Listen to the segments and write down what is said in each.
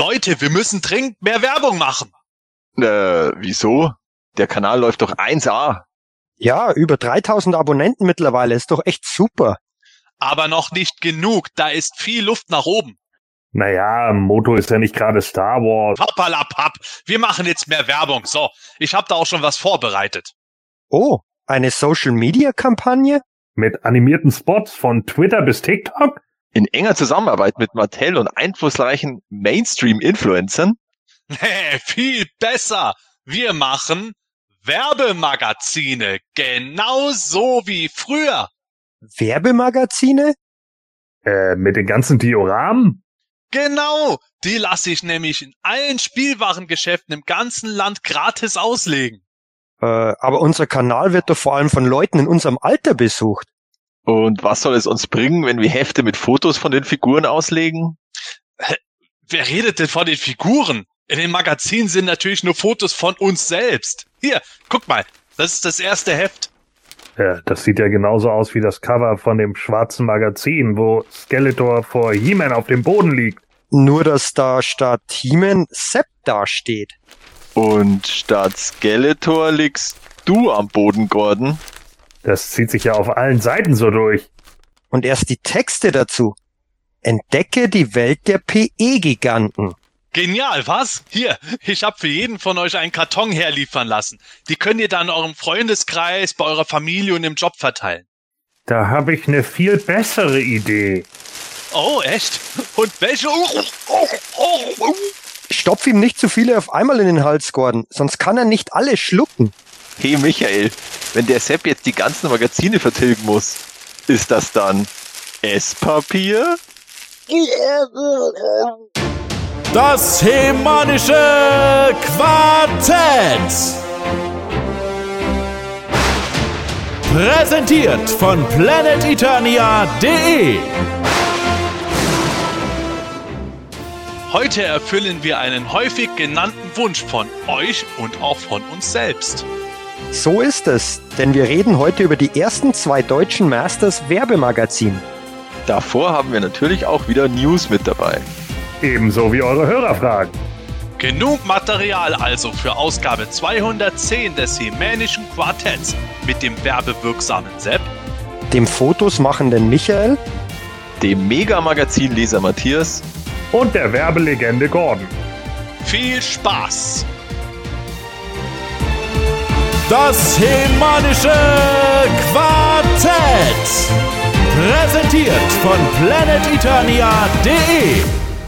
Leute, wir müssen dringend mehr Werbung machen. Wieso? Der Kanal läuft doch 1A. Ja, über 3000 Abonnenten mittlerweile, ist doch echt super. Aber noch nicht genug, da ist viel Luft nach oben. Naja, Moto ist ja nicht gerade Star Wars. Pappalapapp, wir machen jetzt mehr Werbung. So, ich habe da auch schon was vorbereitet. Oh, eine Social-Media-Kampagne? Mit animierten Spots von Twitter bis TikTok? In enger Zusammenarbeit mit Mattel und einflussreichen Mainstream-Influencern? Nee, viel besser. Wir machen Werbemagazine, genauso wie früher. Werbemagazine? Mit den ganzen Dioramen? Genau, die lasse ich nämlich in allen Spielwarengeschäften im ganzen Land gratis auslegen. Aber unser Kanal wird doch vor allem von Leuten in unserem Alter besucht. Und was soll es uns bringen, wenn wir Hefte mit Fotos von den Figuren auslegen? Wer redet denn von den Figuren? In den Magazinen sind natürlich nur Fotos von uns selbst. Hier, guck mal, das ist das erste Heft. Ja, das sieht ja genauso aus wie das Cover von dem schwarzen Magazin, wo Skeletor vor He-Man auf dem Boden liegt. Nur, dass da statt He-Man Sepp dasteht. Und statt Skeletor liegst du am Boden, Gordon. Das zieht sich ja auf allen Seiten so durch. Und erst die Texte dazu. Entdecke die Welt der PE-Giganten. Genial, was? Hier, ich habe für jeden von euch einen Karton herliefern lassen. Die könnt ihr dann in eurem Freundeskreis, bei eurer Familie und im Job verteilen. Da habe ich eine viel bessere Idee. Oh, echt? Und welche? Stopf ihm nicht zu viele auf einmal in den Hals, Gordon, sonst kann er nicht alle schlucken. Hey Michael, wenn der Sepp jetzt die ganzen Magazine vertilgen muss, ist das dann Esspapier? Das Hemanische Quartett. Präsentiert von planeteternia.de. Heute erfüllen wir einen häufig genannten Wunsch von euch und auch von uns selbst. So ist es, denn wir reden heute über die ersten 2 deutschen Masters Werbemagazine. Davor haben wir natürlich auch wieder News mit dabei. Ebenso wie eure Hörerfragen. Genug Material also für Ausgabe 210 des Hemänischen Quartetts mit dem werbewirksamen Sepp, Dem Fotos machenden Michael, Dem Mega-Magazin-Leser Matthias Und der Werbelegende Gordon. Viel Spaß! Das Hemanische Quartett. Präsentiert von planeteternia.de.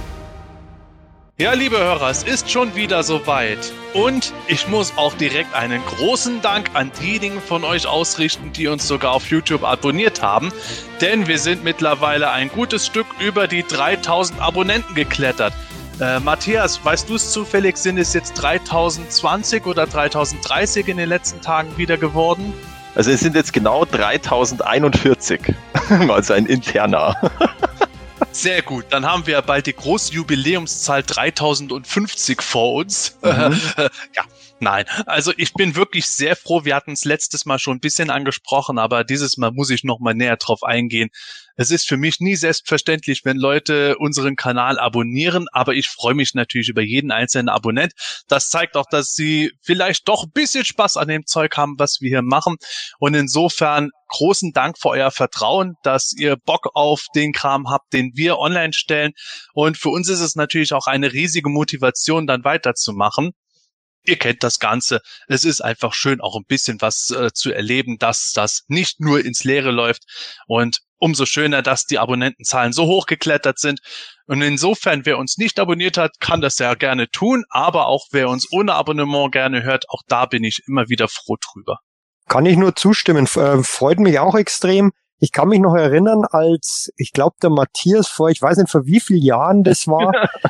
Ja, liebe Hörer, es ist schon wieder soweit. Und ich muss auch direkt einen großen Dank an diejenigen von euch ausrichten, die uns sogar auf YouTube abonniert haben. Denn wir sind mittlerweile ein gutes Stück über die 3000 Abonnenten geklettert. Matthias, weißt du es zufällig, sind es jetzt 3020 oder 3030 in den letzten Tagen wieder geworden? Also es sind jetzt genau 3041. Also ein interner. Sehr gut, dann haben wir bald die große Jubiläumszahl 3050 vor uns. Ja, nein, also ich bin wirklich sehr froh, wir hatten es letztes Mal schon ein bisschen angesprochen, aber dieses Mal muss ich noch mal näher drauf eingehen. Es ist für mich nie selbstverständlich, wenn Leute unseren Kanal abonnieren, aber ich freue mich natürlich über jeden einzelnen Abonnent. Das zeigt auch, dass sie vielleicht doch ein bisschen Spaß an dem Zeug haben, was wir hier machen. Und insofern großen Dank für euer Vertrauen, dass ihr Bock auf den Kram habt, den wir online stellen. Und für uns ist es natürlich auch eine riesige Motivation, dann weiterzumachen. Ihr kennt das Ganze. Es ist einfach schön, auch ein bisschen was zu erleben, dass das nicht nur ins Leere läuft. Und umso schöner, dass die Abonnentenzahlen so hoch geklettert sind. Und insofern, wer uns nicht abonniert hat, kann das ja gerne tun. Aber auch wer uns ohne Abonnement gerne hört, auch da bin ich immer wieder froh drüber. Kann ich nur zustimmen. Freut mich auch extrem. Ich kann mich noch erinnern, als, ich glaube, der Matthias vor, ich weiß nicht, vor wie vielen Jahren das war,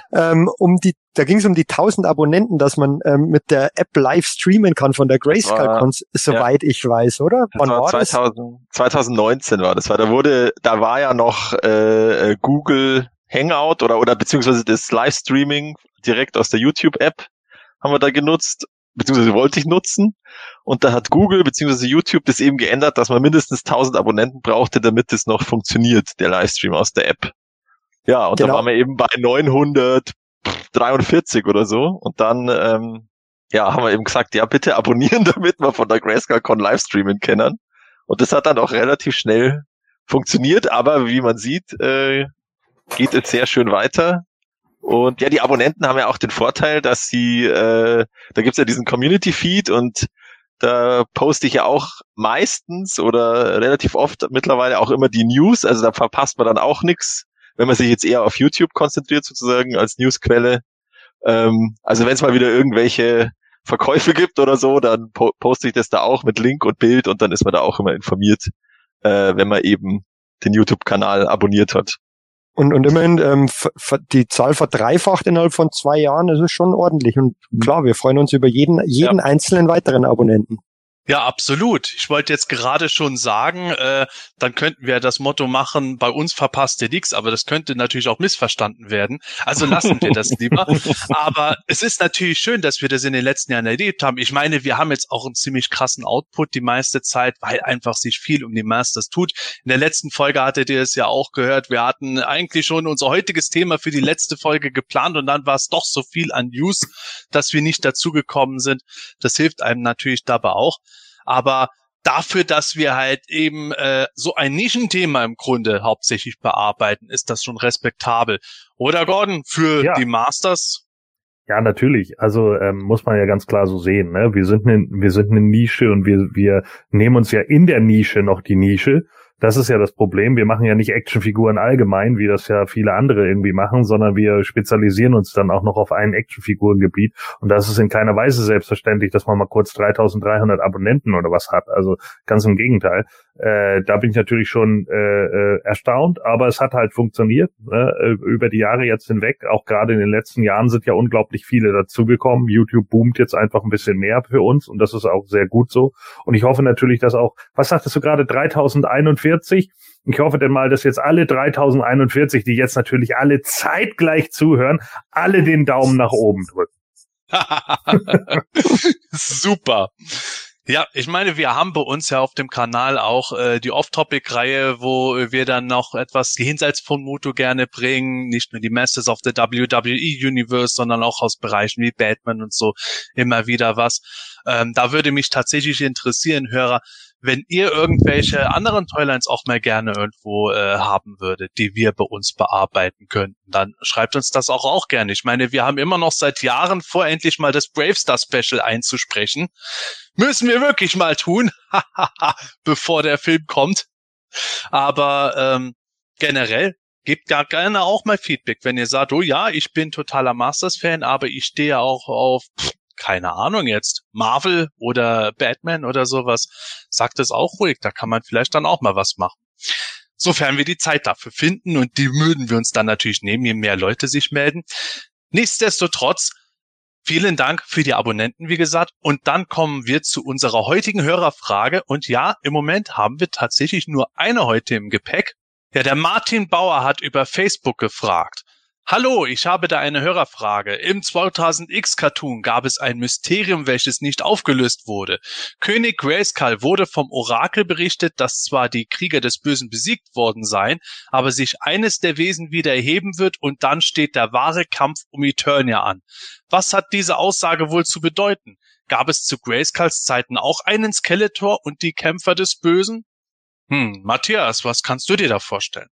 da ging es um die 1000 Abonnenten, dass man mit der App live streamen kann von der Grayscale, soweit ich weiß, oder? Wann war das? 2019 war das. Da war ja noch Google Hangout oder beziehungsweise das Livestreaming direkt aus der YouTube-App haben wir da genutzt, beziehungsweise wollte ich nutzen. Und da hat Google bzw. YouTube das eben geändert, dass man mindestens 1000 Abonnenten brauchte, damit es noch funktioniert, der Livestream aus der App. Ja, und genau. Da waren wir eben bei 43 oder so. Und dann haben wir eben gesagt, ja, bitte abonnieren, damit wir von der Grayscale-Con Livestreamen können. Und das hat dann auch relativ schnell funktioniert, aber wie man sieht, geht es sehr schön weiter. Und ja, die Abonnenten haben ja auch den Vorteil, dass sie, da gibt's ja diesen Community-Feed und da poste ich ja auch meistens oder relativ oft mittlerweile auch immer die News, also da verpasst man dann auch nichts, wenn man sich jetzt eher auf YouTube konzentriert sozusagen als Newsquelle. Also wenn es mal wieder irgendwelche Verkäufe gibt oder so, dann poste ich das da auch mit Link und Bild und dann ist man da auch immer informiert, wenn man eben den YouTube-Kanal abonniert hat. Und immerhin die Zahl verdreifacht innerhalb von 2 Jahren, das ist schon ordentlich. Und klar, wir freuen uns über jeden einzelnen weiteren Abonnenten. Ja, absolut. Ich wollte jetzt gerade schon sagen, dann könnten wir das Motto machen, bei uns verpasst ihr nichts, aber das könnte natürlich auch missverstanden werden. Also lassen wir das lieber. Aber es ist natürlich schön, dass wir das in den letzten Jahren erlebt haben. Ich meine, wir haben jetzt auch einen ziemlich krassen Output die meiste Zeit, weil einfach sich viel um die Masters tut. In der letzten Folge hattet ihr es ja auch gehört, wir hatten eigentlich schon unser heutiges Thema für die letzte Folge geplant und dann war es doch so viel an News, dass wir nicht dazugekommen sind. Das hilft einem natürlich dabei auch. Aber dafür, dass wir halt eben so ein Nischenthema im Grunde hauptsächlich bearbeiten, ist das schon respektabel. Oder Gordon, für die Masters? Ja, natürlich. Also muss man ja ganz klar so sehen. Ne? Wir sind eine Nische und wir nehmen uns ja in der Nische noch die Nische. Das ist ja das Problem. Wir machen ja nicht Actionfiguren allgemein, wie das ja viele andere irgendwie machen, sondern wir spezialisieren uns dann auch noch auf ein Actionfigurengebiet. Und das ist in keiner Weise selbstverständlich, dass man mal kurz 3.300 Abonnenten oder was hat. Also ganz im Gegenteil. Da bin ich natürlich schon erstaunt, aber es hat halt funktioniert, ne? Über die Jahre jetzt hinweg. Auch gerade in den letzten Jahren sind ja unglaublich viele dazugekommen. YouTube boomt jetzt einfach ein bisschen mehr für uns und das ist auch sehr gut so. Und ich hoffe natürlich, dass auch, was sagtest du gerade, 3041? Ich hoffe denn mal, dass jetzt alle 3041, die jetzt natürlich alle zeitgleich zuhören, alle den Daumen nach oben drücken. Super. Ja, ich meine, wir haben bei uns ja auf dem Kanal auch die Off-Topic-Reihe, wo wir dann noch etwas jenseits von Muto gerne bringen. Nicht nur die Masters of the WWE Universe, sondern auch aus Bereichen wie Batman und so immer wieder was. Da würde mich tatsächlich interessieren, Hörer, wenn ihr irgendwelche anderen Toylines auch mal gerne irgendwo haben würdet, die wir bei uns bearbeiten könnten, dann schreibt uns das auch gerne. Ich meine, wir haben immer noch seit Jahren vor, endlich mal das Bravestar Special einzusprechen. Müssen wir wirklich mal tun, bevor der Film kommt. Aber generell gebt gar gerne auch mal Feedback, wenn ihr sagt, oh ja, ich bin totaler Masters-Fan, aber ich stehe auch auf keine Ahnung jetzt, Marvel oder Batman oder sowas, sagt es auch ruhig, da kann man vielleicht dann auch mal was machen. Sofern wir die Zeit dafür finden und die würden wir uns dann natürlich nehmen, je mehr Leute sich melden. Nichtsdestotrotz, vielen Dank für die Abonnenten, wie gesagt. Und dann kommen wir zu unserer heutigen Hörerfrage. Und ja, im Moment haben wir tatsächlich nur eine heute im Gepäck. Ja, der Martin Bauer hat über Facebook gefragt. Hallo, ich habe da eine Hörerfrage. Im 2000X-Cartoon gab es ein Mysterium, welches nicht aufgelöst wurde. König Grayskull wurde vom Orakel berichtet, dass zwar die Krieger des Bösen besiegt worden seien, aber sich eines der Wesen wieder erheben wird und dann steht der wahre Kampf um Eternia an. Was hat diese Aussage wohl zu bedeuten? Gab es zu Grayskulls Zeiten auch einen Skeletor und die Kämpfer des Bösen? Matthias, was kannst du dir da vorstellen?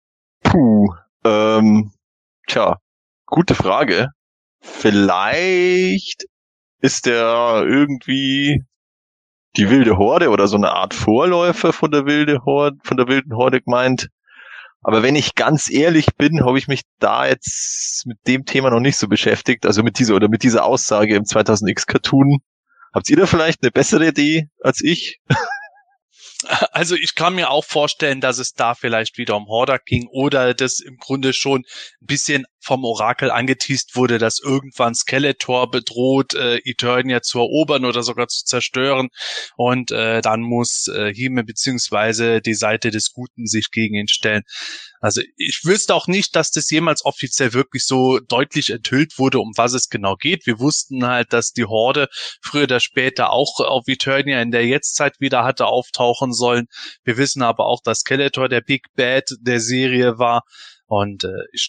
Tja, gute Frage. Vielleicht ist der irgendwie die wilde Horde oder so eine Art Vorläufer von der wilden Horde gemeint. Aber wenn ich ganz ehrlich bin, habe ich mich da jetzt mit dem Thema noch nicht so beschäftigt. Also mit dieser Aussage im 2000X Cartoon. Habt ihr da vielleicht eine bessere Idee als ich? Also ich kann mir auch vorstellen, dass es da vielleicht wieder um Hordak ging oder das im Grunde schon ein bisschen vom Orakel angeteast wurde, dass irgendwann Skeletor bedroht, Eternia zu erobern oder sogar zu zerstören und dann muss He-Man beziehungsweise die Seite des Guten sich gegen ihn stellen. Also ich wüsste auch nicht, dass das jemals offiziell wirklich so deutlich enthüllt wurde, um was es genau geht. Wir wussten halt, dass die Horde früher oder später auch auf Eternia in der Jetztzeit wieder hatte auftauchen sollen. Wir wissen aber auch, dass Skeletor der Big Bad der Serie war und ich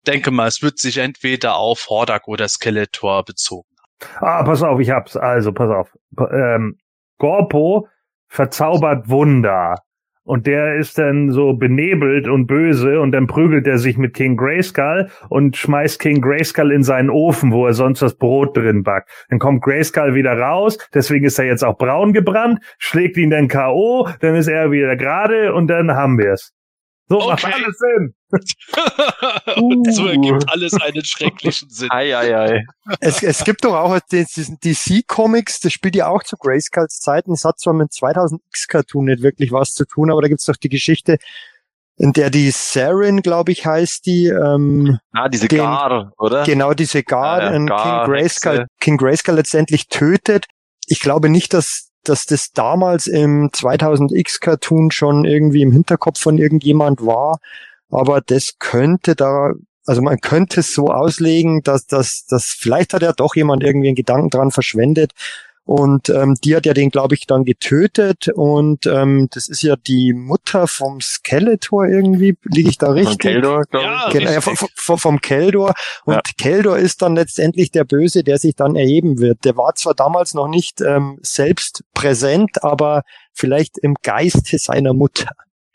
denke mal, es wird sich entweder auf Hordak oder Skeletor bezogen. Pass auf, ich hab's. Also, pass auf. Gorpo verzaubert Wunder. Und der ist dann so benebelt und böse und dann prügelt er sich mit King Grayskull und schmeißt King Grayskull in seinen Ofen, wo er sonst das Brot drin backt. Dann kommt Grayskull wieder raus, deswegen ist er jetzt auch braun gebrannt, schlägt ihn dann K.O., dann ist er wieder gerade und dann haben wir's. So macht alles Sinn. So ergibt alles einen schrecklichen Sinn. Es gibt doch auch diesen DC-Comics, das spielt ja auch zu Grayskulls Zeiten. Es hat zwar mit 2000X-Cartoon nicht wirklich was zu tun, aber da gibt's doch die Geschichte, in der die Sarin, glaube ich, heißt die. Diese Gar, oder? Genau, diese Gar, Gar King Grayskull letztendlich tötet. Ich glaube nicht, dass das damals im 2000X-Cartoon schon irgendwie im Hinterkopf von irgendjemand war. Aber das könnte also man könnte es so auslegen, dass vielleicht hat ja doch jemand irgendwie einen Gedanken dran verschwendet und die hat ja den, glaube ich, dann getötet und das ist ja die Mutter vom Skeletor irgendwie, liege ich da richtig? Vom Keldor, glaube ich. Ja, vom Keldor und Keldor ist dann letztendlich der Böse, der sich dann erheben wird. Der war zwar damals noch nicht selbst präsent, aber vielleicht im Geiste seiner Mutter.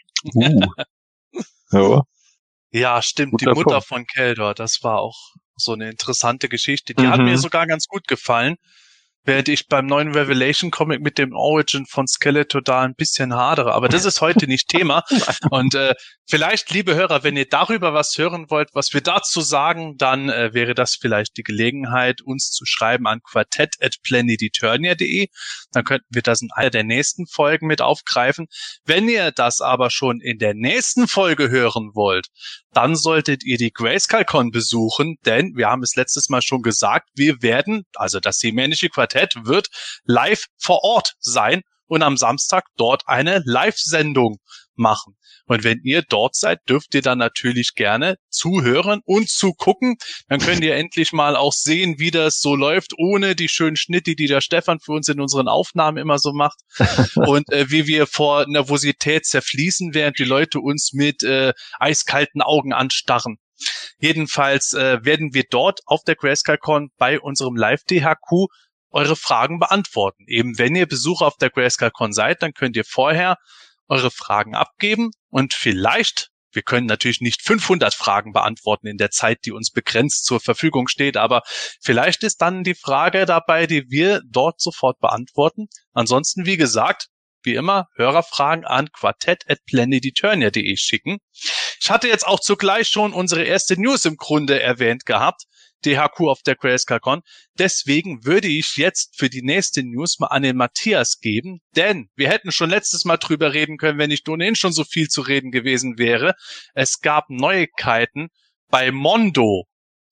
Ja. Ja, stimmt, die Mutter von Keldor, das war auch so eine interessante Geschichte. Die hat mir sogar ganz gut gefallen, während ich beim neuen Revelation-Comic mit dem Origin von Skeletor da ein bisschen hadere. Aber das ist heute nicht Thema. Und vielleicht, liebe Hörer, wenn ihr darüber was hören wollt, was wir dazu sagen, dann wäre das vielleicht die Gelegenheit, uns zu schreiben an quartett@planeteternia.de. Dann könnten wir das in einer der nächsten Folgen mit aufgreifen. Wenn ihr das aber schon in der nächsten Folge hören wollt, dann solltet ihr die Grayskull-Con besuchen, denn wir haben es letztes Mal schon gesagt, wir werden, also das He-Manische Quartett wird live vor Ort sein und am Samstag dort eine Live-Sendung machen. Und wenn ihr dort seid, dürft ihr dann natürlich gerne zuhören und zugucken. Dann könnt ihr endlich mal auch sehen, wie das so läuft, ohne die schönen Schnitte, die der Stefan für uns in unseren Aufnahmen immer so macht. Und wie wir vor Nervosität zerfließen, während die Leute uns mit eiskalten Augen anstarren. Jedenfalls werden wir dort auf der Grayskull-Con bei unserem Live-DHQ eure Fragen beantworten. Eben wenn ihr Besucher auf der Grayskull-Con seid, dann könnt ihr vorher eure Fragen abgeben und vielleicht, wir können natürlich nicht 500 Fragen beantworten in der Zeit, die uns begrenzt zur Verfügung steht, aber vielleicht ist dann die Frage dabei, die wir dort sofort beantworten. Ansonsten, wie gesagt, wie immer, Hörerfragen an quartett@planeteternia.de schicken. Ich hatte jetzt auch zugleich schon unsere erste News im Grunde erwähnt gehabt, DHQ auf der Grayskull-Con. Deswegen würde ich jetzt für die nächste News mal an den Matthias geben, denn wir hätten schon letztes Mal drüber reden können, wenn nicht ohnehin schon so viel zu reden gewesen wäre. Es gab Neuigkeiten bei Mondo.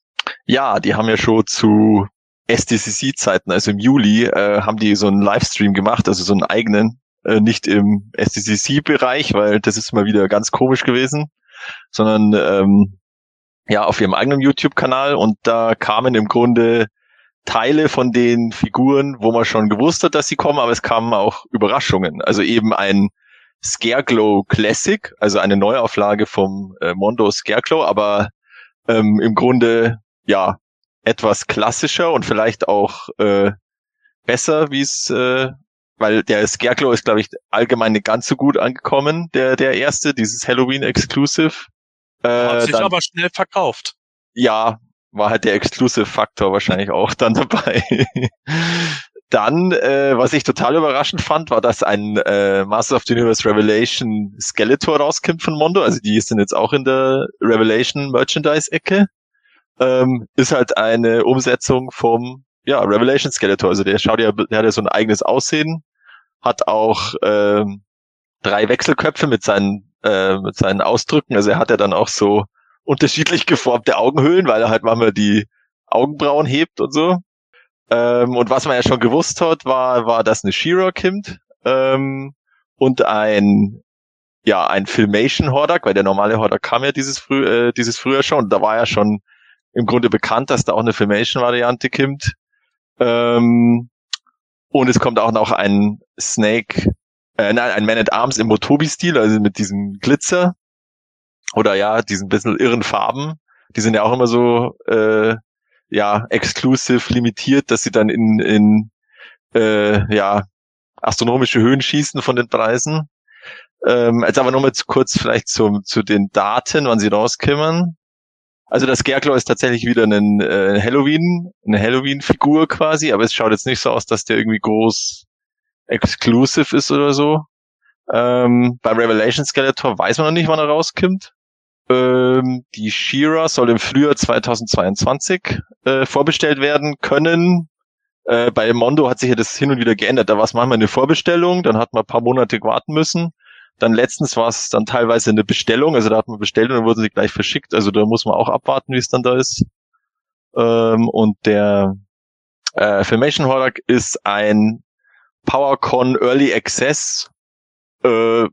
Ja, die haben ja schon zu SDCC-Zeiten, also im Juli, haben die so einen Livestream gemacht, also so einen eigenen, nicht im SDCC-Bereich, weil das ist mal wieder ganz komisch gewesen, sondern auf ihrem eigenen YouTube-Kanal und da kamen im Grunde Teile von den Figuren, wo man schon gewusst hat, dass sie kommen, aber es kamen auch Überraschungen. Also eben ein Scareglow Classic, also eine Neuauflage vom Mondo Scareglow, aber im Grunde etwas klassischer und vielleicht auch besser, wie es, weil der Scareglow ist, glaube ich, allgemein nicht ganz so gut angekommen, der erste, dieses Halloween Exclusive. Hat sich aber schnell verkauft. Ja, war halt der Exclusive-Faktor wahrscheinlich auch dann dabei. Dann, was ich total überraschend fand, war, dass ein Masters of the Universe Revelation Skeletor rauskommt von Mondo. Also die sind jetzt auch in der Revelation Merchandise-Ecke. Ist halt eine Umsetzung vom Revelation Skeletor. Also der hat ja so ein eigenes Aussehen, hat auch 3 Wechselköpfe mit seinen Ausdrücken. Also er hat ja dann auch so unterschiedlich geformte Augenhöhlen, weil er halt manchmal die Augenbrauen hebt und so. Und was man ja schon gewusst hat, war, dass eine She-Ra kommt und ein Filmation Hordak, weil der normale Hordak kam ja dieses Frühjahr schon. Und da war ja schon im Grunde bekannt, dass da auch eine Filmation-Variante kommt. Und es kommt auch noch ein Snake, ein Man-at-Arms im Motobi-Stil, also mit diesem Glitzer oder diesen bisschen irren Farben. Die sind ja auch immer so exclusive limitiert, dass sie dann in astronomische Höhen schießen von den Preisen. Jetzt aber nochmal kurz vielleicht zu den Daten, wann sie rauskommen. Also das Scarecrow ist tatsächlich wieder eine Halloween-Figur quasi, aber es schaut jetzt nicht so aus, dass der irgendwie groß exclusive ist oder so. Beim Revelation Skeletor weiß man noch nicht, wann er rauskommt. Die She-Ra soll im Frühjahr 2022 vorbestellt werden können. Bei Mondo hat sich ja das hin und wieder geändert. Da war es manchmal eine Vorbestellung, dann hat man ein paar Monate warten müssen. Dann letztens war es dann teilweise eine Bestellung, also da hat man bestellt und dann wurden sie gleich verschickt. Also da muss man auch abwarten, wie es dann da ist. Und der Filmation Hordak ist ein PowerCon Early Access. Da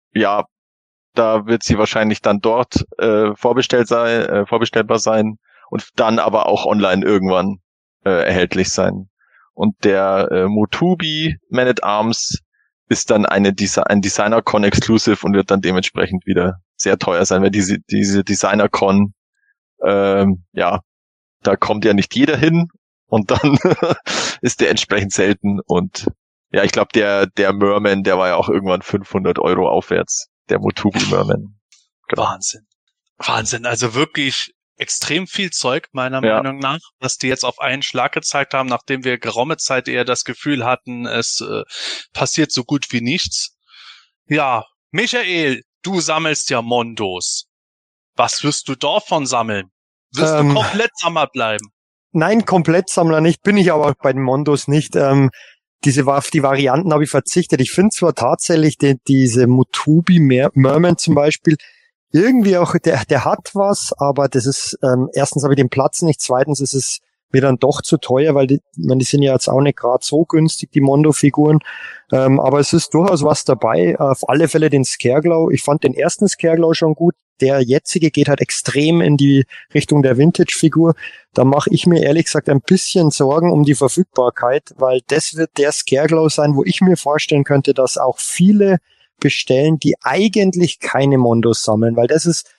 wird sie wahrscheinlich dann dort vorbestellbar sein und dann aber auch online irgendwann erhältlich sein. Und der Motubi Man at Arms ist dann ein Designer-Con Exclusive und wird dann dementsprechend wieder sehr teuer sein, weil diese Designer-Con, da kommt ja nicht jeder hin und dann ist der entsprechend selten und ja, ich glaube, der Merman, der war ja auch irgendwann 500 € aufwärts, der Motubi Merman. Genau. Wahnsinn, also wirklich extrem viel Zeug, meiner Meinung nach, was die jetzt auf einen Schlag gezeigt haben, nachdem wir geraume Zeit eher das Gefühl hatten, es passiert so gut wie nichts. Ja, Michael, du sammelst ja Mondos. Was wirst du davon sammeln? Wirst du komplett Sammler bleiben? Nein, komplett Sammler nicht, bin ich aber auch bei den Mondos nicht. Auf die Varianten habe ich verzichtet. Ich finde zwar tatsächlich diese Motubi Merman zum Beispiel, irgendwie auch, der hat was, aber das ist, erstens habe ich den Platz nicht, zweitens ist es mir dann doch zu teuer, weil die sind ja jetzt auch nicht gerade so günstig, die Mondo-Figuren, aber es ist durchaus was dabei, auf alle Fälle den Scareglow. Ich fand den ersten Scareglow schon gut, der jetzige geht halt extrem in die Richtung der Vintage-Figur. Da mache ich mir ehrlich gesagt ein bisschen Sorgen um die Verfügbarkeit, weil das wird der Scareglow sein, wo ich mir vorstellen könnte, dass auch viele bestellen, die eigentlich keine Mondos sammeln, weil das ist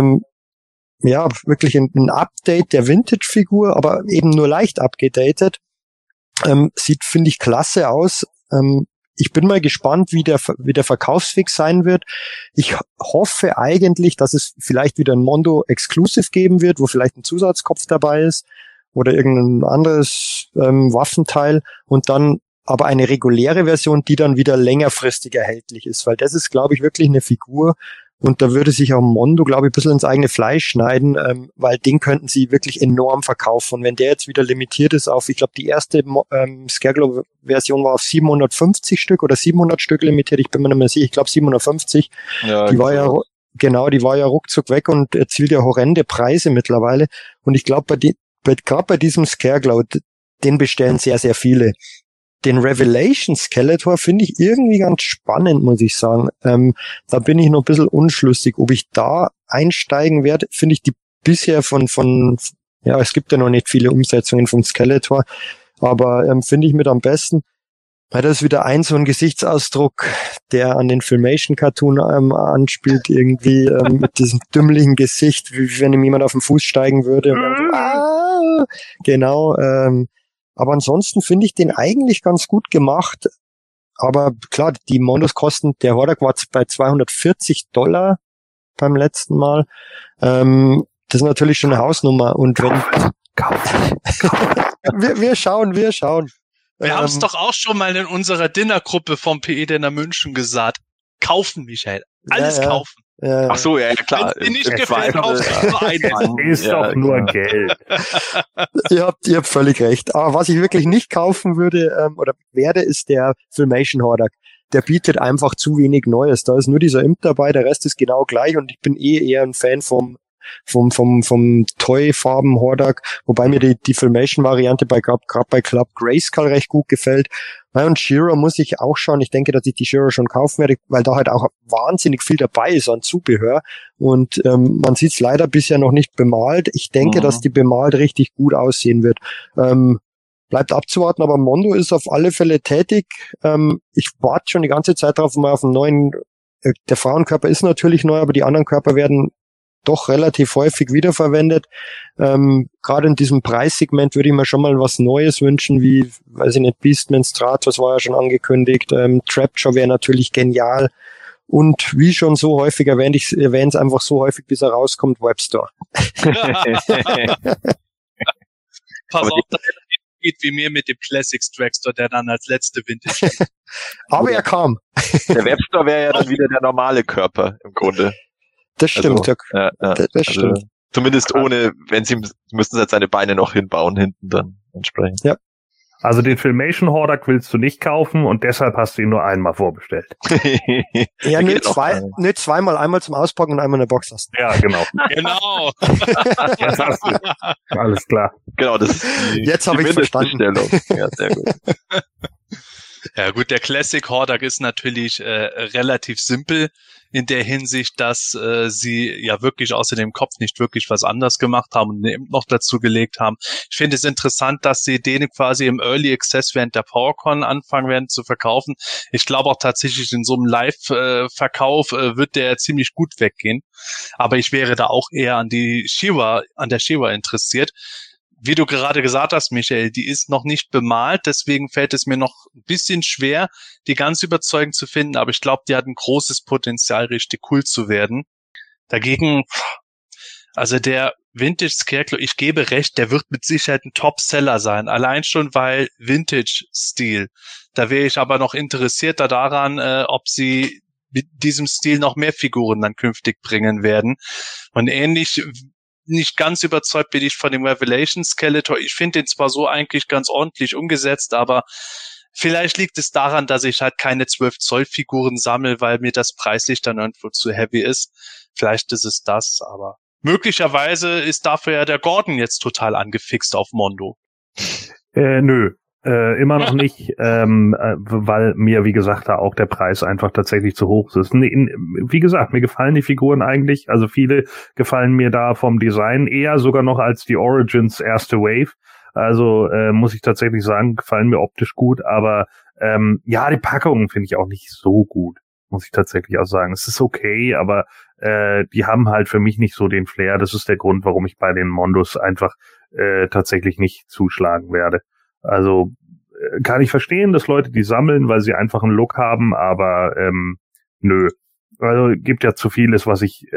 wirklich ein Update der Vintage-Figur, aber eben nur leicht abgedatet. Sieht, finde ich, klasse aus. Ich bin mal gespannt, wie der Verkaufsweg sein wird. Ich hoffe eigentlich, dass es vielleicht wieder ein Mondo Exclusive geben wird, wo vielleicht ein Zusatzkopf dabei ist oder irgendein anderes Waffenteil und dann aber eine reguläre Version, die dann wieder längerfristig erhältlich ist, weil das ist, glaube ich, wirklich eine Figur und da würde sich auch Mondo, glaube ich, ein bisschen ins eigene Fleisch schneiden, weil den könnten sie wirklich enorm verkaufen und wenn der jetzt wieder limitiert ist auf, ich glaube, die erste Scareglow-Version war auf 750 Stück oder 700 Stück limitiert, ich bin mir nicht mehr sicher, ich glaube 750, ja, die war ja ruckzuck weg und erzielt ja horrende Preise mittlerweile und ich glaube, gerade bei diesem Scareglow, den bestellen sehr, sehr viele. Den Revelation Skeletor finde ich irgendwie ganz spannend, muss ich sagen. Da bin ich noch ein bisschen unschlüssig, ob ich da einsteigen werde. Finde ich die bisher es gibt ja noch nicht viele Umsetzungen vom Skeletor, aber finde ich mit am besten. Weil das ist wieder so ein Gesichtsausdruck, der an den Filmation-Cartoon anspielt, irgendwie mit diesem dümmlichen Gesicht, wie wenn ihm jemand auf den Fuß steigen würde. Und genau, aber ansonsten finde ich den eigentlich ganz gut gemacht. Aber klar, die Mondos kosten, der Hordak war bei $240 beim letzten Mal. Das ist natürlich schon eine Hausnummer. Und wenn wir schauen. Wir haben es doch auch schon mal in unserer Dinnergruppe vom PE Dinner München gesagt. Kaufen, Michael. Alles kaufen. Ja. Ach so, ja, klar. Wenn es dir nicht gefällt, kaufst du nur einen. Ist doch nur Geld. Ihr habt völlig recht. Aber was ich wirklich nicht kaufen würde ist der Filmation Hordak. Der bietet einfach zu wenig Neues. Da ist nur dieser Imp dabei, der Rest ist genau gleich und ich bin eher ein Fan vom Toy-Farben Hordak, wobei mir die Filmation-Variante gerade bei Club Grayskull recht gut gefällt. Und She-Ra muss ich auch schauen. Ich denke, dass ich die She-Ra schon kaufen werde, weil da halt auch wahnsinnig viel dabei ist an Zubehör. Und man sieht es leider bisher noch nicht bemalt. Ich denke, dass die bemalt richtig gut aussehen wird. Bleibt abzuwarten, aber Mondo ist auf alle Fälle tätig. Ich warte schon die ganze Zeit drauf, mal auf einen neuen. Der Frauenkörper ist natürlich neu, aber die anderen Körper werden doch relativ häufig wiederverwendet. Gerade in diesem Preissegment würde ich mir schon mal was Neues wünschen, wie, weiß ich nicht, Beastman Stratos war ja schon angekündigt, Trapjaw wäre natürlich genial. Und wie schon so häufig erwähnt, ich erwähne es einfach so häufig, bis er rauskommt, Webstore. Pass auf, dass er geht wie mir mit dem Classics Dragstore, der dann als letzte Vintage. Aber er kam. Der Webstore wäre ja dann wieder der normale Körper im Grunde. Das stimmt. Also, das stimmt. Zumindest ohne, müssten sie jetzt seine Beine noch hinbauen hinten dann entsprechend. Ja. Also den Filmation Hordak willst du nicht kaufen und deshalb hast du ihn nur einmal vorbestellt. Ja, nicht zweimal, einmal zum Auspacken und einmal in der Box lassen. Ja, genau. Genau. Das hast du. Alles klar. Genau, das ist Jetzt habe ich verstanden. Ja, sehr gut. Ja gut, der Classic Hordak ist natürlich relativ simpel in der Hinsicht, dass sie ja wirklich außer dem Kopf nicht wirklich was anders gemacht haben und eben noch dazu gelegt haben. Ich finde es interessant, dass sie den quasi im Early Access während der PowerCon anfangen werden zu verkaufen. Ich glaube auch tatsächlich in so einem Live-Verkauf wird der ziemlich gut weggehen. Aber ich wäre da auch eher an der Shewa interessiert. Wie du gerade gesagt hast, Michael, die ist noch nicht bemalt, deswegen fällt es mir noch ein bisschen schwer, die ganz überzeugend zu finden, aber ich glaube, die hat ein großes Potenzial, richtig cool zu werden. Dagegen, also der Vintage Scarecrow, ich gebe recht, der wird mit Sicherheit ein Top-Seller sein, allein schon weil Vintage-Stil. Da wäre ich aber noch interessierter daran, ob sie mit diesem Stil noch mehr Figuren dann künftig bringen werden. Und ähnlich nicht ganz überzeugt bin ich von dem Revelation Skeletor. Ich finde den zwar so eigentlich ganz ordentlich umgesetzt, aber vielleicht liegt es daran, dass ich halt keine 12-Zoll-Figuren sammle, weil mir das preislich dann irgendwo zu heavy ist. Vielleicht ist es das, aber möglicherweise ist dafür ja der Gordon jetzt total angefixt auf Mondo. Nö. Immer noch nicht, weil mir, wie gesagt, da auch der Preis einfach tatsächlich zu hoch ist. Wie gesagt, mir gefallen die Figuren eigentlich, also viele gefallen mir da vom Design eher sogar noch als die Origins erste Wave. Also muss ich tatsächlich sagen, gefallen mir optisch gut, aber ja, die Packungen finde ich auch nicht so gut, muss ich tatsächlich auch sagen. Es ist okay, aber die haben halt für mich nicht so den Flair. Das ist der Grund, warum ich bei den Mondos einfach tatsächlich nicht zuschlagen werde. Also kann ich verstehen, dass Leute die sammeln, weil sie einfach einen Look haben, aber nö. Also gibt ja zu vieles, was ich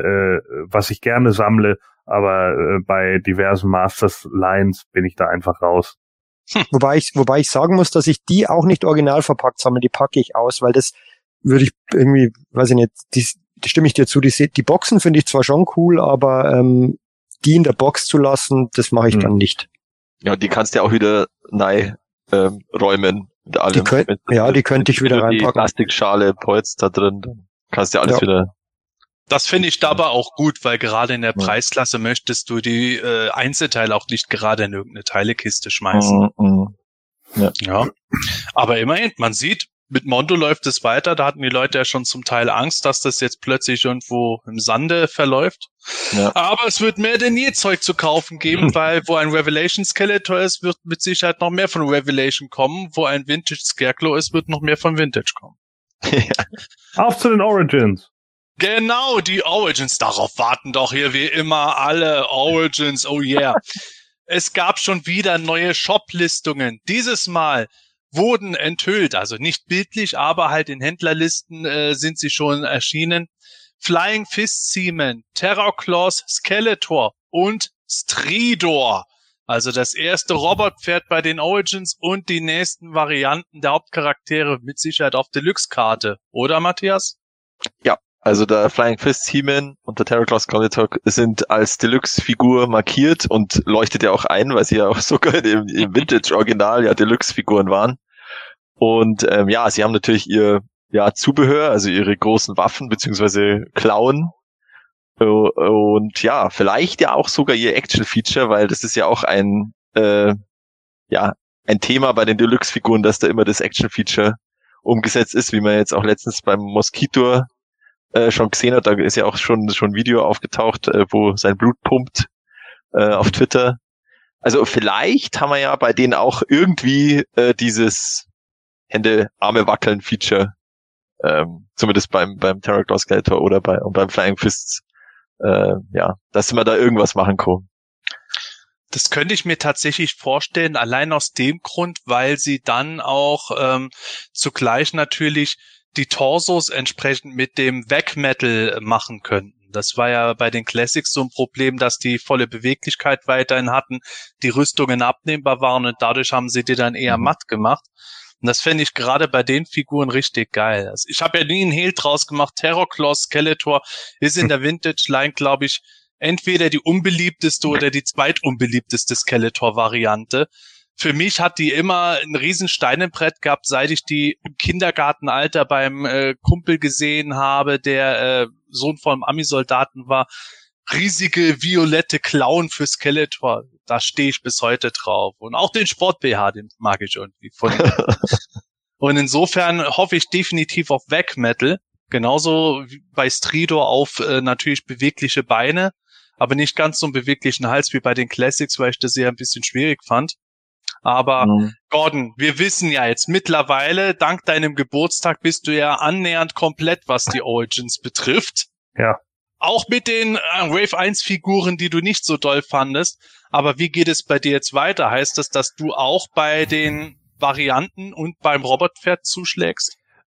gerne sammle, aber bei diversen Masters Lines bin ich da einfach raus. Wobei ich sagen muss, dass ich die auch nicht original verpackt sammle, die packe ich aus, weil das würde ich irgendwie, weiß ich nicht, die stimme ich dir zu, die Boxen finde ich zwar schon cool, aber die in der Box zu lassen, das mache ich dann nicht. Ja, die kannst du ja auch wieder räumen mit allem. Die könnte ich wieder reinpacken. Die Plastikschale, Polz da drin, dann kannst du ja alles wieder. Das finde ich dabei auch gut, weil gerade in der Preisklasse möchtest du die Einzelteile auch nicht gerade in irgendeine Teilekiste schmeißen. Ja. Aber immerhin, man sieht, mit Mondo läuft es weiter, da hatten die Leute ja schon zum Teil Angst, dass das jetzt plötzlich irgendwo im Sande verläuft. Ja. Aber es wird mehr denn je Zeug zu kaufen geben, weil wo ein Revelation Skeletor ist, wird mit Sicherheit noch mehr von Revelation kommen. Wo ein Vintage Scarecrow ist, wird noch mehr von Vintage kommen. Ja. Auf zu den Origins. Genau, die Origins. Darauf warten doch hier wie immer alle Origins. Oh yeah. Es gab schon wieder neue Shop-Listungen. Dieses Mal wurden enthüllt, also nicht bildlich, aber halt in Händlerlisten sind sie schon erschienen. Flying Fist Seaman, Terrorclaws Skeletor und Stridor. Also das erste Robotpferd bei den Origins und die nächsten Varianten der Hauptcharaktere mit Sicherheit auf Deluxe-Karte. Oder, Matthias? Ja, also der Flying Fist Seaman und der Terrorclaws Skeletor sind als Deluxe-Figur markiert und leuchtet ja auch ein, weil sie ja auch sogar im Vintage-Original ja Deluxe-Figuren waren. Und sie haben natürlich ihr Zubehör, also ihre großen Waffen beziehungsweise Klauen. Und ja, vielleicht ja auch sogar ihr Action-Feature, weil das ist ja auch ein Thema bei den Deluxe-Figuren, dass da immer das Action-Feature umgesetzt ist, wie man jetzt auch letztens beim Mosquito schon gesehen hat. Da ist ja auch schon ein Video aufgetaucht, wo sein Blut pumpt auf Twitter. Also vielleicht haben wir ja bei denen auch irgendwie dieses Hände-Arme-Wackeln-Feature, zumindest beim Terrorclaws Skeletor oder beim Flying Fists dass wir da irgendwas machen können. Das könnte ich mir tatsächlich vorstellen, allein aus dem Grund, weil sie dann auch zugleich natürlich die Torsos entsprechend mit dem Vac-Metal machen könnten. Das war ja bei den Classics so ein Problem, dass die volle Beweglichkeit weiterhin hatten, die Rüstungen abnehmbar waren und dadurch haben sie die dann eher matt gemacht. Und das fände ich gerade bei den Figuren richtig geil. Also ich habe ja nie einen Hehl draus gemacht. Terrorclaw Skeletor ist in der Vintage-Line, glaube ich, entweder die unbeliebteste oder die zweitunbeliebteste Skeletor-Variante. Für mich hat die immer ein riesen Stein im Brett gehabt, seit ich die im Kindergartenalter beim Kumpel gesehen habe, der Sohn von einem Ami-Soldaten war. Riesige violette Klauen für Skeletor. Da stehe ich bis heute drauf. Und auch den Sport-BH, den mag ich irgendwie. Und insofern hoffe ich definitiv auf Vac-Metal. Genauso wie bei Stridor auf natürlich bewegliche Beine, aber nicht ganz so einen beweglichen Hals wie bei den Classics, weil ich das eher ein bisschen schwierig fand. Aber Gordon, wir wissen ja jetzt mittlerweile, dank deinem Geburtstag bist du ja annähernd komplett, was die Origins betrifft. Ja. Auch mit den Wave 1 Figuren, die du nicht so doll fandest. Aber wie geht es bei dir jetzt weiter? Heißt das, dass du auch bei den Varianten und beim Robotpferd zuschlägst?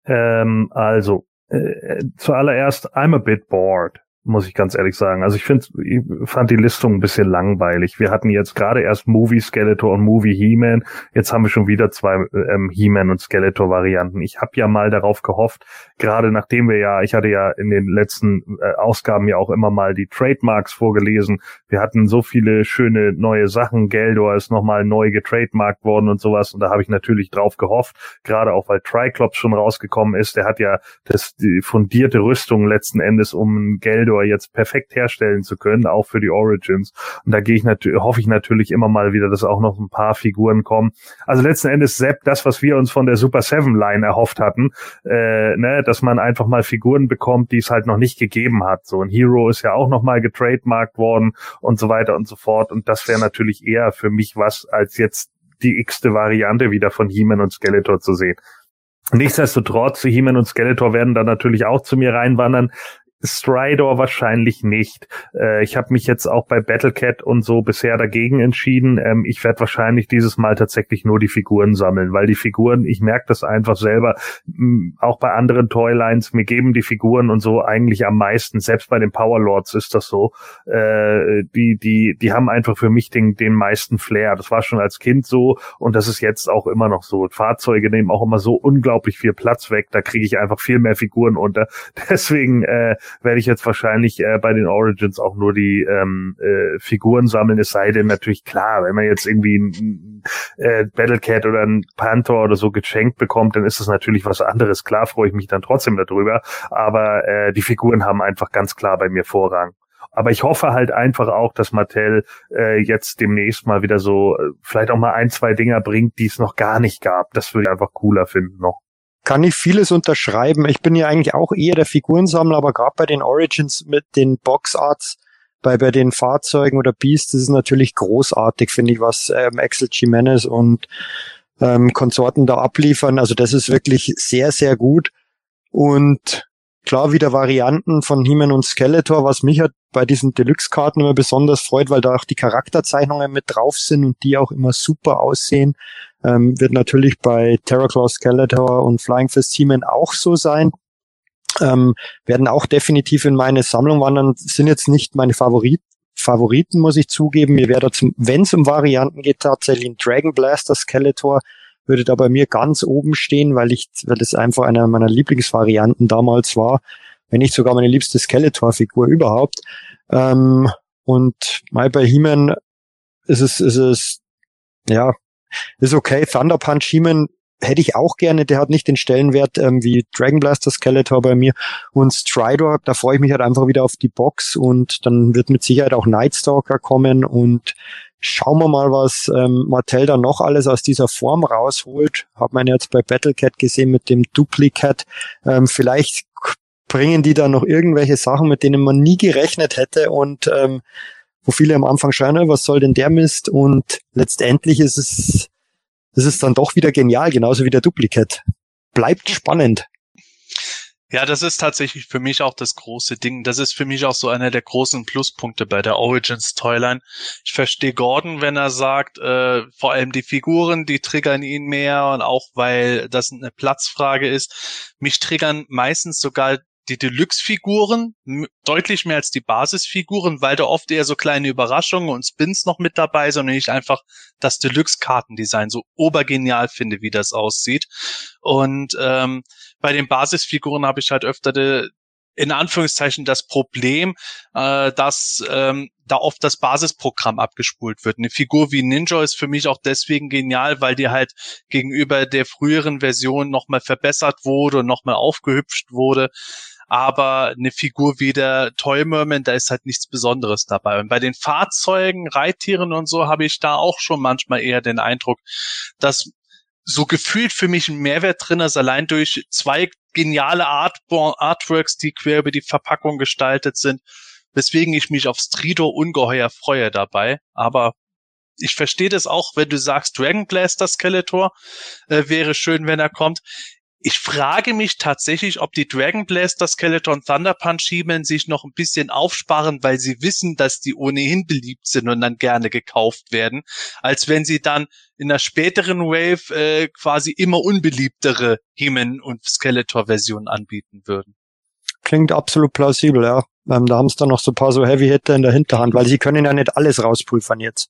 Zuallererst, I'm a bit bored, muss ich ganz ehrlich sagen. Also ich fand die Listung ein bisschen langweilig. Wir hatten jetzt gerade erst Movie Skeletor und Movie He-Man. Jetzt haben wir schon wieder 2 He-Man und Skeletor Varianten. Ich habe ja mal darauf gehofft, gerade nachdem ich hatte ja in den letzten Ausgaben ja auch immer mal die Trademarks vorgelesen. Wir hatten so viele schöne neue Sachen. Geldor ist nochmal neu getrademarkt worden und sowas. Und da habe ich natürlich drauf gehofft, gerade auch weil Triclops schon rausgekommen ist. Der hat ja die fundierte Rüstung letzten Endes, um Geldor jetzt perfekt herstellen zu können, auch für die Origins. Und da hoffe ich natürlich immer mal wieder, dass auch noch ein paar Figuren kommen. Also letzten Endes Sepp, das, was wir uns von der Super 7 Line erhofft hatten, dass man einfach mal Figuren bekommt, die es halt noch nicht gegeben hat. So ein Hero ist ja auch noch mal getrademarkt worden und so weiter und so fort. Und das wäre natürlich eher für mich was, als jetzt die x-te Variante wieder von He-Man und Skeletor zu sehen. Nichtsdestotrotz, He-Man und Skeletor werden da natürlich auch zu mir reinwandern. Stridor wahrscheinlich nicht. Ich habe mich jetzt auch bei Battlecat und so bisher dagegen entschieden. Ich werde wahrscheinlich dieses Mal tatsächlich nur die Figuren sammeln, weil die Figuren, ich merke das einfach selber, auch bei anderen Toylines, mir geben die Figuren und so eigentlich am meisten, selbst bei den Powerlords ist das so, die haben einfach für mich den meisten Flair. Das war schon als Kind so und das ist jetzt auch immer noch so. Fahrzeuge nehmen auch immer so unglaublich viel Platz weg, da kriege ich einfach viel mehr Figuren unter. Deswegen werde ich jetzt wahrscheinlich bei den Origins auch nur die Figuren sammeln, es sei denn natürlich klar, wenn man jetzt irgendwie ein Battlecat oder ein Panther oder so geschenkt bekommt, dann ist das natürlich was anderes. Klar freue ich mich dann trotzdem darüber, aber die Figuren haben einfach ganz klar bei mir Vorrang. Aber ich hoffe halt einfach auch, dass Mattel jetzt demnächst mal wieder so vielleicht auch mal 1, 2 Dinger bringt, die es noch gar nicht gab. Das würde ich einfach cooler finden noch. Kann ich vieles unterschreiben. Ich bin ja eigentlich auch eher der Figurensammler, aber gerade bei den Origins mit den Boxarts, bei den Fahrzeugen oder Beasts, das ist natürlich großartig, finde ich, was Axel Jimenez und Konsorten da abliefern. Also das ist wirklich sehr, sehr gut. Und klar wieder Varianten von He-Man und Skeletor, was mich halt bei diesen Deluxe-Karten immer besonders freut, weil da auch die Charakterzeichnungen mit drauf sind und die auch immer super aussehen. Wird natürlich bei Terrorclaw Skeletor und Flying Fist He-Man auch so sein. Werden auch definitiv in meine Sammlung wandern, sind jetzt nicht meine Favoriten, muss ich zugeben. Mir wäre da, wenn es um Varianten geht, tatsächlich ein Dragon Blaster Skeletor, würde da bei mir ganz oben stehen, weil das einfach einer meiner Lieblingsvarianten damals war, wenn nicht sogar meine liebste Skeletor-Figur überhaupt. Und mal bei He-Man ist okay. Thunder Punch He-Man hätte ich auch gerne, der hat nicht den Stellenwert wie Dragon Blaster Skeletor bei mir. Und Stridor, da freue ich mich halt einfach wieder auf die Box und dann wird mit Sicherheit auch Nightstalker kommen und schauen wir mal, was Mattel da noch alles aus dieser Form rausholt. Hat man jetzt bei Battlecat gesehen mit dem Duplicat. Vielleicht bringen die da noch irgendwelche Sachen, mit denen man nie gerechnet hätte und wo viele am Anfang schreien, was soll denn der Mist? Und letztendlich ist es dann doch wieder genial, genauso wie der Duplicat. Bleibt spannend. Ja, das ist tatsächlich für mich auch das große Ding. Das ist für mich auch so einer der großen Pluspunkte bei der Origins Toyline. Ich verstehe Gordon, wenn er sagt, vor allem die Figuren, die triggern ihn mehr und auch, weil das eine Platzfrage ist. Mich triggern meistens sogar die Deluxe-Figuren deutlich mehr als die Basisfiguren, weil da oft eher so kleine Überraschungen und Spins noch mit dabei sind und ich einfach das Deluxe-Kartendesign so obergenial finde, wie das aussieht. Und bei den Basisfiguren habe ich halt öfter in Anführungszeichen das Problem, dass da oft das Basisprogramm abgespult wird. Eine Figur wie Ninja ist für mich auch deswegen genial, weil die halt gegenüber der früheren Version nochmal verbessert wurde und nochmal aufgehübscht wurde. Aber eine Figur wie der Toy Merman, da ist halt nichts Besonderes dabei. Und bei den Fahrzeugen, Reittieren und so habe ich da auch schon manchmal eher den Eindruck, dass so gefühlt für mich ein Mehrwert drin ist, allein durch 2 geniale Artworks, die quer über die Verpackung gestaltet sind, weswegen ich mich auf Stridor ungeheuer freue dabei. Aber ich verstehe das auch, wenn du sagst, Dragon Blaster Skeletor wäre schön, wenn er kommt. Ich frage mich tatsächlich, ob die Dragon Blaster Skeletor und Thunder Punch He-Man sich noch ein bisschen aufsparen, weil sie wissen, dass die ohnehin beliebt sind und dann gerne gekauft werden, als wenn sie dann in der späteren Wave quasi immer unbeliebtere He-Man und Skeletor-Versionen anbieten würden. Klingt absolut plausibel, ja. Da haben sie dann noch so ein paar so Heavy-Hitter in der Hinterhand, weil sie können ja nicht alles rauspulvern jetzt.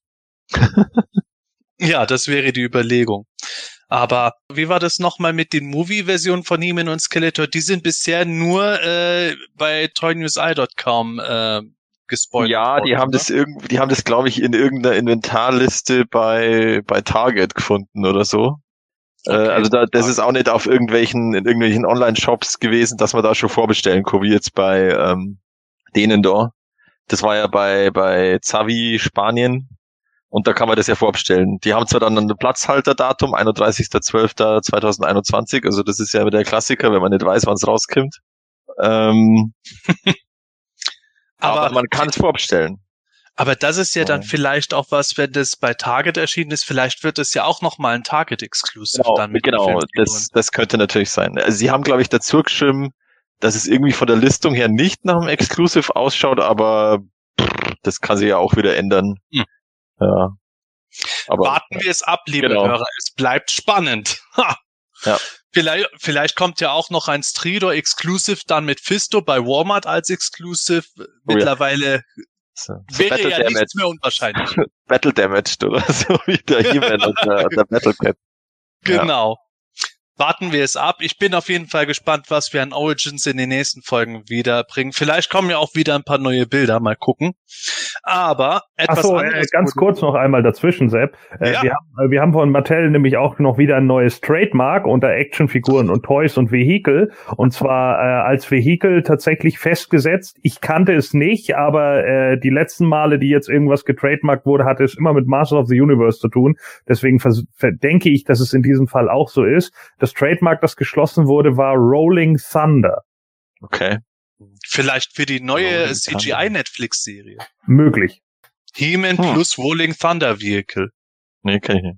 Ja, das wäre die Überlegung. Aber wie war das nochmal mit den Movie-Versionen von He-Man und Skeletor? Die sind bisher nur bei toynewseye.com gespoilert. Ja, die haben das glaube ich in irgendeiner Inventarliste bei Target gefunden oder so. Okay. Also das ist auch nicht in irgendwelchen Online-Shops gewesen, dass man da schon vorbestellen kann, wie jetzt bei denen da. Das war ja bei Zavi Spanien. Und da kann man das ja vorbestellen. Die haben zwar dann ein Platzhalterdatum, 31.12.2021, also das ist ja der Klassiker, wenn man nicht weiß, wann es rauskommt. Aber man kann es vorbestellen. Aber das ist ja dann vielleicht auch was, wenn das bei Target erschienen ist, vielleicht wird es ja auch nochmal ein Target-Exclusive dann mit. Genau, das könnte natürlich sein. Also sie haben, glaube ich, dazu geschrieben, dass es irgendwie von der Listung her nicht nach einem Exclusive ausschaut, aber das kann sich ja auch wieder ändern. Ja. Aber warten wir es ab, liebe Hörer. Es bleibt spannend. Ha. Ja. Vielleicht kommt ja auch noch ein Stridor Exclusive dann mit Fisto bei Walmart als Exclusive. Mittlerweile wäre ja nichts mehr unwahrscheinlich. Battle Damaged oder so wie der He-Man und der Battle Cat. Genau. Warten wir es ab. Ich bin auf jeden Fall gespannt, was wir an Origins in den nächsten Folgen wiederbringen. Vielleicht kommen ja auch wieder ein paar neue Bilder. Mal gucken. Aber etwas anderes. Ganz kurz noch einmal dazwischen, Sepp. Ja. Wir haben von Mattel nämlich auch noch wieder ein neues Trademark unter Actionfiguren und Toys und Vehikel. Und zwar als Vehikel tatsächlich festgesetzt. Ich kannte es nicht, aber die letzten Male, die jetzt irgendwas getrademarkt wurde, hatte es immer mit Masters of the Universe zu tun. Deswegen denke ich, dass es in diesem Fall auch so ist. Das Trademark, das geschlossen wurde, war Rolling Thunder. Okay. Vielleicht für die neue CGI-Netflix-Serie. Möglich. He-Man plus Rolling Thunder Vehicle. Nee, kann ich nicht.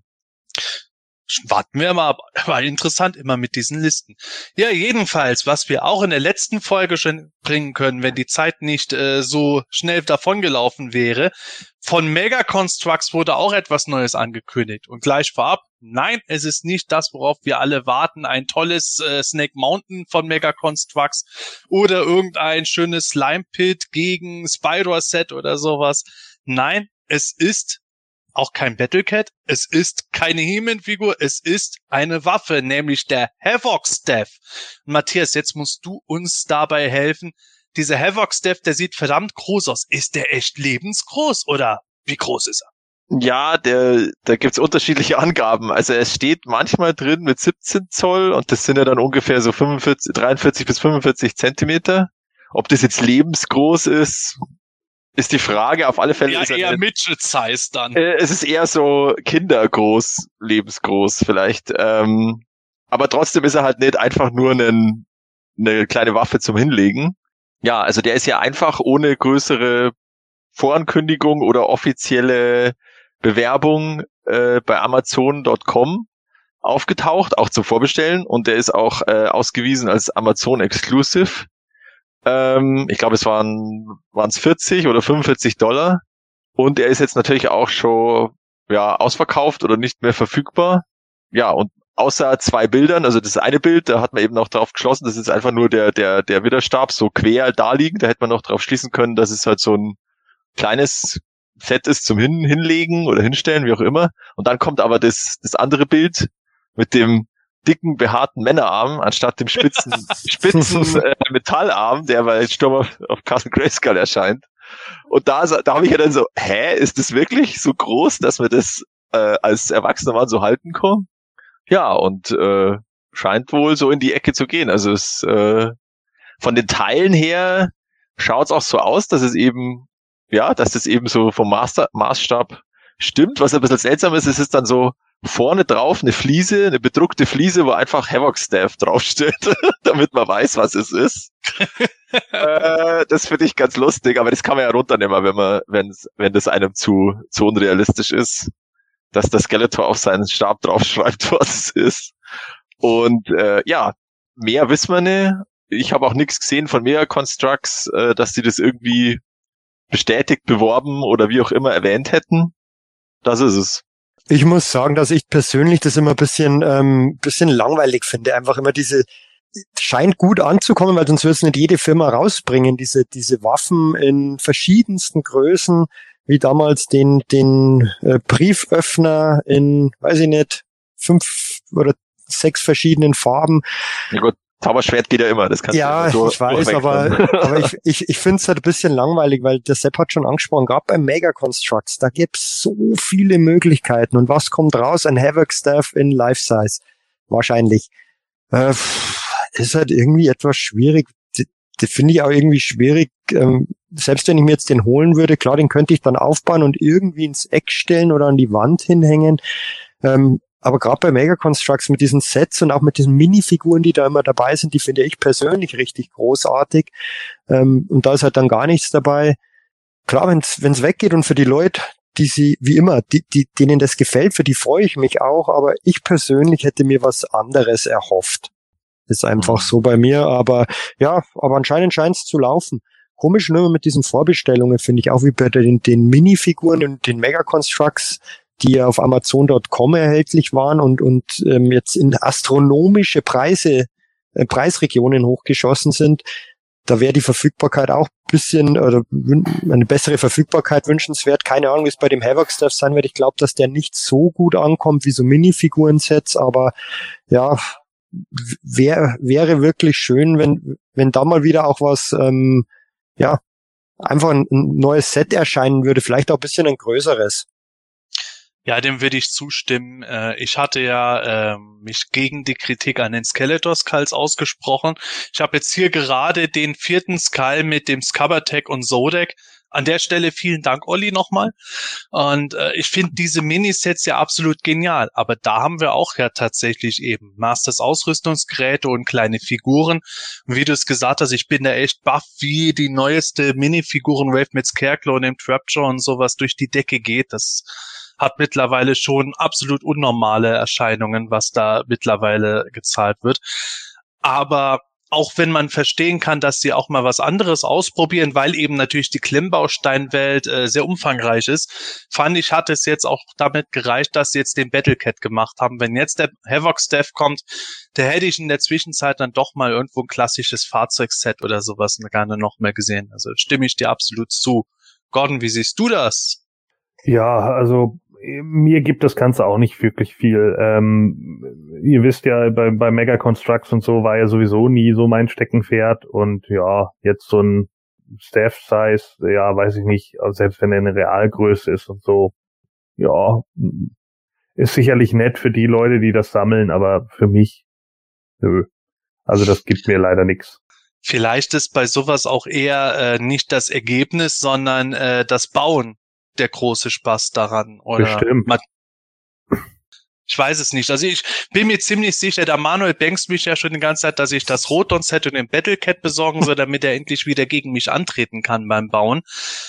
Warten wir mal ab. War interessant immer mit diesen Listen. Ja, jedenfalls, was wir auch in der letzten Folge schon bringen können, wenn die Zeit nicht so schnell davongelaufen wäre. Von Mega Construx wurde auch etwas Neues angekündigt. Und gleich vorab, nein, es ist nicht das, worauf wir alle warten. Ein tolles Snake Mountain von Mega Construx oder irgendein schönes Slime Pit gegen Spyro Set oder sowas. Nein, es ist auch kein Battlecat, es ist keine He-Man-Figur, es ist eine Waffe, nämlich der Havoc-Staff. Matthias, jetzt musst du uns dabei helfen. Dieser Havoc-Staff, der sieht verdammt groß aus. Ist der echt lebensgroß oder wie groß ist er? Ja, da gibt's unterschiedliche Angaben. Also es steht manchmal drin mit 17 Zoll und das sind ja dann ungefähr so 43 bis 45 Zentimeter. Ob das jetzt lebensgroß ist die Frage. Auf alle Fälle ja, ist er eher Midget-Size dann. Es ist eher so kindergroß, lebensgroß vielleicht. Aber trotzdem ist er halt nicht einfach nur eine kleine Waffe zum Hinlegen. Ja, also der ist ja einfach ohne größere Vorankündigung oder offizielle Bewerbung bei Amazon.com aufgetaucht, auch zum Vorbestellen, und der ist auch ausgewiesen als Amazon Exclusive. Ich glaube, es waren es 40 oder $45. Und er ist jetzt natürlich auch schon ausverkauft oder nicht mehr verfügbar. Ja, und außer 2 Bildern, also das eine Bild, da hat man eben noch drauf geschlossen, das ist einfach nur der Widderstab so quer da liegen, da hätte man noch drauf schließen können, dass es halt so ein kleines Set ist zum Hinlegen oder hinstellen, wie auch immer. Und dann kommt aber das andere Bild mit dem dicken, behaarten Männerarm anstatt dem spitzen Metallarm, der bei Sturm auf Castle Grayskull erscheint. Und da habe ich ja dann so, ist das wirklich so groß, dass wir das als erwachsener Mann so halten können? Ja, und scheint wohl so in die Ecke zu gehen. Also es von den Teilen her schaut es auch so aus, dass es eben dass das eben so vom Maßstab stimmt. Was ein bisschen seltsam ist, es ist dann so vorne drauf eine bedruckte Fliese, wo einfach Havoc Staff draufsteht, damit man weiß, was es ist. Das finde ich ganz lustig, aber das kann man ja runternehmen, wenn das einem zu unrealistisch ist, dass der Skeletor auf seinen Stab draufschreibt, was es ist. Und mehr wissen wir nicht. Ich habe auch nichts gesehen von Mega Constructs, dass die das irgendwie bestätigt, beworben oder wie auch immer erwähnt hätten. Das ist es. Ich muss sagen, dass ich persönlich das immer ein bisschen langweilig finde. Einfach immer scheint gut anzukommen, weil sonst wird es nicht jede Firma rausbringen. Diese Waffen in verschiedensten Größen, wie damals den Brieföffner in, weiß ich nicht, 5 oder 6 verschiedenen Farben. Ja gut, Zauberschwert geht ja immer, das kannst du so ich weiß, aber ich finde es halt ein bisschen langweilig, weil der Sepp hat schon angesprochen, gerade bei Mega Constructs, da gibt's so viele Möglichkeiten. Und was kommt raus? Ein Havoc Staff in Life-Size. Wahrscheinlich. Ist halt irgendwie etwas schwierig. Das finde ich auch irgendwie schwierig. Selbst wenn ich mir jetzt den holen würde, klar, den könnte ich dann aufbauen und irgendwie ins Eck stellen oder an die Wand hinhängen. Aber gerade bei Mega Constructs mit diesen Sets und auch mit diesen Minifiguren, die da immer dabei sind, die finde ich persönlich richtig großartig. Und da ist halt dann gar nichts dabei. Klar, wenn's weggeht und für die Leute, denen das gefällt, für die freue ich mich auch. Aber ich persönlich hätte mir was anderes erhofft. Ist einfach so bei mir. Aber anscheinend scheint's zu laufen. Komisch nur mit diesen Vorbestellungen, finde ich, auch wie bei den Minifiguren und den Mega Constructs, die ja auf Amazon.com erhältlich waren und jetzt in astronomische Preisregionen hochgeschossen sind. Da wäre die Verfügbarkeit auch ein bisschen, oder eine bessere Verfügbarkeit wünschenswert. Keine Ahnung, wie es bei dem Havoc Staff sein wird. Ich glaube, dass der nicht so gut ankommt wie so Minifiguren-Sets, aber ja, wäre wirklich schön, wenn da mal wieder auch was, einfach ein neues Set erscheinen würde, vielleicht auch ein bisschen ein größeres. Ja, dem würde ich zustimmen. Ich hatte ja mich gegen die Kritik an den Skeletor Skulls ausgesprochen. Ich habe jetzt hier gerade den 4. Skull mit dem Scabatech und Zodek. An der Stelle vielen Dank, Olli, nochmal. Und ich finde diese Minisets ja absolut genial. Aber da haben wir auch ja tatsächlich eben Masters Ausrüstungsgeräte und kleine Figuren. Und wie du es gesagt hast, ich bin da echt baff, wie die neueste Minifiguren-Wave mit Scarecrow und dem Trapjaw und sowas durch die Decke geht. Das hat mittlerweile schon absolut unnormale Erscheinungen, was da mittlerweile gezahlt wird. Aber auch wenn man verstehen kann, dass sie auch mal was anderes ausprobieren, weil eben natürlich die Klemmbausteinwelt sehr umfangreich ist, fand ich, hat es jetzt auch damit gereicht, dass sie jetzt den Battlecat gemacht haben. Wenn jetzt der Havoc Staff kommt, da hätte ich in der Zwischenzeit dann doch mal irgendwo ein klassisches Fahrzeugset oder sowas gerne noch mehr gesehen. Also stimme ich dir absolut zu. Gordon, wie siehst du das? Ja, also mir gibt das Ganze auch nicht wirklich viel. Ihr wisst ja, bei Mega Constructs und so war ja sowieso nie so mein Steckenpferd. Und ja, jetzt so ein Staff-Size, ja, weiß ich nicht, selbst wenn er eine Realgröße ist und so, ja, ist sicherlich nett für die Leute, die das sammeln, aber für mich, nö. Also das gibt mir leider nichts. Vielleicht ist bei sowas auch eher nicht das Ergebnis, sondern das Bauen der große Spaß daran. Oder bestimmt. Ich weiß es nicht. Also ich bin mir ziemlich sicher, der Manuel bängst mich ja schon die ganze Zeit, dass ich das Roton-Set und den Battlecat besorgen soll, damit er endlich wieder gegen mich antreten kann beim Bauen.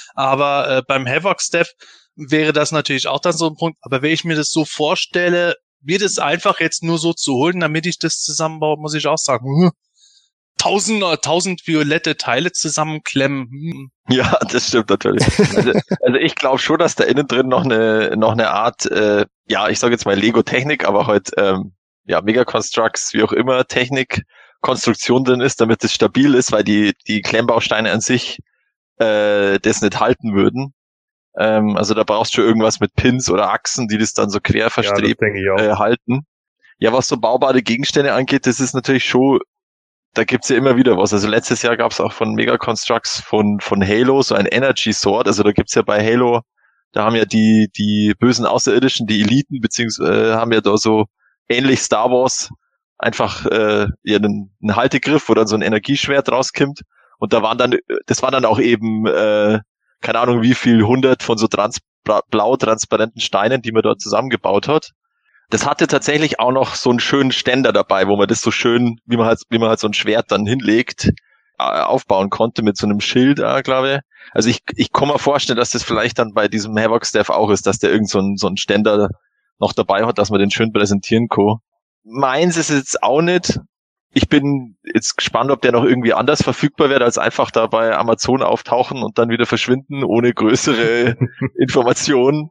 Aber beim Havoc Staff wäre das natürlich auch dann so ein Punkt. Aber wenn ich mir das so vorstelle, mir das einfach jetzt nur so zu holen, damit ich das zusammenbaue, muss ich auch sagen, 1000 violette Teile zusammenklemmen. Ja, das stimmt natürlich. Also ich glaube schon, dass da innen drin noch eine Art, ich sage jetzt mal Lego-Technik, aber halt Mega-Constructs, wie auch immer, Technik, Konstruktion drin ist, damit es stabil ist, weil die Klemmbausteine an sich das nicht halten würden. Also da brauchst du irgendwas mit Pins oder Achsen, die das dann so quer verstrebt halten. Ja, was so baubare Gegenstände angeht, das ist natürlich schon, da gibt's ja immer wieder was. Also letztes Jahr gab's auch von Mega Constructs von Halo so ein Energy Sword. Also da gibt's ja bei Halo, da haben ja die bösen Außerirdischen, die Eliten, beziehungsweise haben ja da so ähnlich Star Wars einfach einen Haltegriff, wo dann so ein Energieschwert rauskommt. Und das waren dann auch eben keine Ahnung wie viel 100 von so blau transparenten Steinen, die man dort zusammengebaut hat. Das hatte tatsächlich auch noch so einen schönen Ständer dabei, wo man das so schön, wie man halt so ein Schwert dann hinlegt, aufbauen konnte mit so einem Schild, glaube ich. Also ich kann mir vorstellen, dass das vielleicht dann bei diesem Havoc-Staff auch ist, dass der irgend so einen Ständer noch dabei hat, dass man den schön präsentieren kann. Meins ist es jetzt auch nicht. Ich bin jetzt gespannt, ob der noch irgendwie anders verfügbar wird, als einfach da bei Amazon auftauchen und dann wieder verschwinden, ohne größere Informationen.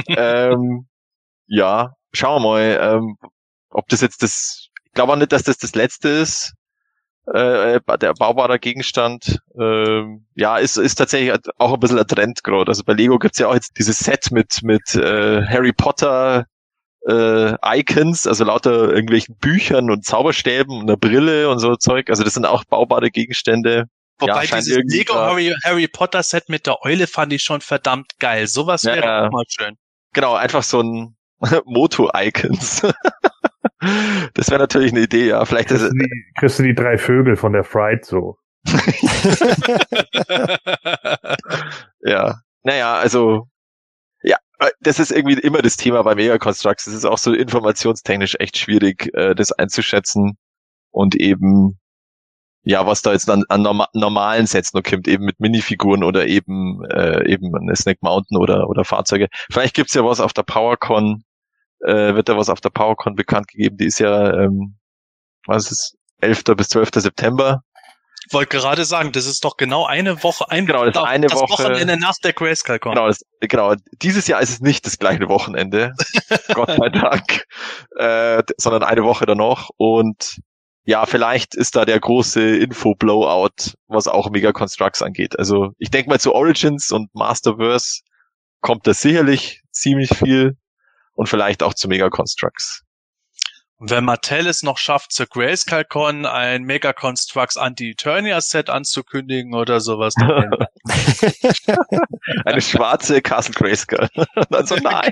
Ja, schauen wir mal, ob das jetzt ich glaube auch nicht, dass das letzte ist, der baubare Gegenstand. Ist tatsächlich auch ein bisschen ein Trend gerade. Also bei Lego gibt's ja auch jetzt dieses Set mit Harry Potter Icons, also lauter irgendwelchen Büchern und Zauberstäben und einer Brille und so Zeug. Also das sind auch baubare Gegenstände. Wobei dieses Lego Harry Potter Set mit der Eule fand ich schon verdammt geil. Sowas wäre auch mal schön. Genau, einfach so ein Moto-Icons. Das wäre natürlich eine Idee, ja. Vielleicht kriegst du die 3 Vögel von der Fright so. Ja. Naja, also das ist irgendwie immer das Thema bei Mega Constructs. Es ist auch so informationstechnisch echt schwierig, das einzuschätzen und eben, was da jetzt an normalen Sets noch kommt, eben mit Minifiguren oder eben eine Snake Mountain oder Fahrzeuge. Vielleicht gibt's ja was auf der PowerCon, wird da was auf der PowerCon bekannt gegeben. Die ist ja, 11. bis 12. September. Ich wollte gerade sagen, das ist doch genau eine Woche, das Wochenende nach der Grayscale-Con. Genau, dieses Jahr ist es nicht das gleiche Wochenende, Gott sei Dank, sondern eine Woche danach. Und ja, vielleicht ist da der große Info-Blowout, was auch Mega Constructs angeht. Also ich denke mal zu Origins und Masterverse kommt da sicherlich ziemlich viel und vielleicht auch zu Mega Constructs. Und wenn Mattel es noch schafft, zur Grayscale-Con ein Mega Constructs Anti-Eternia-Set anzukündigen oder sowas. Eine schwarze Castle Grayscale. Also nein.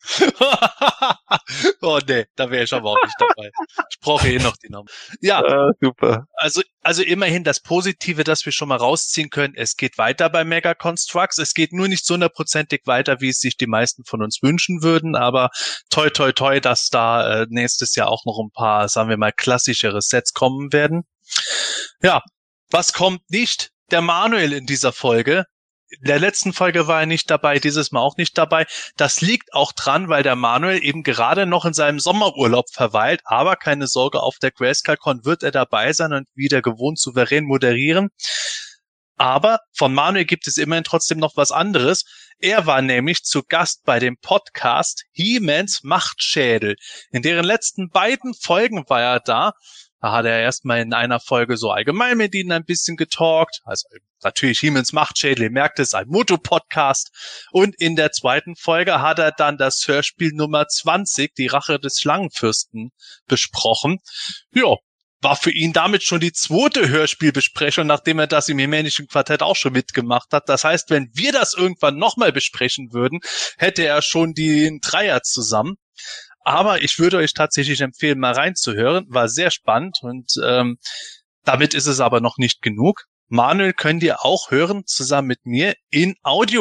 Oh nee, da wäre ich aber auch nicht dabei. Ich brauche noch die Namen. Ja, super. Also immerhin das Positive, das wir schon mal rausziehen können, es geht weiter bei Mega Constructs. Es geht nur nicht so 100%ig weiter, wie es sich die meisten von uns wünschen würden, aber toi toi toi, dass da nächstes Jahr auch noch ein paar, sagen wir mal, klassischere Sets kommen werden. Ja, was kommt nicht? Der Manuel in dieser Folge. In der letzten Folge war er nicht dabei, dieses Mal auch nicht dabei. Das liegt auch dran, weil der Manuel eben gerade noch in seinem Sommerurlaub verweilt. Aber keine Sorge, auf der Grayscale-Con wird er dabei sein und wieder gewohnt souverän moderieren. Aber von Manuel gibt es immerhin trotzdem noch was anderes. Er war nämlich zu Gast bei dem Podcast He-Mans Machtschädel. In deren letzten beiden Folgen war er da. Da hat er erstmal in einer Folge so allgemein mit ihnen ein bisschen getalkt. Also natürlich He-Mans Machtschädel, ihr merkt es, ein Moto-Podcast. Und in der zweiten Folge hat er dann das Hörspiel Nummer 20, die Rache des Schlangenfürsten, besprochen. Ja, war für ihn damit schon die zweite Hörspielbesprechung, nachdem er das im Hemänischen Quartett auch schon mitgemacht hat. Das heißt, wenn wir das irgendwann nochmal besprechen würden, hätte er schon den Dreier zusammen. Aber ich würde euch tatsächlich empfehlen, mal reinzuhören. War sehr spannend und damit ist es aber noch nicht genug. Manuel könnt ihr auch hören, zusammen mit mir, in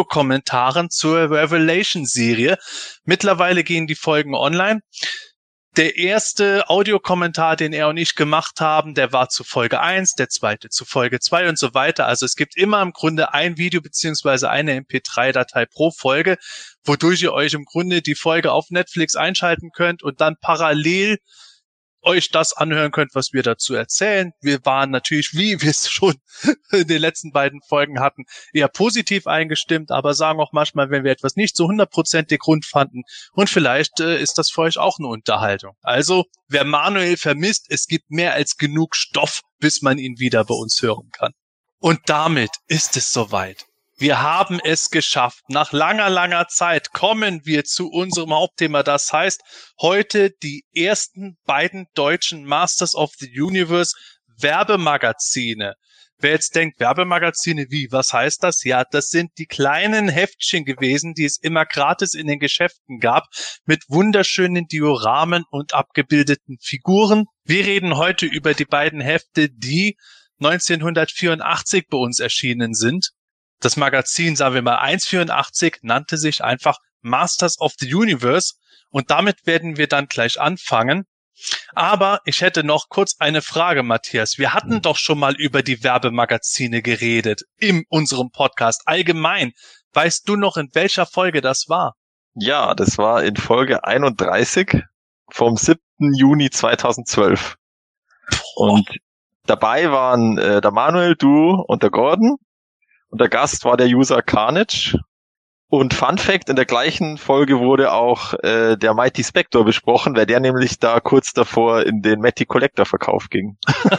Audiokommentaren zur Revelation-Serie. Mittlerweile gehen die Folgen online. Der erste Audiokommentar, den er und ich gemacht haben, der war zu Folge 1, der zweite zu Folge 2 und so weiter. Also es gibt immer im Grunde ein Video beziehungsweise eine MP3-Datei pro Folge, wodurch ihr euch im Grunde die Folge auf Netflix einschalten könnt und dann parallel euch das anhören könnt, was wir dazu erzählen. Wir waren natürlich, wie wir es schon in den letzten beiden Folgen hatten, eher positiv eingestimmt, aber sagen auch manchmal, wenn wir etwas nicht so 100%ig rund fanden und vielleicht ist das für euch auch eine Unterhaltung. Also, wer Manuel vermisst, es gibt mehr als genug Stoff, bis man ihn wieder bei uns hören kann. Und damit ist es soweit. Wir haben es geschafft. Nach langer, langer Zeit kommen wir zu unserem Hauptthema. Das heißt, heute die ersten beiden deutschen Masters of the Universe Werbemagazine. Wer jetzt denkt, Werbemagazine, wie? Was heißt das? Ja, das sind die kleinen Heftchen gewesen, die es immer gratis in den Geschäften gab, mit wunderschönen Dioramen und abgebildeten Figuren. Wir reden heute über die beiden Hefte, die 1984 bei uns erschienen sind. Das Magazin, sagen wir mal 184, nannte sich einfach Masters of the Universe und damit werden wir dann gleich anfangen. Aber ich hätte noch kurz eine Frage, Matthias. Wir hatten doch schon mal über die Werbemagazine geredet in unserem Podcast. Allgemein, weißt du noch, in welcher Folge das war? Ja, das war in Folge 31 vom 7. Juni 2012. Und dabei waren der Manuel, du und der Gordon. Und der Gast war der User Carnage. Und Fun Fact, in der gleichen Folge wurde auch der Mighty Spector besprochen, weil der nämlich da kurz davor in den Matty Collector Verkauf ging.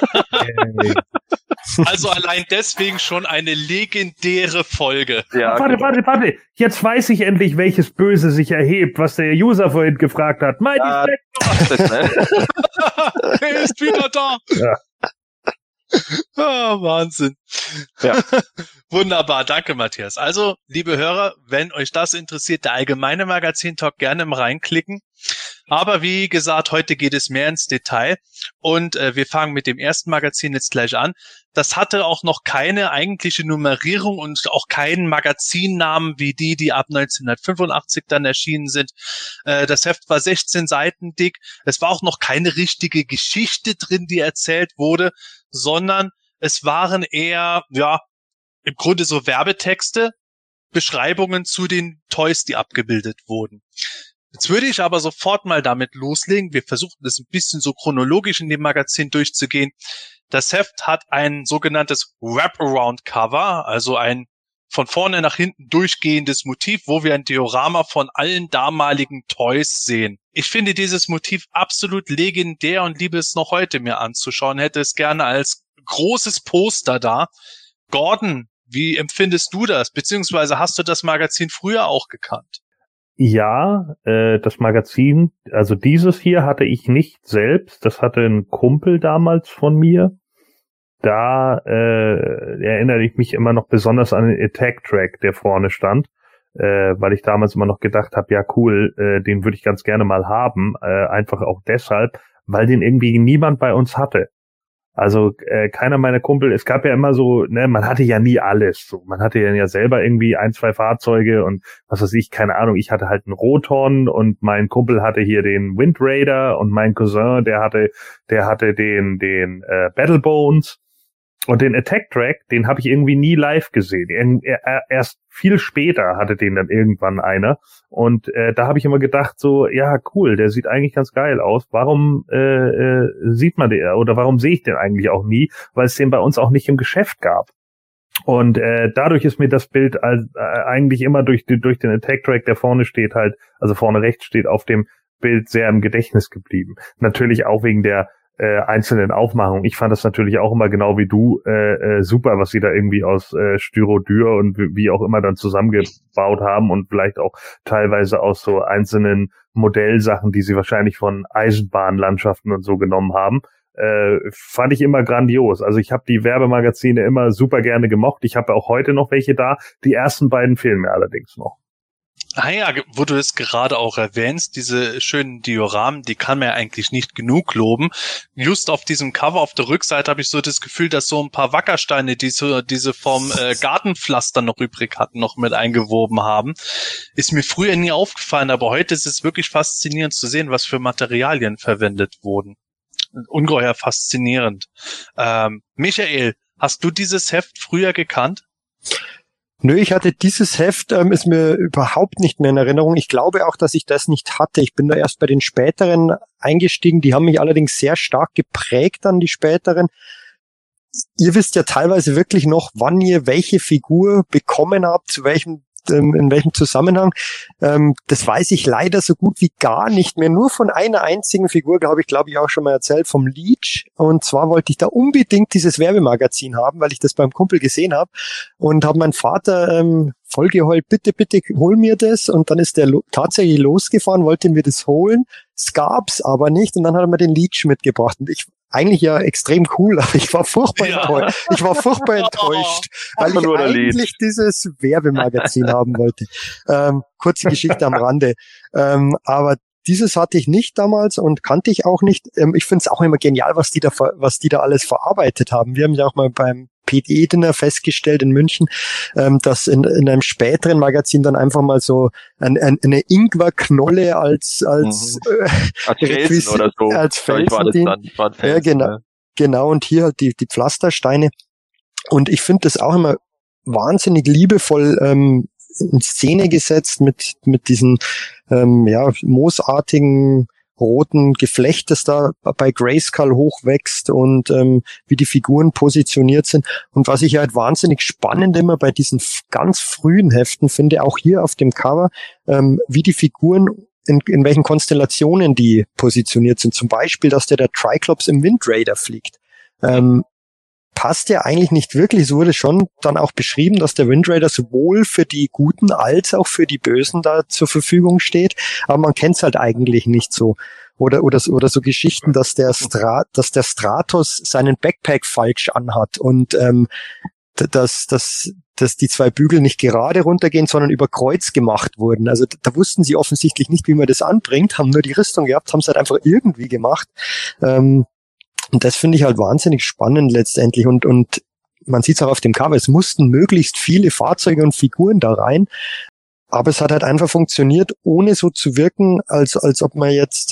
Also allein deswegen schon eine legendäre Folge. Ja, warte. Jetzt weiß ich endlich, welches Böse sich erhebt, was der User vorhin gefragt hat. Mighty Spector! Er ist wieder da! Ja. Oh, Wahnsinn. Ja. Wunderbar, danke Matthias. Also, liebe Hörer, wenn euch das interessiert, der allgemeine Magazin-Talk, gerne im reinklicken. Aber wie gesagt, heute geht es mehr ins Detail und wir fangen mit dem ersten Magazin jetzt gleich an. Das hatte auch noch keine eigentliche Nummerierung und auch keinen Magazinnamen wie die ab 1985 dann erschienen sind. Das Heft war 16 Seiten dick. Es war auch noch keine richtige Geschichte drin, die erzählt wurde, sondern es waren eher, ja, im Grunde so Werbetexte, Beschreibungen zu den Toys, die abgebildet wurden. Jetzt würde ich aber sofort mal damit loslegen. Wir versuchen das ein bisschen so chronologisch in dem Magazin durchzugehen. Das Heft hat ein sogenanntes Wraparound-Cover, also ein von vorne nach hinten durchgehendes Motiv, wo wir ein Diorama von allen damaligen Toys sehen. Ich finde dieses Motiv absolut legendär und liebe es noch heute mir anzuschauen. Hätte es gerne als großes Poster da. Gordon, wie empfindest du das? Beziehungsweise hast du das Magazin früher auch gekannt? Ja, das Magazin, also dieses hier hatte ich nicht selbst, das hatte ein Kumpel damals von mir. Da erinnere ich mich immer noch besonders an den Attack-Track, der vorne stand, weil ich damals immer noch gedacht habe, ja cool, den würde ich ganz gerne mal haben, einfach auch deshalb, weil den irgendwie niemand bei uns hatte. Also keiner meiner Kumpel, es gab ja immer so, ne, man hatte ja nie alles. So, man hatte ja selber irgendwie 1, 2 Fahrzeuge und was weiß ich, keine Ahnung, ich hatte halt einen Rothorn und mein Kumpel hatte hier den Wind Raider und mein Cousin, der hatte den Battlebones. Und den Attack Track, den habe ich irgendwie nie live gesehen. Erst viel später hatte den dann irgendwann einer. Und da habe ich immer gedacht so, ja cool, der sieht eigentlich ganz geil aus. Warum sieht man den oder warum sehe ich den eigentlich auch nie? Weil es den bei uns auch nicht im Geschäft gab. Und dadurch ist mir das Bild eigentlich immer durch den Attack Track, der vorne steht halt, also vorne rechts steht auf dem Bild, sehr im Gedächtnis geblieben. Natürlich auch wegen der einzelnen Aufmachungen. Ich fand das natürlich auch immer genau wie du super, was sie da irgendwie aus Styrodur und wie auch immer dann zusammengebaut haben und vielleicht auch teilweise aus so einzelnen Modellsachen, die sie wahrscheinlich von Eisenbahnlandschaften und so genommen haben. Fand ich immer grandios. Also ich habe die Werbemagazine immer super gerne gemocht. Ich habe auch heute noch welche da. Die ersten beiden fehlen mir allerdings noch. Naja, wo du es gerade auch erwähnst, diese schönen Dioramen, die kann man ja eigentlich nicht genug loben. Just auf diesem Cover auf der Rückseite habe ich so das Gefühl, dass so ein paar Wackersteine, die so diese vom Gartenpflaster noch übrig hatten, noch mit eingewoben haben. Ist mir früher nie aufgefallen, aber heute ist es wirklich faszinierend zu sehen, was für Materialien verwendet wurden. Ungeheuer faszinierend. Michael, hast du dieses Heft früher gekannt? Nö, ich hatte dieses Heft, ist mir überhaupt nicht mehr in Erinnerung. Ich glaube auch, dass ich das nicht hatte. Ich bin da erst bei den späteren eingestiegen. Die haben mich allerdings sehr stark geprägt an die späteren. Ihr wisst ja teilweise wirklich noch, wann ihr welche Figur bekommen habt, zu welchem in welchem Zusammenhang. Das weiß ich leider so gut wie gar nicht mehr. Nur von einer einzigen Figur, glaube ich auch schon mal erzählt, vom Leech. Und zwar wollte ich da unbedingt dieses Werbemagazin haben, weil ich das beim Kumpel gesehen habe. Und habe meinen Vater vollgeheult, bitte, hol mir das. Und dann ist der tatsächlich losgefahren, wollte mir das holen. Es gab's aber nicht. Und dann hat er mir den Leech mitgebracht. Und ich eigentlich ja extrem cool, aber ich war furchtbar enttäuscht. Ich war furchtbar enttäuscht, weil ich eigentlich dieses Werbemagazin haben wollte. Kurze Geschichte am Rande. Aber dieses hatte ich nicht damals und kannte ich auch nicht. Ich finde es auch immer genial, was die da alles verarbeitet haben. Wir haben ja auch mal beim PDE-Dinner festgestellt in München, dass in einem späteren Magazin dann einfach mal so eine Ingwerknolle als Felsen oder so. Als Felsen war Felsen, ja, genau. Und hier halt die Pflastersteine. Und ich finde das auch immer wahnsinnig liebevoll in Szene gesetzt mit diesen moosartigen roten Geflecht, das da bei Grayskull hochwächst und wie die Figuren positioniert sind. Und was ich halt wahnsinnig spannend immer bei diesen ganz frühen Heften finde, auch hier auf dem Cover, wie die Figuren in welchen Konstellationen die positioniert sind. Zum Beispiel, dass der Triclops im Wind Raider fliegt. Passt ja eigentlich nicht wirklich. Es wurde schon dann auch beschrieben, dass der Wind Raider sowohl für die Guten als auch für die Bösen da zur Verfügung steht. Aber man kennt es halt eigentlich nicht so. Oder so Geschichten, dass der Stratos seinen Backpack falsch anhat und dass die zwei Bügel nicht gerade runtergehen, sondern über Kreuz gemacht wurden. Also da wussten sie offensichtlich nicht, wie man das anbringt, haben nur die Rüstung gehabt, haben es halt einfach irgendwie gemacht. Und das finde ich halt wahnsinnig spannend letztendlich. Und man sieht es auch auf dem Cover, es mussten möglichst viele Fahrzeuge und Figuren da rein. Aber es hat halt einfach funktioniert, ohne so zu wirken, als ob man jetzt,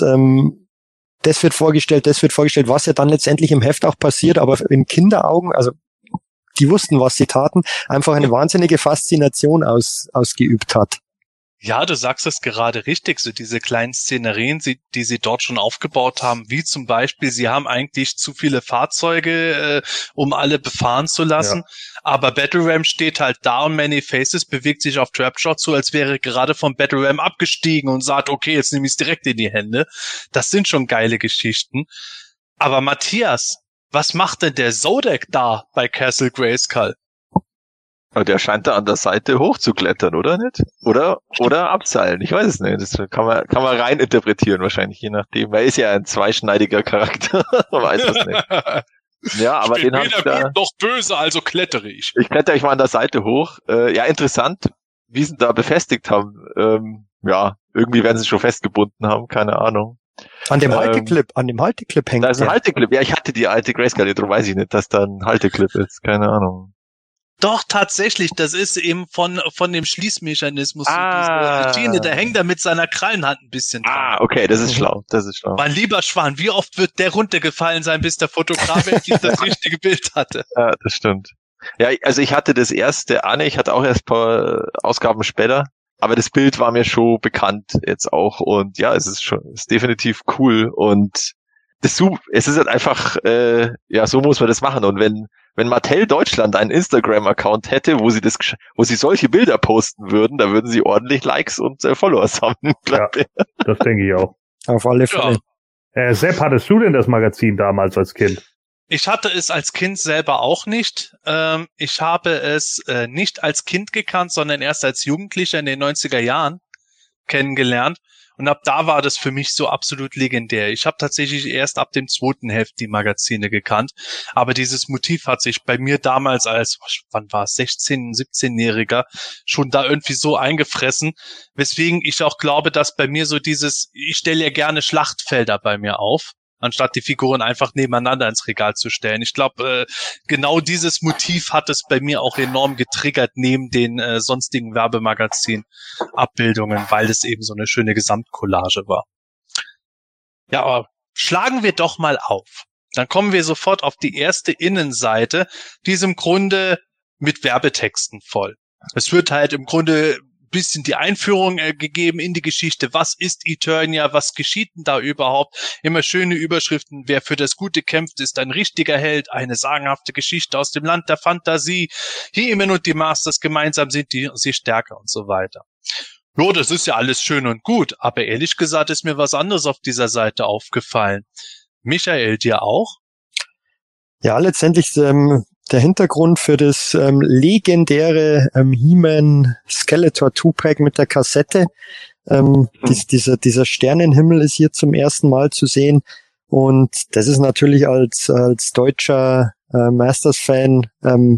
das wird vorgestellt, was ja dann letztendlich im Heft auch passiert, aber in Kinderaugen, also die wussten, was sie taten, einfach eine wahnsinnige Faszination ausgeübt hat. Ja, du sagst es gerade richtig, so diese kleinen Szenerien, die sie dort schon aufgebaut haben, wie zum Beispiel, sie haben eigentlich zu viele Fahrzeuge, um alle befahren zu lassen, aber Battle Ram steht halt da und Many Faces bewegt sich auf Trapjaw zu, als wäre gerade vom Battle Ram abgestiegen und sagt, okay, jetzt nehme ich es direkt in die Hände. Das sind schon geile Geschichten. Aber Matthias, was macht denn der Zodek da bei Castle Grayskull? Der scheint da an der Seite hochzuklettern, oder nicht? Oder abseilen, ich weiß es nicht. Das kann man rein interpretieren wahrscheinlich, je nachdem. Er ist ja ein zweischneidiger Charakter, man weiß es nicht. Ja, aber den habe ich da... gut noch böse, also klettere ich. Ich klettere mal an der Seite hoch. Ja, interessant, wie sie ihn da befestigt haben. Irgendwie werden sie schon festgebunden haben, keine Ahnung. An dem Halteclip hängt. Da ist ein Halteclip. Ja, ich hatte die alte Grayskull, darum weiß ich nicht, dass da ein Halteclip ist, keine Ahnung. Doch, tatsächlich, das ist eben von dem Schließmechanismus. Diese Schiene, der hängt da mit seiner Krallenhand ein bisschen dran. Okay, das ist schlau. Mein lieber Schwan, wie oft wird der runtergefallen sein, bis der Fotograf endlich das richtige Bild hatte? Ja, das stimmt. Ja, also ich hatte das erste ich hatte auch erst ein paar Ausgaben später, aber das Bild war mir schon bekannt jetzt auch und ja, es ist definitiv cool und es ist halt einfach, so muss man das machen und wenn Mattel Deutschland einen Instagram-Account hätte, wo sie solche Bilder posten würden, da würden sie ordentlich Likes und Follower sammeln. Ja, das denke ich auch. Auf alle Fälle. Ja. Sepp, hattest du denn das Magazin damals als Kind? Ich hatte es als Kind selber auch nicht. Ich habe es nicht als Kind gekannt, sondern erst als Jugendlicher in den 90er Jahren kennengelernt. Und ab da war das für mich so absolut legendär. Ich habe tatsächlich erst ab dem zweiten Heft die Magazine gekannt, aber dieses Motiv hat sich bei mir damals als, wann war es, 16-, 17-Jähriger schon da irgendwie so eingefressen, weswegen ich auch glaube, dass bei mir so dieses, ich stelle ja gerne Schlachtfelder bei mir auf, anstatt die Figuren einfach nebeneinander ins Regal zu stellen. Ich glaube, genau dieses Motiv hat es bei mir auch enorm getriggert, neben den sonstigen Werbemagazin-Abbildungen, weil es eben so eine schöne Gesamtcollage war. Ja, aber schlagen wir doch mal auf. Dann kommen wir sofort auf die erste Innenseite, die ist im Grunde mit Werbetexten voll. Es wird halt im Grunde bisschen die Einführung gegeben in die Geschichte. Was ist Eternia? Was geschieht denn da überhaupt? Immer schöne Überschriften. Wer für das Gute kämpft, ist ein richtiger Held. Eine sagenhafte Geschichte aus dem Land der Fantasie. He-Man und die Masters gemeinsam sind sie stärker und so weiter. Jo, das ist ja alles schön und gut, aber ehrlich gesagt ist mir was anderes auf dieser Seite aufgefallen. Michael, dir auch? Ja, letztendlich der Hintergrund für das legendäre He-Man Skeletor 2-Pack mit der Kassette. Dieser Sternenhimmel ist hier zum ersten Mal zu sehen. Und das ist natürlich als deutscher Masters-Fan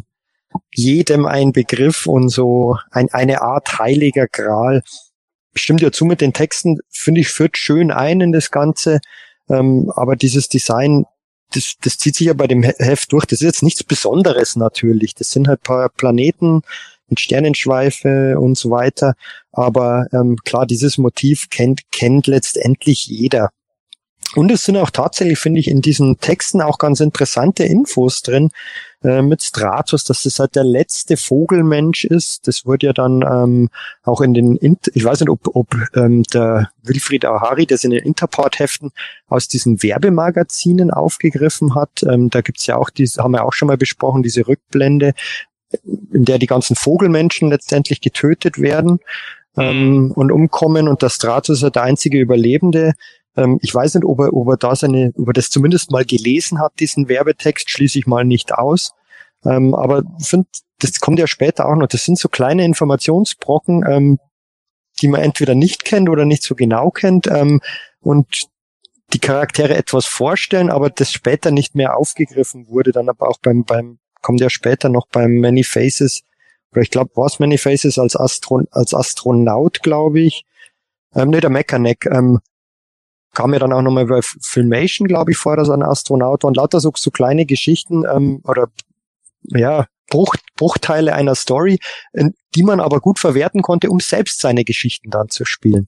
jedem ein Begriff und so eine Art heiliger Gral. Stimmt ja zu mit den Texten, finde ich, führt schön ein in das Ganze. Aber dieses Design, das zieht sich ja bei dem Heft durch. Das ist jetzt nichts Besonderes natürlich. Das sind halt ein paar Planeten mit Sternenschweife und so weiter. Aber klar, dieses Motiv kennt letztendlich jeder. Und es sind auch tatsächlich, finde ich, in diesen Texten auch ganz interessante Infos drin mit Stratos, dass das halt der letzte Vogelmensch ist. Das wurde ja dann auch in den, ich weiß nicht, ob der Wilfried Ahari das in den Interport-Heften aus diesen Werbemagazinen aufgegriffen hat. Da gibt's ja auch, haben wir auch schon mal besprochen, diese Rückblende, in der die ganzen Vogelmenschen letztendlich getötet werden und umkommen. Und der Stratos ist ja der einzige Überlebende. Ich weiß nicht, ob er das zumindest mal gelesen hat, diesen Werbetext, schließe ich mal nicht aus. Aber ich finde, das kommt ja später auch noch. Das sind so kleine Informationsbrocken, die man entweder nicht kennt oder nicht so genau kennt, und die Charaktere etwas vorstellen, aber das später nicht mehr aufgegriffen wurde. Dann aber auch kommt ja später noch beim Many Faces, oder ich glaube, war es Many Faces als Astronaut, glaube ich. Der Mechaneck, kam ja dann auch nochmal bei Filmation, glaube ich, vor, dass er ein Astronaut war, und lauter so kleine Geschichten oder ja Bruchteile einer Story, die man aber gut verwerten konnte, um selbst seine Geschichten dann zu spielen.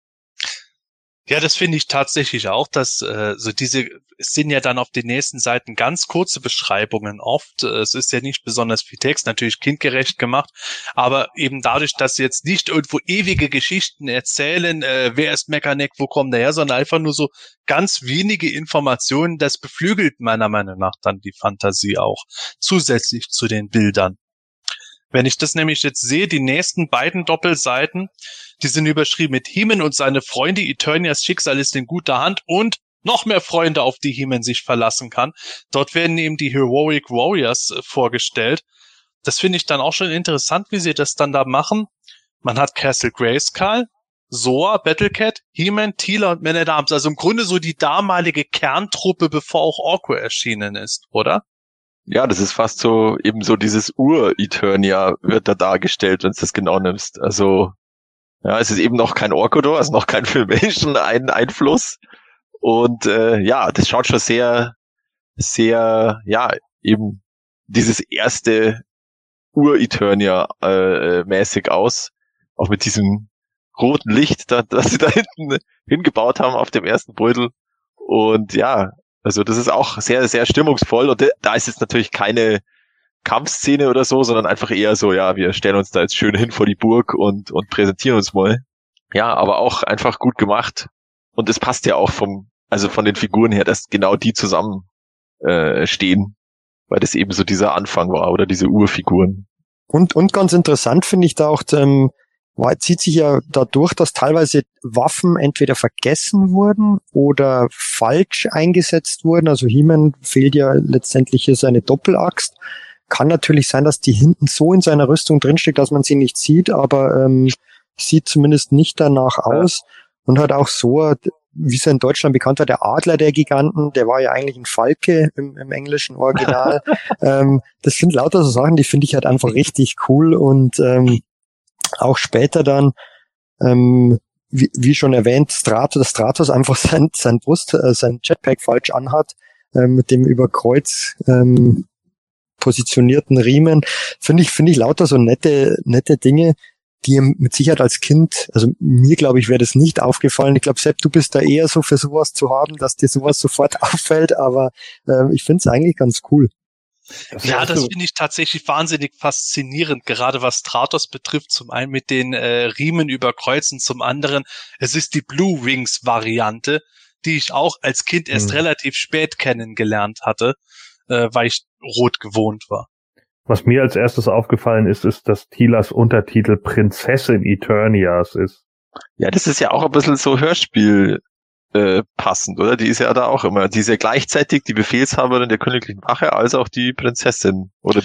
Ja, das finde ich tatsächlich auch, dass es sind ja dann auf den nächsten Seiten ganz kurze Beschreibungen oft. Es ist ja nicht besonders viel Text, natürlich kindgerecht gemacht, aber eben dadurch, dass sie jetzt nicht irgendwo ewige Geschichten erzählen, wer ist Mechaneck, wo kommt der her, sondern einfach nur so ganz wenige Informationen, das beflügelt meiner Meinung nach dann die Fantasie auch, zusätzlich zu den Bildern. Wenn ich das nämlich jetzt sehe, die nächsten beiden Doppelseiten, die sind überschrieben mit He-Man und seine Freunde, Eternias Schicksal ist in guter Hand und noch mehr Freunde, auf die He-Man sich verlassen kann. Dort werden eben die Heroic Warriors vorgestellt. Das finde ich dann auch schon interessant, wie sie das dann da machen. Man hat Castle Grayskull, Zoa, Battlecat, He-Man, Teela und Man at Arms. Also im Grunde so die damalige Kerntruppe, bevor auch Orko erschienen ist, oder? Ja, das ist fast so, eben so dieses Ur-Eternia wird da dargestellt, wenn du das genau nimmst. Also, ja, es ist eben noch kein Orko, also noch kein Filmation, ein Einfluss. Und ja, das schaut schon sehr, sehr, ja, eben dieses erste Ur-Eternia mäßig aus. Auch mit diesem roten Licht, das sie da hinten hingebaut haben auf dem ersten Beutel. Und ja, also das ist auch sehr, sehr stimmungsvoll. Und da ist jetzt natürlich keine Kampfszene oder so, sondern einfach eher so, ja, wir stellen uns da jetzt schön hin vor die Burg und präsentieren uns mal. Ja, aber auch einfach gut gemacht. Und es passt ja auch von den Figuren her, dass genau die zusammen stehen, weil das eben so dieser Anfang war oder diese Urfiguren. Und ganz interessant finde ich da auch, zieht sich ja dadurch, dass teilweise Waffen entweder vergessen wurden oder falsch eingesetzt wurden. Also He-Man fehlt ja letztendlich hier seine Doppelaxt. Kann natürlich sein, dass die hinten so in seiner Rüstung drinsteckt, dass man sie nicht sieht, aber sieht zumindest nicht danach aus. und hat auch so, wie es in Deutschland bekannt war, der Adler der Giganten, der war ja eigentlich ein Falke im englischen Original. Das sind lauter so Sachen, die finde ich halt einfach richtig cool und auch später dann, wie schon erwähnt, Stratos einfach sein Jetpack falsch anhat, mit dem über Kreuz positionierten Riemen, finde ich lauter so nette Dinge, die mit Sicherheit als Kind, also mir glaube ich, wäre das nicht aufgefallen. Ich glaube, Sepp, du bist da eher so für sowas zu haben, dass dir sowas sofort auffällt, aber ich finde es eigentlich ganz cool. Ja, das finde ich tatsächlich wahnsinnig faszinierend, gerade was Stratos betrifft. Zum einen mit den Riemen über Kreuzen, zum anderen, es ist die Blue Wings Variante, die ich auch als Kind erst relativ spät kennengelernt hatte, weil ich rot gewohnt war. Was mir als erstes aufgefallen ist, dass Teelas Untertitel Prinzessin Eternias ist. Ja, das ist ja auch ein bisschen so Hörspiel passend, oder? Die ist ja da auch immer, die ist ja gleichzeitig die Befehlshaberin der königlichen Wache, als auch die Prinzessin. Oder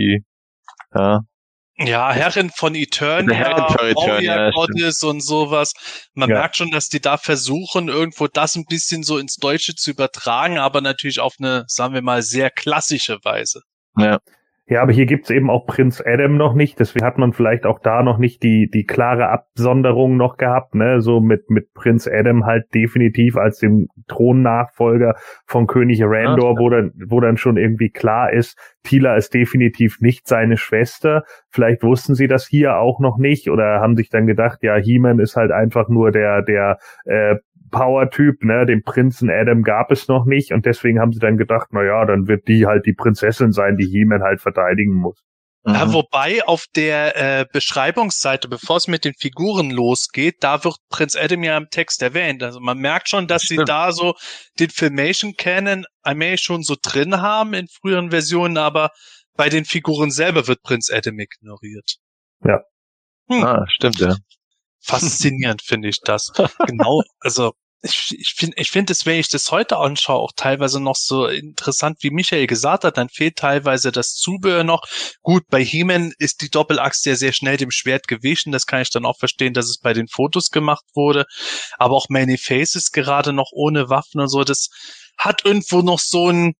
ja. Ja, Herrin von Eternia, Warrior Goddess und sowas. Man merkt schon, dass die da versuchen, irgendwo das ein bisschen so ins Deutsche zu übertragen, aber natürlich auf eine, sagen wir mal, sehr klassische Weise. Ja. Ja, aber hier gibt's eben auch Prinz Adam noch nicht, deswegen hat man vielleicht auch da noch nicht die klare Absonderung noch gehabt, ne, so mit Prinz Adam halt definitiv als dem Thronnachfolger von König Randor, wo dann schon irgendwie klar ist, Teela ist definitiv nicht seine Schwester. Vielleicht wussten sie das hier auch noch nicht oder haben sich dann gedacht, ja, He-Man ist halt einfach nur der Power-Typ, ne, den Prinzen Adam gab es noch nicht und deswegen haben sie dann gedacht, na ja, dann wird die halt die Prinzessin sein, die He-Man halt verteidigen muss. Ja, wobei auf der Beschreibungsseite, bevor es mit den Figuren losgeht, da wird Prinz Adam ja im Text erwähnt. Also man merkt schon, dass sie da so den Filmation Canon allmählich schon so drin haben in früheren Versionen, aber bei den Figuren selber wird Prinz Adam ignoriert. Ja. Stimmt, ja. Faszinierend finde ich das. Genau, also ich finde es, wenn ich das heute anschaue, auch teilweise noch so interessant, wie Michael gesagt hat, dann fehlt teilweise das Zubehör noch. Gut, bei He-Man ist die Doppelaxt ja sehr schnell dem Schwert gewichen, das kann ich dann auch verstehen, dass es bei den Fotos gemacht wurde, aber auch Many Faces gerade noch ohne Waffen und so, das hat irgendwo noch so ein,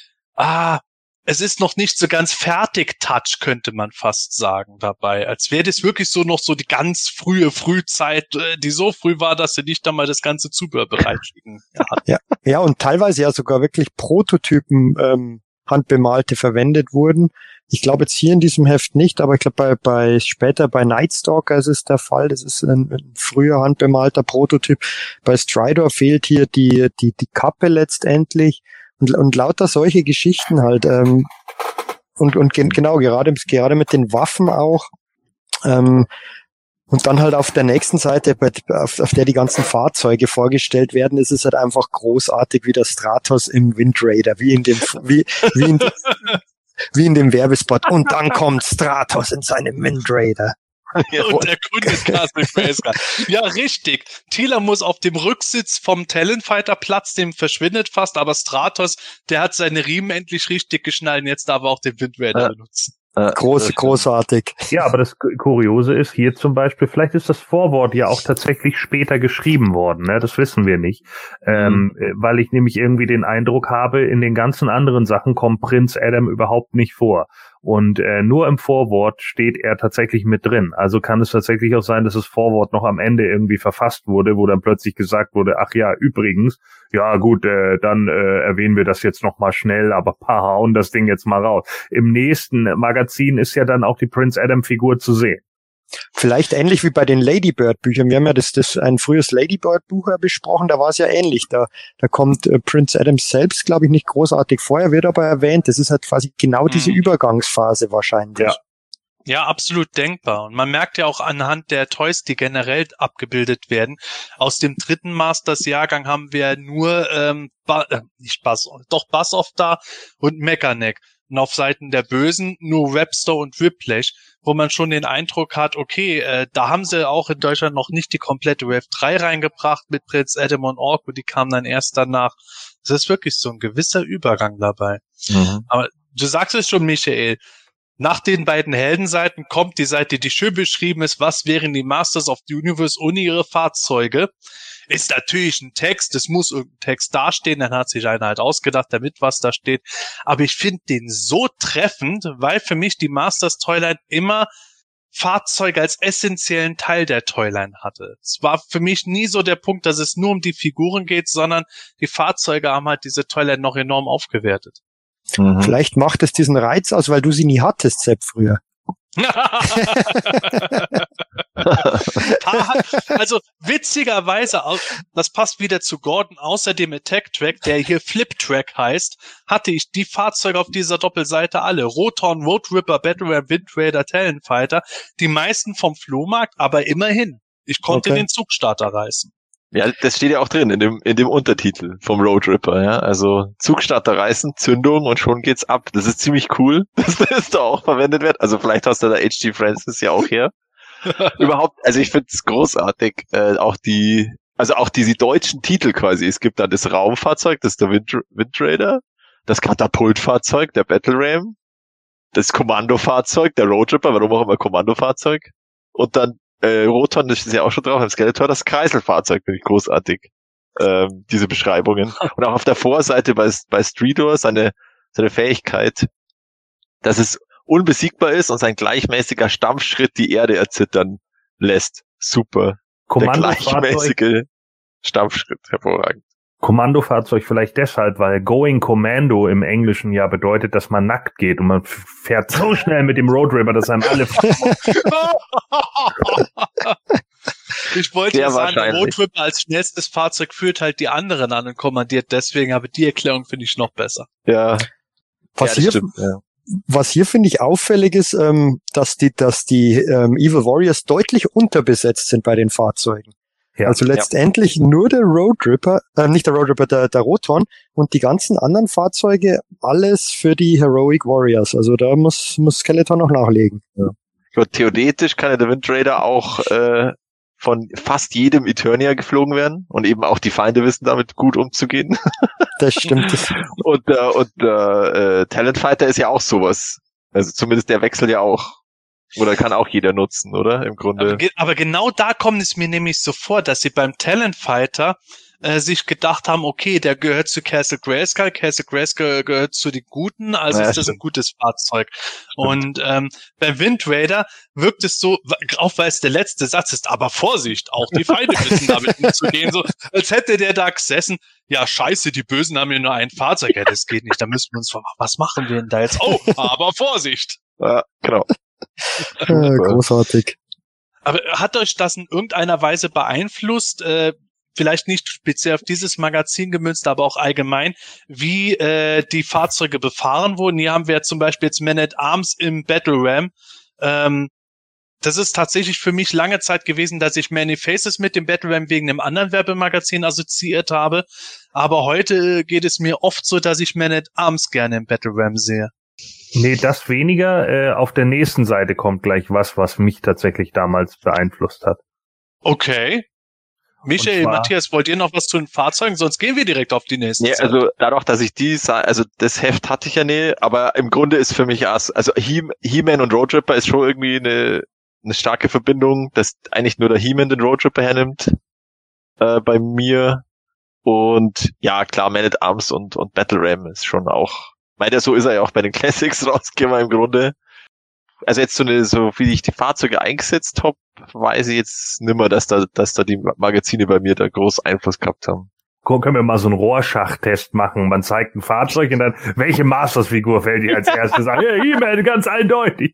es ist noch nicht so ganz fertig Touch, könnte man fast sagen dabei. Als wäre das wirklich so noch so die ganz Frühzeit, die so früh war, dass sie nicht einmal das ganze Zubehör bereitliegen hatten. Ja, und teilweise ja sogar wirklich Prototypen handbemalte verwendet wurden. Ich glaube jetzt hier in diesem Heft nicht, aber ich glaube später bei Nightstalker ist es der Fall. Das ist ein früher handbemalter Prototyp. Bei Stridor fehlt hier die Kappe letztendlich. Und lauter solche Geschichten halt. Genau, gerade mit den Waffen auch. Und dann halt auf der nächsten Seite, auf der die ganzen Fahrzeuge vorgestellt werden, ist es halt einfach großartig, wie der Stratos im Wind Raider, wie in dem Werbespot. Und dann kommt Stratos in seinem Wind Raider. Und der Kunde ist Castle Grayskull. Ja, richtig. Teela muss auf dem Rücksitz vom Talonfighter Platz, dem verschwindet fast, aber Stratos, der hat seine Riemen endlich richtig geschnallt und jetzt darf er auch den Wind Raider benutzen. Großartig. Ja, aber das Kuriose ist hier zum Beispiel, vielleicht ist das Vorwort ja auch tatsächlich später geschrieben worden, ne? Das wissen wir nicht. Weil ich nämlich irgendwie den Eindruck habe, in den ganzen anderen Sachen kommt Prinz Adam überhaupt nicht vor. Und nur im Vorwort steht er tatsächlich mit drin. Also kann es tatsächlich auch sein, dass das Vorwort noch am Ende irgendwie verfasst wurde, wo dann plötzlich gesagt wurde, ach ja, übrigens, ja gut, dann erwähnen wir das jetzt noch mal schnell, aber hauen das Ding jetzt mal raus. Im nächsten Magazin ist ja dann auch die Prince Adam-Figur zu sehen. Vielleicht ähnlich wie bei den Ladybird-Büchern. Wir haben ja ein frühes Ladybird-Buch besprochen, da war es ja ähnlich. Da kommt Prince Adam selbst, glaube ich, nicht großartig vorher, wird aber erwähnt. Das ist halt quasi genau diese Übergangsphase wahrscheinlich. Ja, absolut denkbar. Und man merkt ja auch anhand der Toys, die generell abgebildet werden. Aus dem dritten Masters-Jahrgang haben wir nur Buzz-Off da und Mechaneck. Und auf Seiten der Bösen nur Webster und Whiplash, wo man schon den Eindruck hat, okay, da haben sie auch in Deutschland noch nicht die komplette Wave 3 reingebracht mit Prinz Adam und Ork und die kamen dann erst danach. Das ist wirklich so ein gewisser Übergang dabei. Aber du sagst es schon, Michael, Nach den beiden Heldenseiten kommt die Seite, die schön beschrieben ist, was wären die Masters of the Universe ohne ihre Fahrzeuge. Ist natürlich ein Text, es muss irgendein Text dastehen, dann hat sich einer halt ausgedacht, damit was da steht. Aber ich finde den so treffend, weil für mich die Masters Toyline immer Fahrzeuge als essentiellen Teil der Toyline hatte. Es war für mich nie so der Punkt, dass es nur um die Figuren geht, sondern die Fahrzeuge haben halt diese Toyline noch enorm aufgewertet. Mhm. Vielleicht macht es diesen Reiz aus, weil du sie nie hattest, Sepp, früher. Also witzigerweise, das passt wieder zu Gordon, außer dem Attack Track, der hier Flip Track heißt, hatte ich die Fahrzeuge auf dieser Doppelseite alle. Roton, Road Ripper, Battle Ram, Wind Raider, Talonfighter, die meisten vom Flohmarkt, aber immerhin. Ich konnte den Zugstarter reißen. Ja, das steht ja auch drin in dem Untertitel vom Road Ripper, ja. Also Zugstarter reißen, Zündung und schon geht's ab. Das ist ziemlich cool, dass das da auch verwendet wird. Also vielleicht hast du da H.G. Francis ja auch her. Überhaupt, also ich finde es großartig, auch diese deutschen Titel quasi. Es gibt dann das Raumfahrzeug, das ist der Wind Raider, das Katapultfahrzeug, der Battle Ram, das Kommandofahrzeug, der Road Ripper, warum auch immer Kommandofahrzeug, und dann Roton, das ist ja auch schon drauf, im Skeletor, das Kreiselfahrzeug, finde ich großartig, diese Beschreibungen. Und auch auf der Vorseite bei Streetor seine Fähigkeit, dass es unbesiegbar ist und sein gleichmäßiger Stampfschritt die Erde erzittern lässt. Super. Der gleichmäßige Stampfschritt, hervorragend. Kommandofahrzeug vielleicht deshalb, weil Going Commando im Englischen ja bedeutet, dass man nackt geht und man fährt so schnell mit dem Road Ripper, dass einem alle Ich wollte ja sagen, der Road Ripper als schnellstes Fahrzeug führt halt die anderen an und kommandiert deswegen, aber die Erklärung finde ich noch besser. Ja. Was hier finde ich auffällig ist, dass die Evil Warriors deutlich unterbesetzt sind bei den Fahrzeugen. Ja, also letztendlich nur der Road Ripper, nicht der Road Ripper, der Roton und die ganzen anderen Fahrzeuge, alles für die Heroic Warriors. Also da muss Skeletor noch nachlegen. Ja. Gut, theoretisch kann ja der Wind Raider auch von fast jedem Eternia geflogen werden und eben auch die Feinde wissen damit gut umzugehen. Das stimmt. Und der Talonfighter ist ja auch sowas. Also zumindest der wechselt ja auch. Oder kann auch jeder nutzen, oder? Im Grunde. Aber genau da kommt es mir nämlich so vor, dass sie beim Talonfighter sich gedacht haben, okay, der gehört zu Castle Grayskull gehört zu den Guten, also ist das ein gutes Fahrzeug. Und beim Wind Raider wirkt es so, auch weil es der letzte Satz ist, aber Vorsicht, auch die Feinde wissen damit umzugehen, so als hätte der da gesessen, ja scheiße, die Bösen haben ja nur ein Fahrzeug, ja das geht nicht, da müssen wir uns was machen wir denn da jetzt? Oh, aber Vorsicht! Ja, genau. Großartig. Aber hat euch das in irgendeiner Weise beeinflusst, vielleicht nicht speziell auf dieses Magazin gemünzt, aber auch allgemein, wie die Fahrzeuge befahren wurden? Hier haben wir zum Beispiel jetzt Man at Arms im Battle Ram. Das ist tatsächlich für mich lange Zeit gewesen, dass ich Many Faces mit dem Battle Ram wegen einem anderen Werbemagazin assoziiert habe. Aber heute geht es mir oft so, dass ich Man at Arms gerne im Battle Ram sehe. Nee, das weniger. Auf der nächsten Seite kommt gleich was mich tatsächlich damals beeinflusst hat. Okay. Michael, Matthias, wollt ihr noch was zu den Fahrzeugen? Sonst gehen wir direkt auf die nächste Seite. Also dadurch, dass ich also das Heft hatte ich ja nie, aber im Grunde ist für mich also He-Man und Road Ripper ist schon irgendwie eine starke Verbindung, dass eigentlich nur der He-Man den Road Ripper hernimmt bei mir. Und ja, klar, Man at Arms und Battle Ram ist schon auch, so ist er ja auch bei den Classics rausgekommen im Grunde. Also jetzt so wie ich die Fahrzeuge eingesetzt habe, weiß ich jetzt nimmer, dass da die Magazine bei mir da groß Einfluss gehabt haben. Können wir mal so einen Rohrschachtest machen. Man zeigt ein Fahrzeug und dann, welche Masters-Figur fällt dir als erstes an? Ja, E-Mail, ganz eindeutig.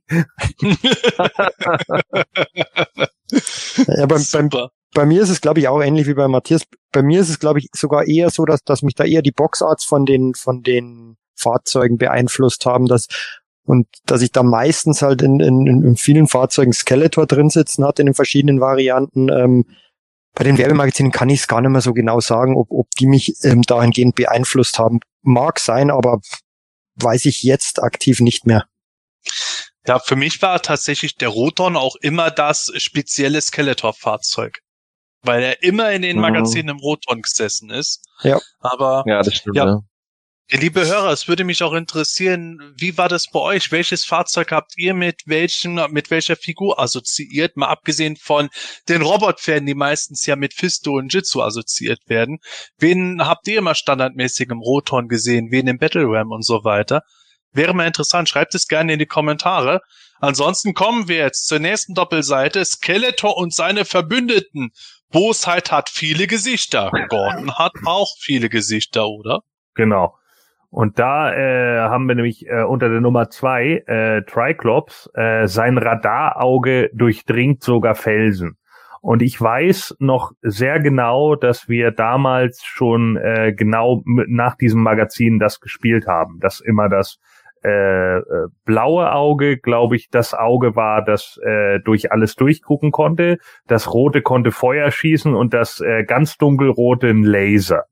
Ja, bei mir ist es, glaube ich, auch ähnlich wie bei Matthias. Bei mir ist es, glaube ich, sogar eher so, dass mich da eher die Boxarts von den Fahrzeugen beeinflusst haben, dass ich da meistens halt in vielen Fahrzeugen Skeletor drin sitzen hatte in den verschiedenen Varianten. Bei den Werbemagazinen kann ich es gar nicht mehr so genau sagen, ob die mich dahingehend beeinflusst haben. Mag sein, aber weiß ich jetzt aktiv nicht mehr. Ja, für mich war tatsächlich der Roton auch immer das spezielle Skeletor-Fahrzeug. Weil er immer in den Magazinen im Roton gesessen ist. Ja. Aber ja, das stimmt, ja. Ja, liebe Hörer, es würde mich auch interessieren, wie war das bei euch? Welches Fahrzeug habt ihr mit welcher Figur assoziiert? Mal abgesehen von den Robotpferden, die meistens ja mit Fisto und Jitsu assoziiert werden. Wen habt ihr immer standardmäßig im Rothorn gesehen? Wen im Battle Ram und so weiter? Wäre mal interessant. Schreibt es gerne in die Kommentare. Ansonsten kommen wir jetzt zur nächsten Doppelseite. Skeletor und seine Verbündeten. Bosheit hat viele Gesichter. Gordon hat auch viele Gesichter, oder? Genau. Und da haben wir nämlich unter der Nummer 2 Triclops, sein Radarauge durchdringt sogar Felsen. Und ich weiß noch sehr genau, dass wir damals schon genau nach diesem Magazin das gespielt haben. Dass immer das blaue Auge, glaube ich, das Auge war, das durch alles durchgucken konnte. Das rote konnte Feuer schießen und das ganz dunkelrote ein Laser.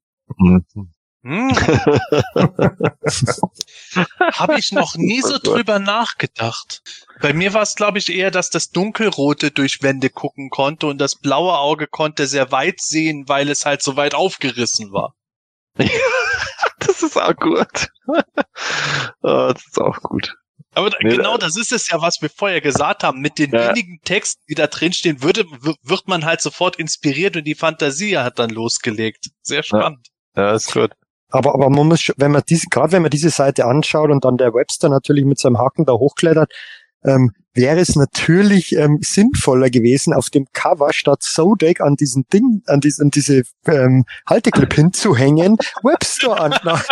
Habe ich noch nie so drüber nachgedacht. Bei mir war es, glaube ich, eher, dass das Dunkelrote durch Wände gucken konnte und das blaue Auge konnte sehr weit sehen, weil es halt so weit aufgerissen war. Das ist auch gut. Das ist auch gut. Aber genau das ist es ja, was wir vorher gesagt haben. Mit den wenigen Texten, die da drin stehen, wird man halt sofort inspiriert und die Fantasie hat dann losgelegt. Sehr spannend. Ja, ist gut. Aber man muss, wenn man diese Seite anschaut und dann der Webster natürlich mit seinem Haken da hochklettert, wäre es natürlich sinnvoller gewesen, auf dem Cover statt Zodek an diesen Ding, an diese Halteclip hinzuhängen, Webster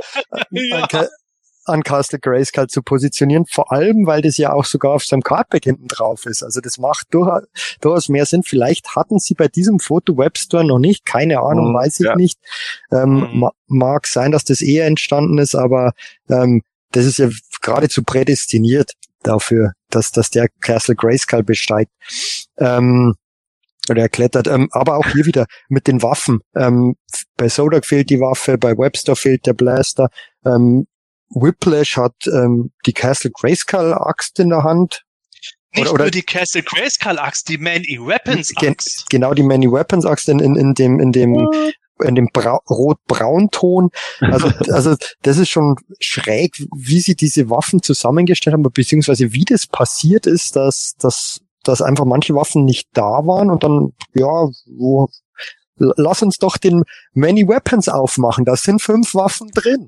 an Castle Grayskull zu positionieren, vor allem, weil das ja auch sogar auf seinem Cardback hinten drauf ist. Also das macht durchaus mehr Sinn. Vielleicht hatten sie bei diesem Foto Webster noch nicht, keine Ahnung, weiß ich nicht. Mag sein, dass das eher entstanden ist, aber das ist ja geradezu prädestiniert dafür, dass der Castle Grayskull besteigt. Oder er klettert. Aber auch hier wieder mit den Waffen. Bei Zodok fehlt die Waffe, bei Webster fehlt der Blaster. Whiplash hat die Castle Grayskull Axt in der Hand. Nicht nur die Castle Grayskull Axt, die Many Weapons Axt. Genau, die Many Weapons Axt in dem rot-braun-Ton. Also das ist schon schräg, wie sie diese Waffen zusammengestellt haben, beziehungsweise wie das passiert ist, dass einfach manche Waffen nicht da waren und dann, lass uns doch den Many Weapons aufmachen. Da sind 5 Waffen drin.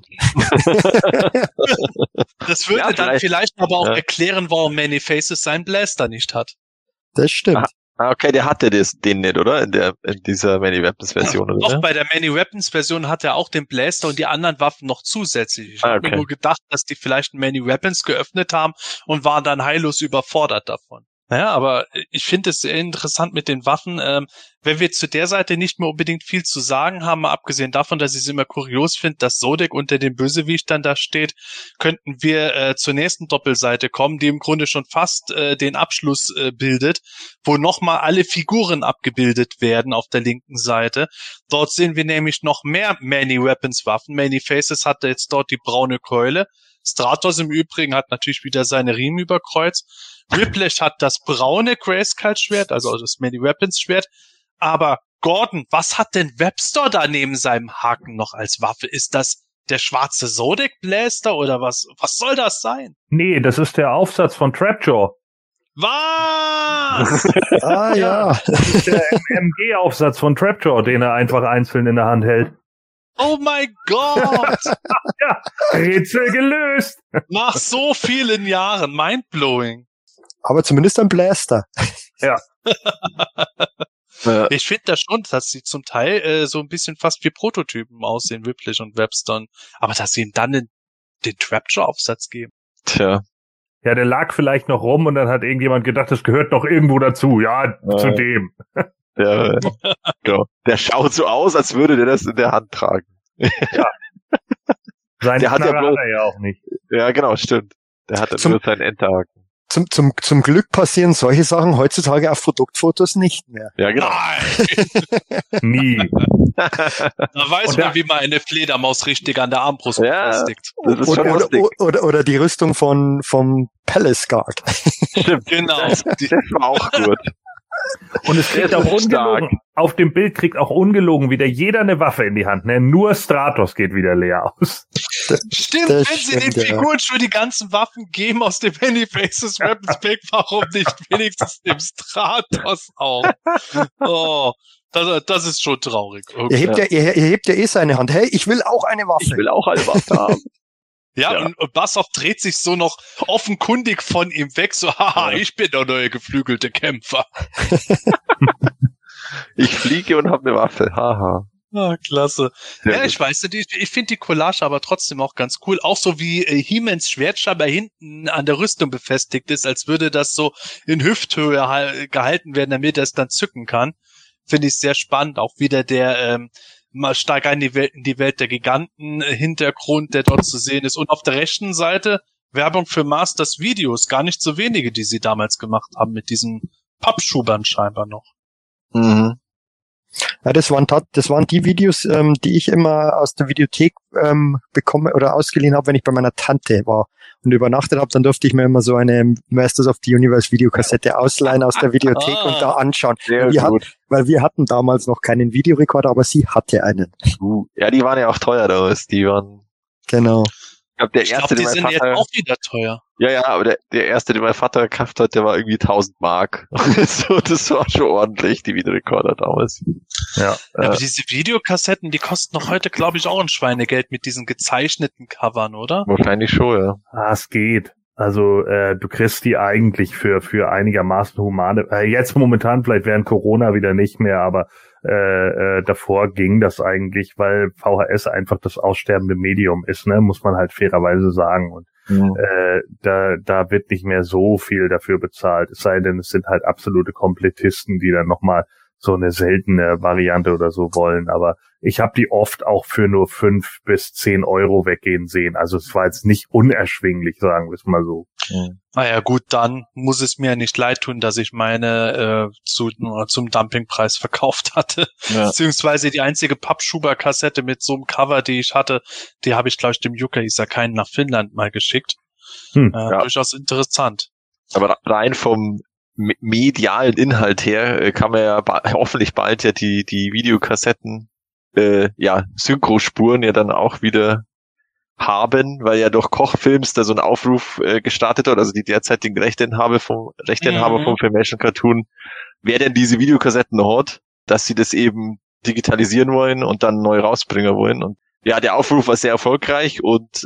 Das würde dann vielleicht aber auch erklären, warum Many Faces seinen Blaster nicht hat. Das stimmt. Okay, der hatte den nicht, oder? In dieser Many Weapons Version, oder? Doch, bei der Many Weapons Version hat er auch den Blaster und die anderen Waffen noch zusätzlich. Ich habe mir nur gedacht, dass die vielleicht Many Weapons geöffnet haben und waren dann heillos überfordert davon. Naja, aber ich finde es sehr interessant mit den Waffen. Wenn wir zu der Seite nicht mehr unbedingt viel zu sagen haben, mal abgesehen davon, dass ich es immer kurios finde, dass Zodek unter dem Bösewicht dann da steht, könnten wir zur nächsten Doppelseite kommen, die im Grunde schon fast den Abschluss bildet, wo nochmal alle Figuren abgebildet werden auf der linken Seite. Dort sehen wir nämlich noch mehr Many Weapons Waffen. Many Faces hat jetzt dort die braune Keule. Stratos im Übrigen hat natürlich wieder seine Riemen überkreuzt. Whiplash hat das braune Grayskull-Schwert, also das Many Weapons-Schwert. Aber Gordon, was hat denn Webster da neben seinem Haken noch als Waffe? Ist das der schwarze Zodek Blaster oder was? Was soll das sein? Nee, das ist der Aufsatz von Trapjaw. Was? Ja. Das ist der MG-Aufsatz von Trapjaw, den er einfach einzeln in der Hand hält. Oh mein Gott! Ja, Rätsel gelöst! Nach so vielen Jahren, mindblowing. Aber zumindest ein Blaster. Ja. Ich finde das schon, dass sie zum Teil so ein bisschen fast wie Prototypen aussehen, Whiplash und Webster. Aber dass sie ihm dann den Trapjaw-Aufsatz geben. Tja. Ja, der lag vielleicht noch rum und dann hat irgendjemand gedacht, das gehört noch irgendwo dazu. Ja, zu dem. Ja, genau. Der schaut so aus, als würde der das in der Hand tragen. Ja. Seinen Knarre hat er ja auch nicht. Ja, genau, stimmt. Der hat nur seinen Enterhaken. Zum Glück passieren solche Sachen heutzutage auf Produktfotos nicht mehr. Ja, genau. Nie. Da weiß man, wie man eine Fledermaus richtig an der Armbrust befestigt. Das ist schon lustig. Oder die Rüstung vom Palace Guard. Stimmt, genau. Das war auch gut. Und es kriegt auch ungelogen, auf dem Bild kriegt auch ungelogen wieder jeder eine Waffe in die Hand, ne? Nur Stratos geht wieder leer aus. Stimmt, wenn sie den Figuren schon die ganzen Waffen geben aus dem Many Faces Weapons Pack, warum nicht wenigstens dem Stratos auch? Oh, das ist schon traurig. Okay. Er hebt ja eh seine Hand. Hey, ich will auch eine Waffe. Ich will auch eine Waffe haben. Ja, und Bassoff dreht sich so noch offenkundig von ihm weg, so, haha, ich bin der neue geflügelte Kämpfer. Ich fliege und habe eine Waffe, haha. Ah, klasse. Sehr ja, gut. ich weiß nicht, ich finde die Collage aber trotzdem auch ganz cool. Auch so wie He-Mans Schwertschaber hinten an der Rüstung befestigt ist, als würde das so in Hüfthöhe gehalten werden, damit er es dann zücken kann. Finde ich sehr spannend. Auch wieder der mal stark in die Welt der Giganten Hintergrund, der dort zu sehen ist. Und auf der rechten Seite Werbung für Masters Videos. Gar nicht so wenige, die sie damals gemacht haben mit diesen Pappschubern scheinbar noch. Mhm. Ja, das waren die Videos, die ich immer aus der Videothek bekomme oder ausgeliehen habe, wenn ich bei meiner Tante war und übernachtet habe. Dann durfte ich mir immer so eine Masters of the Universe Videokassette ausleihen aus der Videothek und da anschauen. Sehr gut. Weil wir hatten damals noch keinen Videorekorder, aber sie hatte einen. Ja, die waren ja auch teuer damals. Die waren. Genau. Ich glaube, Die sind jetzt auch wieder teuer. Ja, aber der erste, den mein Vater gekauft hat, der war irgendwie 1000 Mark. So, das war schon ordentlich, die Videorekorder damals. Ja. Aber diese Videokassetten, die kosten noch heute, glaube ich, auch ein Schweinegeld mit diesen gezeichneten Covern, oder? Wahrscheinlich schon, ja. Es geht. Also du kriegst die eigentlich für einigermaßen humane, jetzt momentan vielleicht während Corona wieder nicht mehr, aber davor ging das eigentlich, weil VHS einfach das aussterbende Medium ist, ne, muss man halt fairerweise sagen. Und da wird nicht mehr so viel dafür bezahlt, es sei denn, es sind halt absolute Komplettisten, die dann nochmal so eine seltene Variante oder so wollen, aber ich habe die oft auch für nur 5 bis 10 Euro weggehen sehen. Also es war jetzt nicht unerschwinglich, sagen wir es mal so. Naja gut, dann muss es mir nicht leid tun, dass ich meine zum Dumpingpreis verkauft hatte. Ja. Beziehungsweise die einzige Pappschuber-Kassette mit so einem Cover, die ich hatte, die habe ich, glaube ich, dem Yuka Isakainen nach Finnland mal geschickt. Durchaus interessant. Aber rein vom medialen Inhalt her kann man ja hoffentlich bald ja die Videokassetten Synchrospuren ja dann auch wieder haben, weil ja durch Kochfilms da so ein Aufruf gestartet wird, also die derzeitigen Rechteinhaber vom Filmation Cartoon, wer denn diese Videokassetten noch hat, dass sie das eben digitalisieren wollen und dann neu rausbringen wollen. Und ja, der Aufruf war sehr erfolgreich und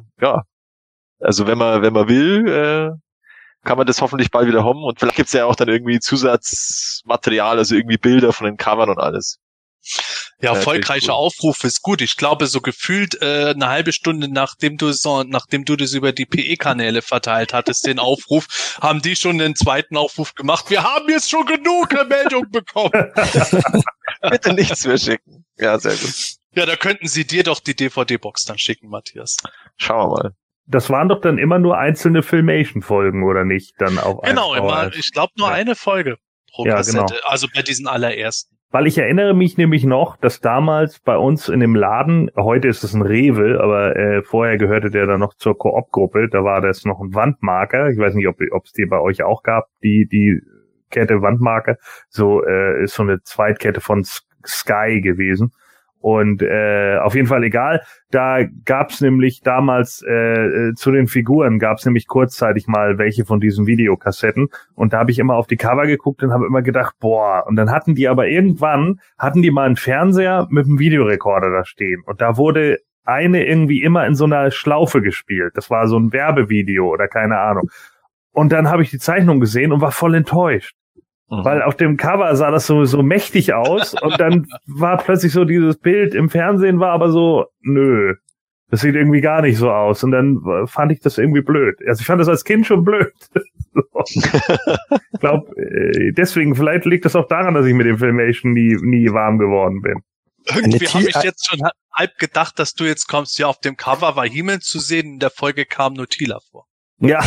also wenn man will, kann man das hoffentlich bald wieder haben und vielleicht gibt's ja auch dann irgendwie Zusatzmaterial, also irgendwie Bilder von den Covern und alles. Ja, erfolgreicher Aufruf ist gut. Ich glaube, so gefühlt eine halbe Stunde nachdem du das über die PE-Kanäle verteilt hattest, den Aufruf, haben die schon den zweiten Aufruf gemacht. Wir haben jetzt schon genug Meldung bekommen. Bitte nichts mehr schicken. Ja, sehr gut. Ja, da könnten sie dir doch die DVD-Box dann schicken, Matthias. Schauen wir mal. Das waren doch dann immer nur einzelne Filmation-Folgen, oder nicht? Dann auf Genau, ich glaube nur eine Folge pro Kassette. Genau. Also bei diesen allerersten. Weil ich erinnere mich nämlich noch, dass damals bei uns in dem Laden, heute ist es ein Rewe, aber vorher gehörte der dann noch zur Coop-Gruppe, da war das noch ein Wandmarker. Ich weiß nicht, ob es die bei euch auch gab, die Kette Wandmarker. So ist so eine Zweitkette von Sky gewesen. Und auf jeden Fall egal, da gab's nämlich damals zu den Figuren gab's nämlich kurzzeitig mal welche von diesen Videokassetten und da habe ich immer auf die Cover geguckt und habe immer gedacht, boah, und dann hatten die mal einen Fernseher mit einem Videorekorder da stehen und da wurde eine irgendwie immer in so einer Schlaufe gespielt. Das war so ein Werbevideo oder keine Ahnung. Und dann habe ich die Zeichnung gesehen und war voll enttäuscht. Weil auf dem Cover sah das so mächtig aus und dann war plötzlich so dieses Bild im Fernsehen war aber so, nö, das sieht irgendwie gar nicht so aus und dann fand ich das irgendwie blöd. Also ich fand das als Kind schon blöd. Ich glaube, deswegen, vielleicht liegt das auch daran, dass ich mit dem Filmation nie warm geworden bin. Irgendwie habe ich jetzt schon halb gedacht, dass du jetzt kommst, ja, auf dem Cover war He-Man zu sehen, in der Folge kam nur Teela vor. Ja.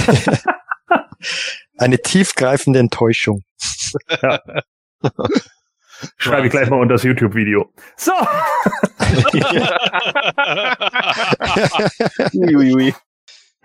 Eine tiefgreifende Enttäuschung. Ja. Schreibe ich gleich mal unter das YouTube-Video. So!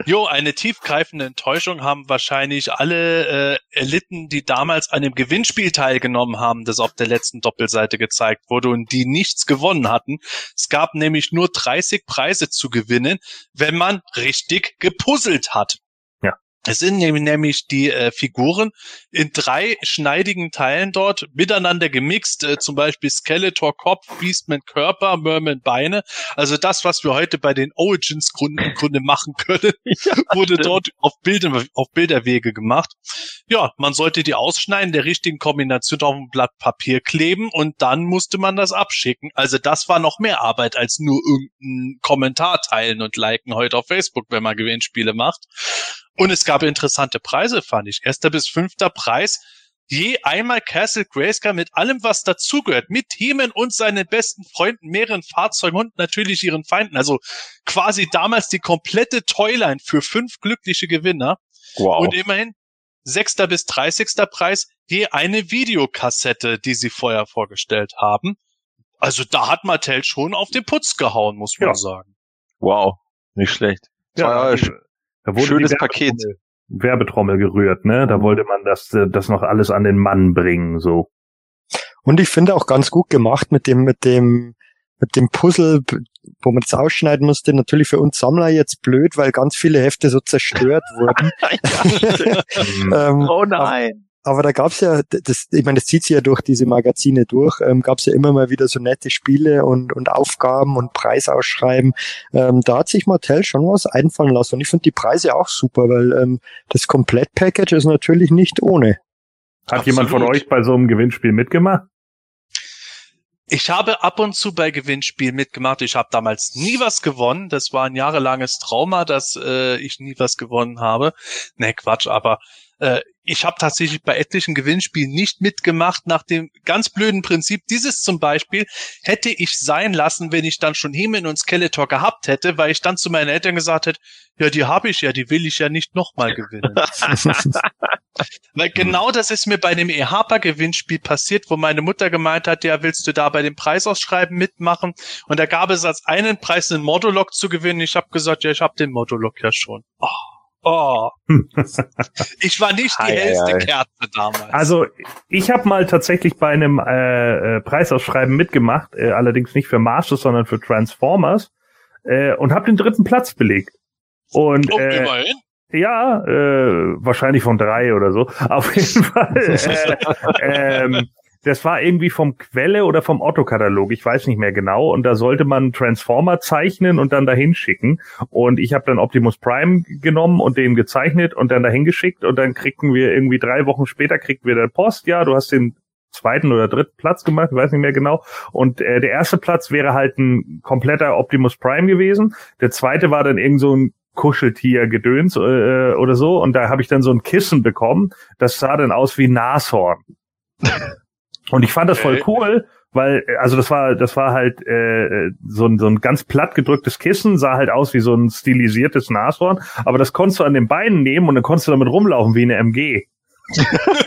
Jo, eine tiefgreifende Enttäuschung haben wahrscheinlich alle erlitten, die damals an dem Gewinnspiel teilgenommen haben, das auf der letzten Doppelseite gezeigt wurde und die nichts gewonnen hatten. Es gab nämlich nur 30 Preise zu gewinnen, wenn man richtig gepuzzelt hat. Es sind nämlich die Figuren in 3 schneidigen Teilen dort miteinander gemixt, zum Beispiel Skeletor Kopf, Beastman Körper, Merman Beine. Also das, was wir heute bei den Origins Grunde machen können, wurde dort auf Bilderwege gemacht. Ja, man sollte die ausschneiden, der richtigen Kombination auf ein Blatt Papier kleben und dann musste man das abschicken. Also das war noch mehr Arbeit als nur irgendeinen Kommentar teilen und liken heute auf Facebook, wenn man Gewinnspiele macht. Und es gab interessante Preise, fand ich. 1. bis 5. Preis, je einmal Castle Grayskull mit allem, was dazugehört, mit Themen und seinen besten Freunden, mehreren Fahrzeugen und natürlich ihren Feinden. Also quasi damals die komplette Toyline für 5 glückliche Gewinner. Wow. Und immerhin 6. bis 30. Preis, je eine Videokassette, die sie vorher vorgestellt haben. Also da hat Mattel schon auf den Putz gehauen, muss man sagen. Wow, nicht schlecht. Ja, da wurde schönes die Werbetrommel gerührt, ne? Da wollte man das noch alles an den Mann bringen, so. Und ich finde auch ganz gut gemacht mit dem Puzzle, wo man das ausschneiden musste. Natürlich für uns Sammler jetzt blöd, weil ganz viele Hefte so zerstört wurden. Oh nein. Aber da gab's ja, das zieht sich ja durch diese Magazine durch, gab's ja immer mal wieder so nette Spiele und Aufgaben und Preisausschreiben. Da hat sich Mattel schon was einfallen lassen. Und ich finde die Preise auch super, weil das Komplettpackage ist natürlich nicht ohne. Hat jemand von euch bei so einem Gewinnspiel mitgemacht? Ich habe ab und zu bei Gewinnspielen mitgemacht. Ich habe damals nie was gewonnen. Das war ein jahrelanges Trauma, dass ich nie was gewonnen habe. Ne, Quatsch, aber ich habe tatsächlich bei etlichen Gewinnspielen nicht mitgemacht nach dem ganz blöden Prinzip. Dieses zum Beispiel hätte ich sein lassen, wenn ich dann schon He-Man und Skeletor gehabt hätte, weil ich dann zu meinen Eltern gesagt hätte, ja, die habe ich ja, die will ich ja nicht nochmal gewinnen. Weil genau das ist mir bei dem EHPA-Gewinnspiel passiert, wo meine Mutter gemeint hat, ja, willst du da bei dem Preisausschreiben mitmachen? Und da gab es als einen Preis einen Modulok zu gewinnen. Ich habe gesagt, ja, ich habe den Modulok ja schon. Oh. Ich war nicht die hellste Kerze damals. Also ich habe mal tatsächlich bei einem Preisausschreiben mitgemacht, allerdings nicht für Masters, sondern für Transformers und habe den 3. Platz belegt. Und immerhin. Ja, wahrscheinlich von 3 oder so. Auf jeden Fall. Das war irgendwie vom Quelle oder vom Otto-Katalog, ich weiß nicht mehr genau. Und da sollte man Transformer zeichnen und dann dahin schicken. Und ich habe dann Optimus Prime genommen und den gezeichnet und dann dahin geschickt. Und dann kriegten wir irgendwie 3 Wochen später, kriegten wir dann Post. Ja, du hast den 2. oder 3. Platz gemacht, ich weiß nicht mehr genau. Und der 1. Platz wäre halt ein kompletter Optimus Prime gewesen. Der 2. war dann irgend so ein Kuscheltier-Gedöns oder so. Und da habe ich dann so ein Kissen bekommen. Das sah dann aus wie Nashorn. Und ich fand das voll cool, weil, also das war halt so ein ganz platt gedrücktes Kissen, sah halt aus wie so ein stilisiertes Nashorn, aber das konntest du an den Beinen nehmen und dann konntest du damit rumlaufen wie eine MG. Das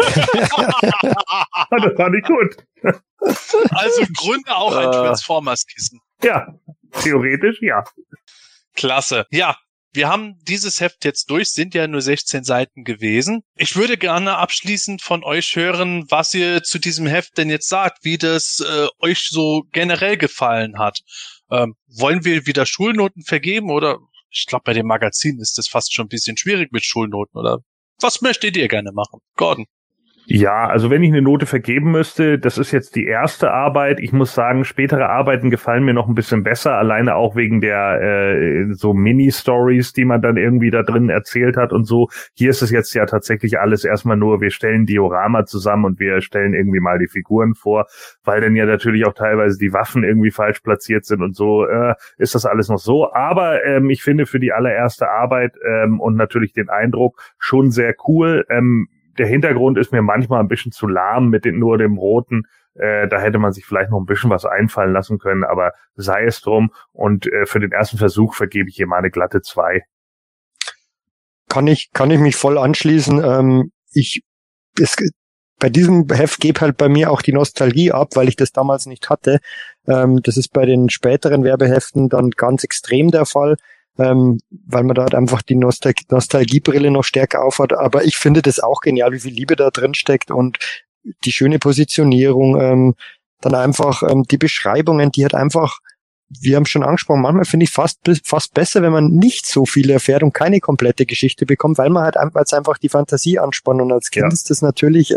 fand ich gut. Also im Grunde auch ein Transformers-Kissen. Ja, theoretisch ja. Klasse. Ja. Wir haben dieses Heft jetzt durch, sind ja nur 16 Seiten gewesen. Ich würde gerne abschließend von euch hören, was ihr zu diesem Heft denn jetzt sagt, wie das euch so generell gefallen hat. Wollen wir wieder Schulnoten vergeben oder? Ich glaube, bei dem Magazin ist das fast schon ein bisschen schwierig mit Schulnoten, oder? Was möchtet ihr gerne machen? Gordon? Ja, also wenn ich eine Note vergeben müsste, das ist jetzt die erste Arbeit. Ich muss sagen, spätere Arbeiten gefallen mir noch ein bisschen besser, alleine auch wegen der so Mini-Stories, die man dann irgendwie da drin erzählt hat und so. Hier ist es jetzt ja tatsächlich alles erstmal nur, wir stellen Diorama zusammen und wir stellen irgendwie mal die Figuren vor, weil dann ja natürlich auch teilweise die Waffen irgendwie falsch platziert sind und so ist das alles noch so. Aber ich finde für die allererste Arbeit und natürlich den Eindruck schon sehr cool. Der Hintergrund ist mir manchmal ein bisschen zu lahm mit nur dem Roten. Da hätte man sich vielleicht noch ein bisschen was einfallen lassen können, aber sei es drum. Und für den ersten Versuch vergebe ich hier mal eine glatte 2. Kann ich mich voll anschließen. Bei diesem Heft geht halt bei mir auch die Nostalgie ab, weil ich das damals nicht hatte. Das ist bei den späteren Werbeheften dann ganz extrem der Fall. weil man da halt einfach die Nostalgiebrille noch stärker aufhat. Aber ich finde das auch genial, wie viel Liebe da drin steckt und die schöne Positionierung, dann einfach die Beschreibungen, die halt einfach, wir haben schon angesprochen, manchmal finde ich fast besser, wenn man nicht so viel erfährt und keine komplette Geschichte bekommt, weil man halt einfach die Fantasie anspannt und als Kind ist das natürlich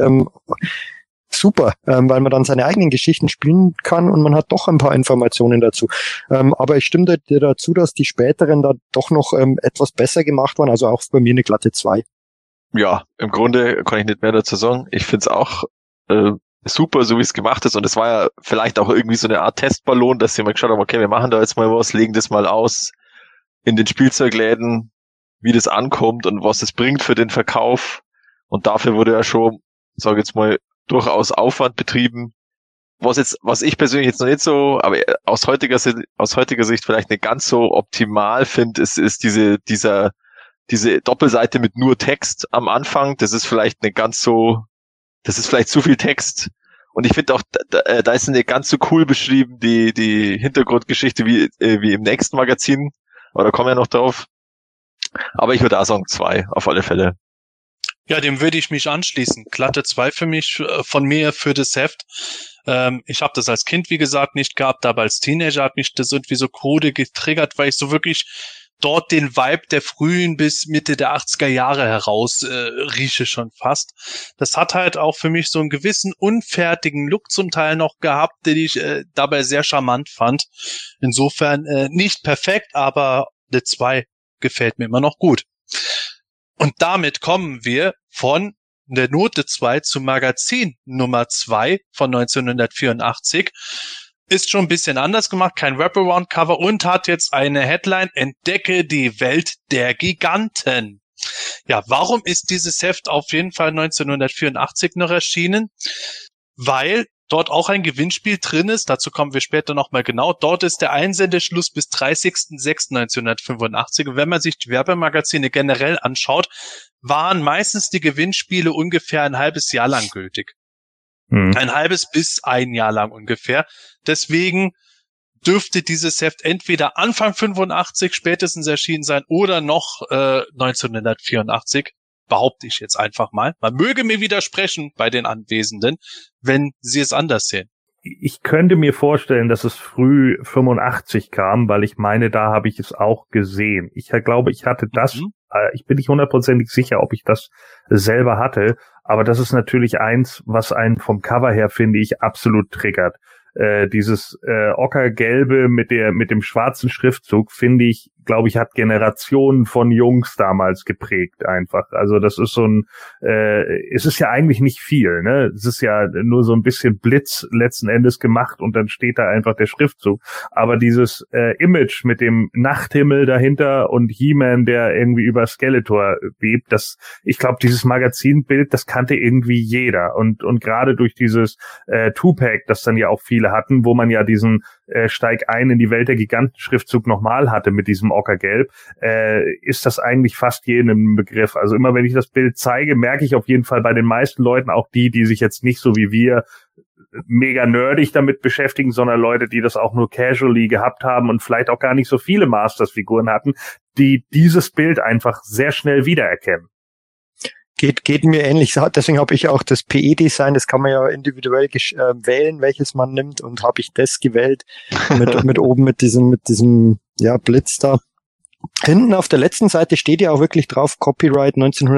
super, weil man dann seine eigenen Geschichten spielen kann und man hat doch ein paar Informationen dazu. Aber ich stimme dir dazu, dass die späteren da doch noch etwas besser gemacht waren, also auch bei mir eine glatte 2. Ja, im Grunde kann ich nicht mehr dazu sagen. Ich find's auch super, so wie es gemacht ist. Und es war ja vielleicht auch irgendwie so eine Art Testballon, dass sie mal geschaut haben, okay, wir machen da jetzt mal was, legen das mal aus in den Spielzeugläden, wie das ankommt und was es bringt für den Verkauf. Und dafür wurde ja schon, sage jetzt mal, durchaus Aufwand betrieben. Was ich persönlich jetzt noch nicht so, aber aus heutiger Sicht vielleicht nicht ganz so optimal finde, ist diese Doppelseite mit nur Text am Anfang. Das ist vielleicht zu viel Text. Und ich finde auch, da ist nicht ganz so cool beschrieben, die Hintergrundgeschichte wie im nächsten Magazin. Aber da kommen wir noch drauf. Aber ich würde auch sagen 2, auf alle Fälle. Ja, dem würde ich mich anschließen. Glatte 2 für mich, von mir für das Heft. Ich habe das als Kind, wie gesagt, nicht gehabt, aber als Teenager hat mich das irgendwie so krude getriggert, weil ich so wirklich dort den Vibe der frühen bis Mitte der 80er Jahre heraus rieche schon fast. Das hat halt auch für mich so einen gewissen unfertigen Look zum Teil noch gehabt, den ich dabei sehr charmant fand. Insofern nicht perfekt, aber eine 2 gefällt mir immer noch gut. Und damit kommen wir von der Note 2 zu Magazin Nummer 2 von 1984. Ist schon ein bisschen anders gemacht, kein Wraparound-Cover und hat jetzt eine Headline: Entdecke die Welt der Giganten. Ja, warum ist dieses Heft auf jeden Fall 1984 noch erschienen? Weil dort auch ein Gewinnspiel drin ist, dazu kommen wir später nochmal genau. Dort ist der Einsendeschluss bis 30.06.1985. Und wenn man sich die Werbemagazine generell anschaut, waren meistens die Gewinnspiele ungefähr ein halbes Jahr lang gültig. Ein halbes bis ein Jahr lang ungefähr. Deswegen dürfte dieses Heft entweder Anfang 85 spätestens erschienen sein oder noch 1984. Behaupte ich jetzt einfach mal. Man möge mir widersprechen bei den Anwesenden, wenn sie es anders sehen. Ich könnte mir vorstellen, dass es früh 85 kam, weil ich meine, da habe ich es auch gesehen. Ich glaube, ich hatte das, ich bin nicht hundertprozentig sicher, ob ich das selber hatte, aber das ist natürlich eins, was einen vom Cover her, finde ich, absolut triggert. Dieses Ockergelbe mit dem schwarzen Schriftzug, finde ich, glaube ich, hat Generationen von Jungs damals geprägt einfach. Also das ist so ein, es ist ja eigentlich nicht viel, ne? Es ist ja nur so ein bisschen Blitz letzten Endes gemacht und dann steht da einfach der Schriftzug. Aber dieses Image mit dem Nachthimmel dahinter und He-Man, der irgendwie über Skeletor bebt, ich glaube, dieses Magazinbild, das kannte irgendwie jeder. Und gerade durch dieses Two-Pack, das dann ja auch viele hatten, wo man ja diesen Steig ein in die Welt der Giganten-Schriftzug nochmal hatte mit diesem Ockergelb, ist das eigentlich fast jedem Begriff. Also immer wenn ich das Bild zeige, merke ich auf jeden Fall bei den meisten Leuten, auch die sich jetzt nicht so wie wir mega nerdig damit beschäftigen, sondern Leute, die das auch nur casually gehabt haben und vielleicht auch gar nicht so viele Masters-Figuren hatten, die dieses Bild einfach sehr schnell wiedererkennen. Geht mir ähnlich. Deswegen habe ich auch das PE-Design, das kann man ja individuell wählen, welches man nimmt, und habe ich das gewählt mit oben mit diesem Blitz da. Hinten auf der letzten Seite steht ja auch wirklich drauf Copyright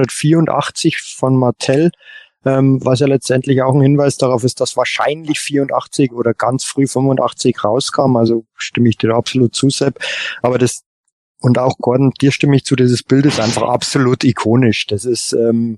1984 von Mattel, was ja letztendlich auch ein Hinweis darauf ist, dass wahrscheinlich 84 oder ganz früh 85 rauskam. Also stimme ich dir absolut zu, Sepp. Aber und auch Gordon, dir stimme ich zu, dieses Bild ist einfach absolut ikonisch. Das ist,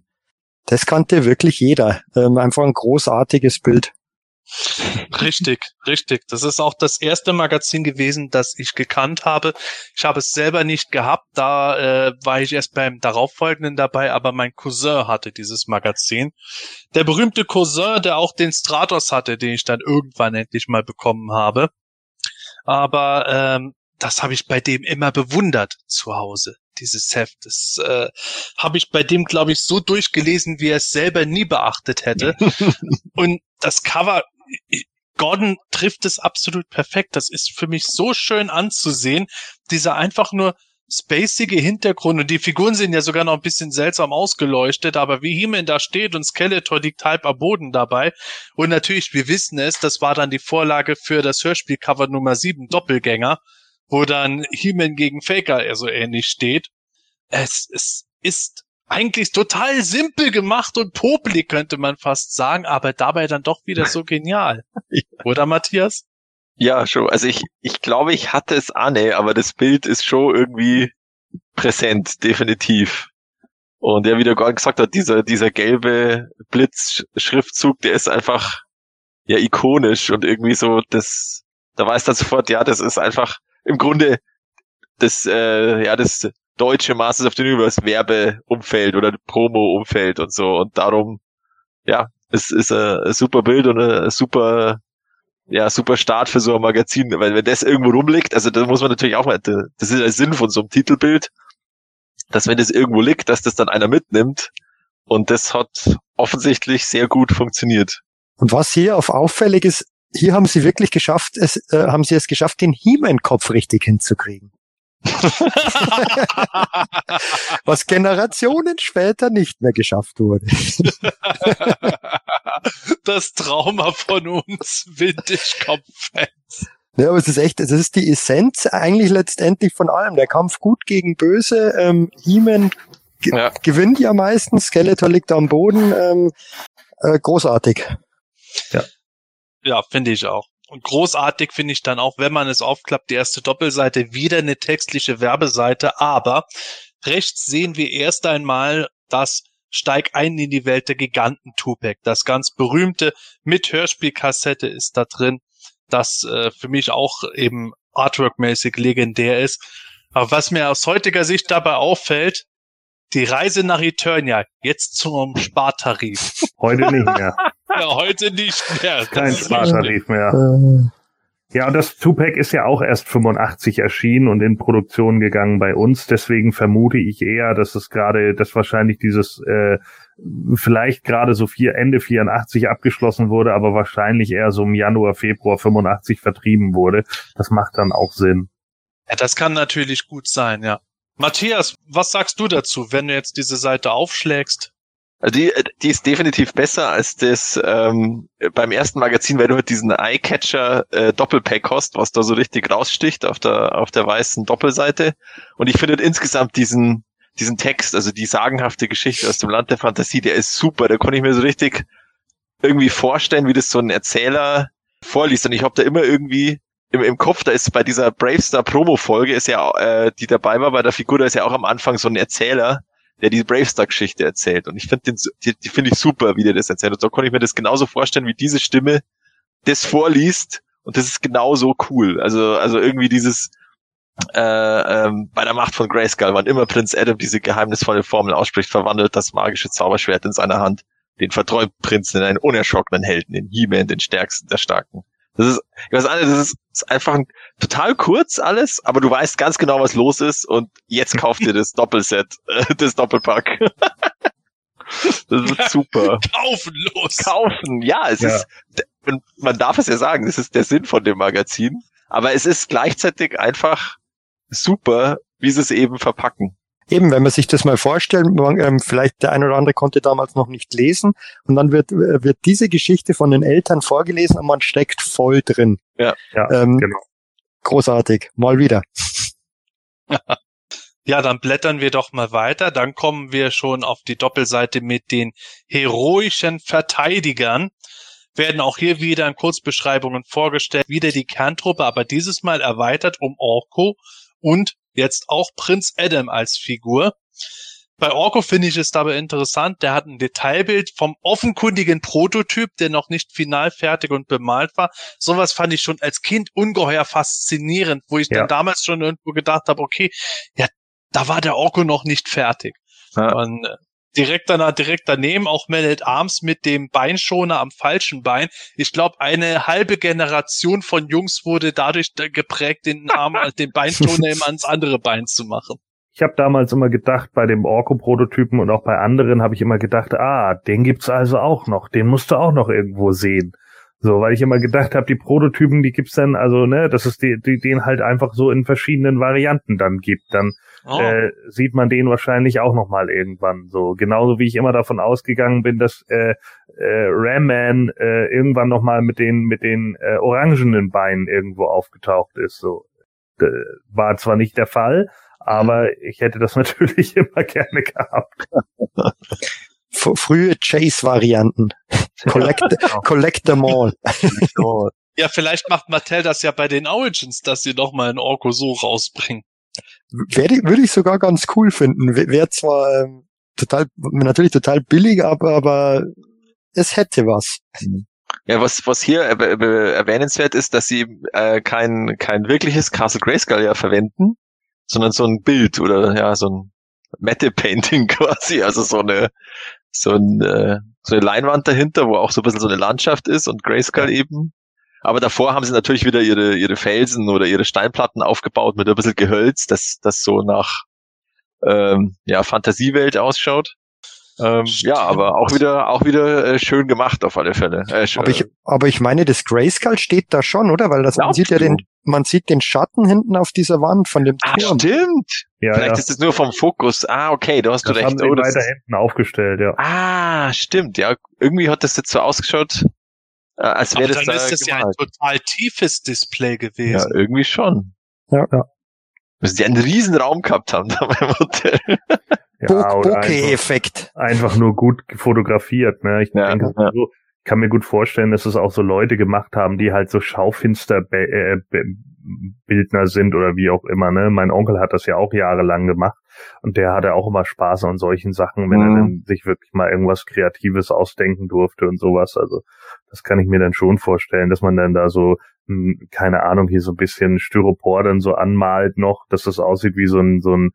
das kannte wirklich jeder. Einfach ein großartiges Bild. Richtig. Das ist auch das erste Magazin gewesen, das ich gekannt habe. Ich habe es selber nicht gehabt, da war ich erst beim darauffolgenden dabei, aber mein Cousin hatte dieses Magazin. Der berühmte Cousin, der auch den Stratos hatte, den ich dann irgendwann endlich mal bekommen habe. Aber das habe ich bei dem immer bewundert zu Hause, dieses Heft. Das habe ich bei dem, glaube ich, so durchgelesen, wie er es selber nie beachtet hätte. Und das Cover, Gordon trifft es absolut perfekt. Das ist für mich so schön anzusehen. Dieser einfach nur spacige Hintergrund und die Figuren sind ja sogar noch ein bisschen seltsam ausgeleuchtet, aber wie He-Man da steht und Skeletor liegt halb am Boden dabei und natürlich, wir wissen es, das war dann die Vorlage für das Hörspielcover Nummer 7 Doppelgänger, wo dann He-Man gegen Faker so ähnlich steht. Es ist eigentlich total simpel gemacht und popelig, könnte man fast sagen, aber dabei dann doch wieder so genial. Oder, Matthias? Ja, schon. Also ich glaube, ich hatte es aber das Bild ist schon irgendwie präsent, definitiv. Und ja, wie der gerade gesagt hat, dieser gelbe Blitzschriftzug, der ist einfach ja ikonisch und irgendwie so, da weiß dann sofort, ja, das ist einfach im Grunde das deutsche Masters of the Universe Werbeumfeld oder Promo-Umfeld und so. Und darum, ja, es ist ein super Bild und ein super Start für so ein Magazin, weil wenn das irgendwo rumliegt, also da muss man natürlich auch mal, das ist der Sinn von so einem Titelbild, dass wenn das irgendwo liegt, dass das dann einer mitnimmt und das hat offensichtlich sehr gut funktioniert. Und was hier auf auffällig ist, hier haben sie wirklich geschafft, haben sie es geschafft, den He-Man-Kopf richtig hinzukriegen. Was Generationen später nicht mehr geschafft wurde. Das Trauma von uns Vintage-Kopf-Fans. Ja, aber es ist echt, es ist die Essenz eigentlich letztendlich von allem. Der Kampf gut gegen böse, He-Man gewinnt ja meistens, Skeletor liegt am Boden, großartig. Ja, finde ich auch. Und großartig finde ich dann auch, wenn man es aufklappt, die erste Doppelseite, wieder eine textliche Werbeseite, aber rechts sehen wir erst einmal das Steig ein in die Welt der Giganten Tupac. Das ganz berühmte mit Hörspielkassette ist da drin, das für mich auch eben artworkmäßig legendär ist. Aber was mir aus heutiger Sicht dabei auffällt, die Reise nach Eternia, jetzt zum Spartarif. Heute nicht mehr. Ja, heute nicht mehr. Kein Spartarif mehr. Ja, und das Tupac ist ja auch erst 85 erschienen und in Produktion gegangen bei uns. Deswegen vermute ich eher, dass es gerade, dass wahrscheinlich dieses vielleicht gerade so Ende 84 abgeschlossen wurde, aber wahrscheinlich eher so im Januar, Februar 85 vertrieben wurde. Das macht dann auch Sinn. Ja, das kann natürlich gut sein, ja. Matthias, was sagst du dazu, wenn du jetzt diese Seite aufschlägst? Also die ist definitiv besser als das beim ersten Magazin, weil du halt diesen Eyecatcher Doppelpack hast, was da so richtig raussticht auf der weißen Doppelseite. Und ich finde insgesamt diesen Text, also die sagenhafte Geschichte aus dem Land der Fantasie, der ist super. Da konnte ich mir so richtig irgendwie vorstellen, wie das so ein Erzähler vorliest. Und ich habe da immer irgendwie im Kopf, da ist bei dieser Bravestar Promo-Folge, ist ja, die dabei war bei der Figur, da ist ja auch am Anfang so ein Erzähler, der die Bravestar-Geschichte erzählt. Und ich finde die finde ich super, wie der das erzählt. Und so konnte ich mir das genauso vorstellen, wie diese Stimme das vorliest. Und das ist genauso cool. Also irgendwie dieses, bei der Macht von Grayskull, wann immer Prinz Adam diese geheimnisvolle Formel ausspricht, verwandelt das magische Zauberschwert in seiner Hand den verträumten Prinzen in einen unerschrockenen Helden, den He-Man, den stärksten der Starken. Das ist, ich weiß nicht, das ist einfach total kurz alles, aber du weißt ganz genau, was los ist und jetzt kauft ihr das Doppelset, das Doppelpack. Das ist super. Kaufen, ja, ist, man darf es ja sagen, das ist der Sinn von dem Magazin, aber es ist gleichzeitig einfach super, wie sie es eben verpacken. Eben, wenn man sich das mal vorstellt, vielleicht der ein oder andere konnte damals noch nicht lesen und dann wird diese Geschichte von den Eltern vorgelesen und man steckt voll drin. Ja, genau. Großartig, mal wieder. Ja, dann blättern wir doch mal weiter. Dann kommen wir schon auf die Doppelseite mit den heroischen Verteidigern. Werden auch hier wieder in Kurzbeschreibungen vorgestellt. Wieder die Kerntruppe, aber dieses Mal erweitert um Orko und jetzt auch Prinz Adam als Figur. Bei Orko finde ich es dabei interessant, der hat ein Detailbild vom offenkundigen Prototyp, der noch nicht final fertig und bemalt war. Sowas fand ich schon als Kind ungeheuer faszinierend, wo ich dann damals schon irgendwo gedacht habe, okay, ja, da war der Orko noch nicht fertig. Ja. Und direkt daneben auch Man at Arms mit dem Beinschoner am falschen Bein. Ich glaube, eine halbe Generation von Jungs wurde dadurch geprägt, den Beinschoner immer ans andere Bein zu machen. Ich habe damals immer gedacht, bei dem Orko-Prototypen und auch bei anderen habe ich immer gedacht, den gibt's also auch noch, den musst du auch noch irgendwo sehen. So, weil ich immer gedacht habe, die Prototypen, die gibt's dann, also, ne, dass es den halt einfach so in verschiedenen Varianten dann gibt. Dann sieht man den wahrscheinlich auch nochmal irgendwann so. Genauso wie ich immer davon ausgegangen bin, dass Ram Man irgendwann nochmal mit den orangenen Beinen irgendwo aufgetaucht ist. So war zwar nicht der Fall, aber ich hätte das natürlich immer gerne gehabt. Frühe Chase-Varianten. Collect them all. Ja, vielleicht macht Mattel das ja bei den Origins, dass sie nochmal einen Orko so rausbringen. Würde ich sogar ganz cool finden. Wäre zwar natürlich total billig, aber es hätte was. Ja, was hier erwähnenswert ist, dass sie kein wirkliches Castle Grayskull ja verwenden, sondern so ein Bild oder ja so ein Matte-Painting quasi, also so eine Leinwand dahinter, wo auch so ein bisschen so eine Landschaft ist und Grayskull eben. Aber davor haben sie natürlich wieder ihre Felsen oder ihre Steinplatten aufgebaut mit ein bisschen Gehölz, das so nach Fantasiewelt ausschaut. Ja, aber auch wieder schön gemacht auf alle Fälle. Aber ich meine, das Grayskull steht da schon, oder? Weil man sieht den Schatten hinten auf dieser Wand von dem Turm. Stimmt. Ja, vielleicht ist es nur vom Fokus. Okay, du hast recht. Haben sie weiter hinten aufgestellt, ja. Stimmt. Ja, irgendwie hat das jetzt so ausgeschaut, als wäre das dann ist das ja ein total tiefes Display gewesen. Ja, irgendwie schon. Ja. Müssen die einen riesen Raum gehabt haben da beim Hotel. Ja, Bokeh-Effekt. Einfach nur gut fotografiert, ne? Ich denke, so, ich kann mir gut vorstellen, dass es auch so Leute gemacht haben, die halt so Schaufensterbildner sind oder wie auch immer, ne? Mein Onkel hat das ja auch jahrelang gemacht und der hatte auch immer Spaß an solchen Sachen, wenn er dann sich wirklich mal irgendwas Kreatives ausdenken durfte und sowas. Also das kann ich mir dann schon vorstellen, dass man dann da so, keine Ahnung, hier so ein bisschen Styropor dann so anmalt noch, dass das aussieht wie so ein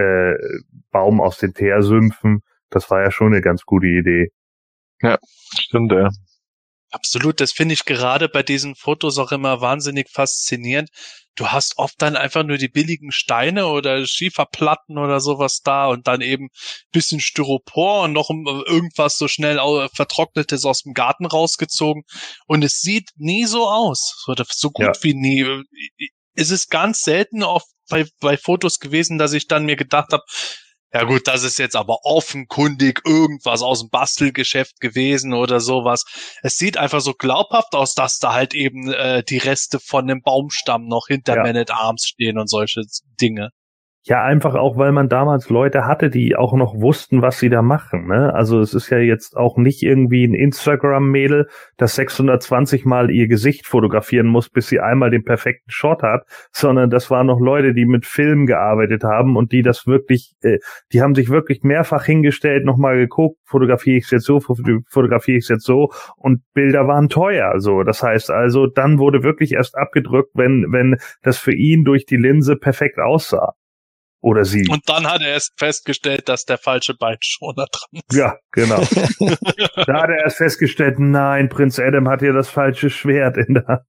Baum aus den Teersümpfen. Das war ja schon eine ganz gute Idee. Ja, stimmt, ja. Absolut, das finde ich gerade bei diesen Fotos auch immer wahnsinnig faszinierend. Du hast oft dann einfach nur die billigen Steine oder Schieferplatten oder sowas da und dann eben bisschen Styropor und noch irgendwas so schnell Vertrocknetes aus dem Garten rausgezogen. Und es sieht nie so aus, so gut wie nie. Es ist ganz selten oft bei Fotos gewesen, dass ich dann mir gedacht habe, ja gut, das ist jetzt aber offenkundig irgendwas aus dem Bastelgeschäft gewesen oder sowas. Es sieht einfach so glaubhaft aus, dass da halt eben die Reste von dem Baumstamm noch hinter Man at Arms stehen und solche Dinge. Ja, einfach auch, weil man damals Leute hatte, die auch noch wussten, was sie da machen, ne? Also es ist ja jetzt auch nicht irgendwie ein Instagram-Mädel, das 620 Mal ihr Gesicht fotografieren muss, bis sie einmal den perfekten Shot hat, sondern das waren noch Leute, die mit Film gearbeitet haben und die das wirklich, die haben sich wirklich mehrfach hingestellt, nochmal geguckt, fotografiere ich es jetzt so, fotografiere ich es jetzt so und Bilder waren teuer, so. Das heißt also, dann wurde wirklich erst abgedrückt, wenn das für ihn durch die Linse perfekt aussah. Oder sie. Und dann hat er erst festgestellt, dass der falsche Beitschoner dran ist. Ja, genau. Da hat er erst festgestellt, nein, Prinz Adam hat ja das falsche Schwert in der Hand.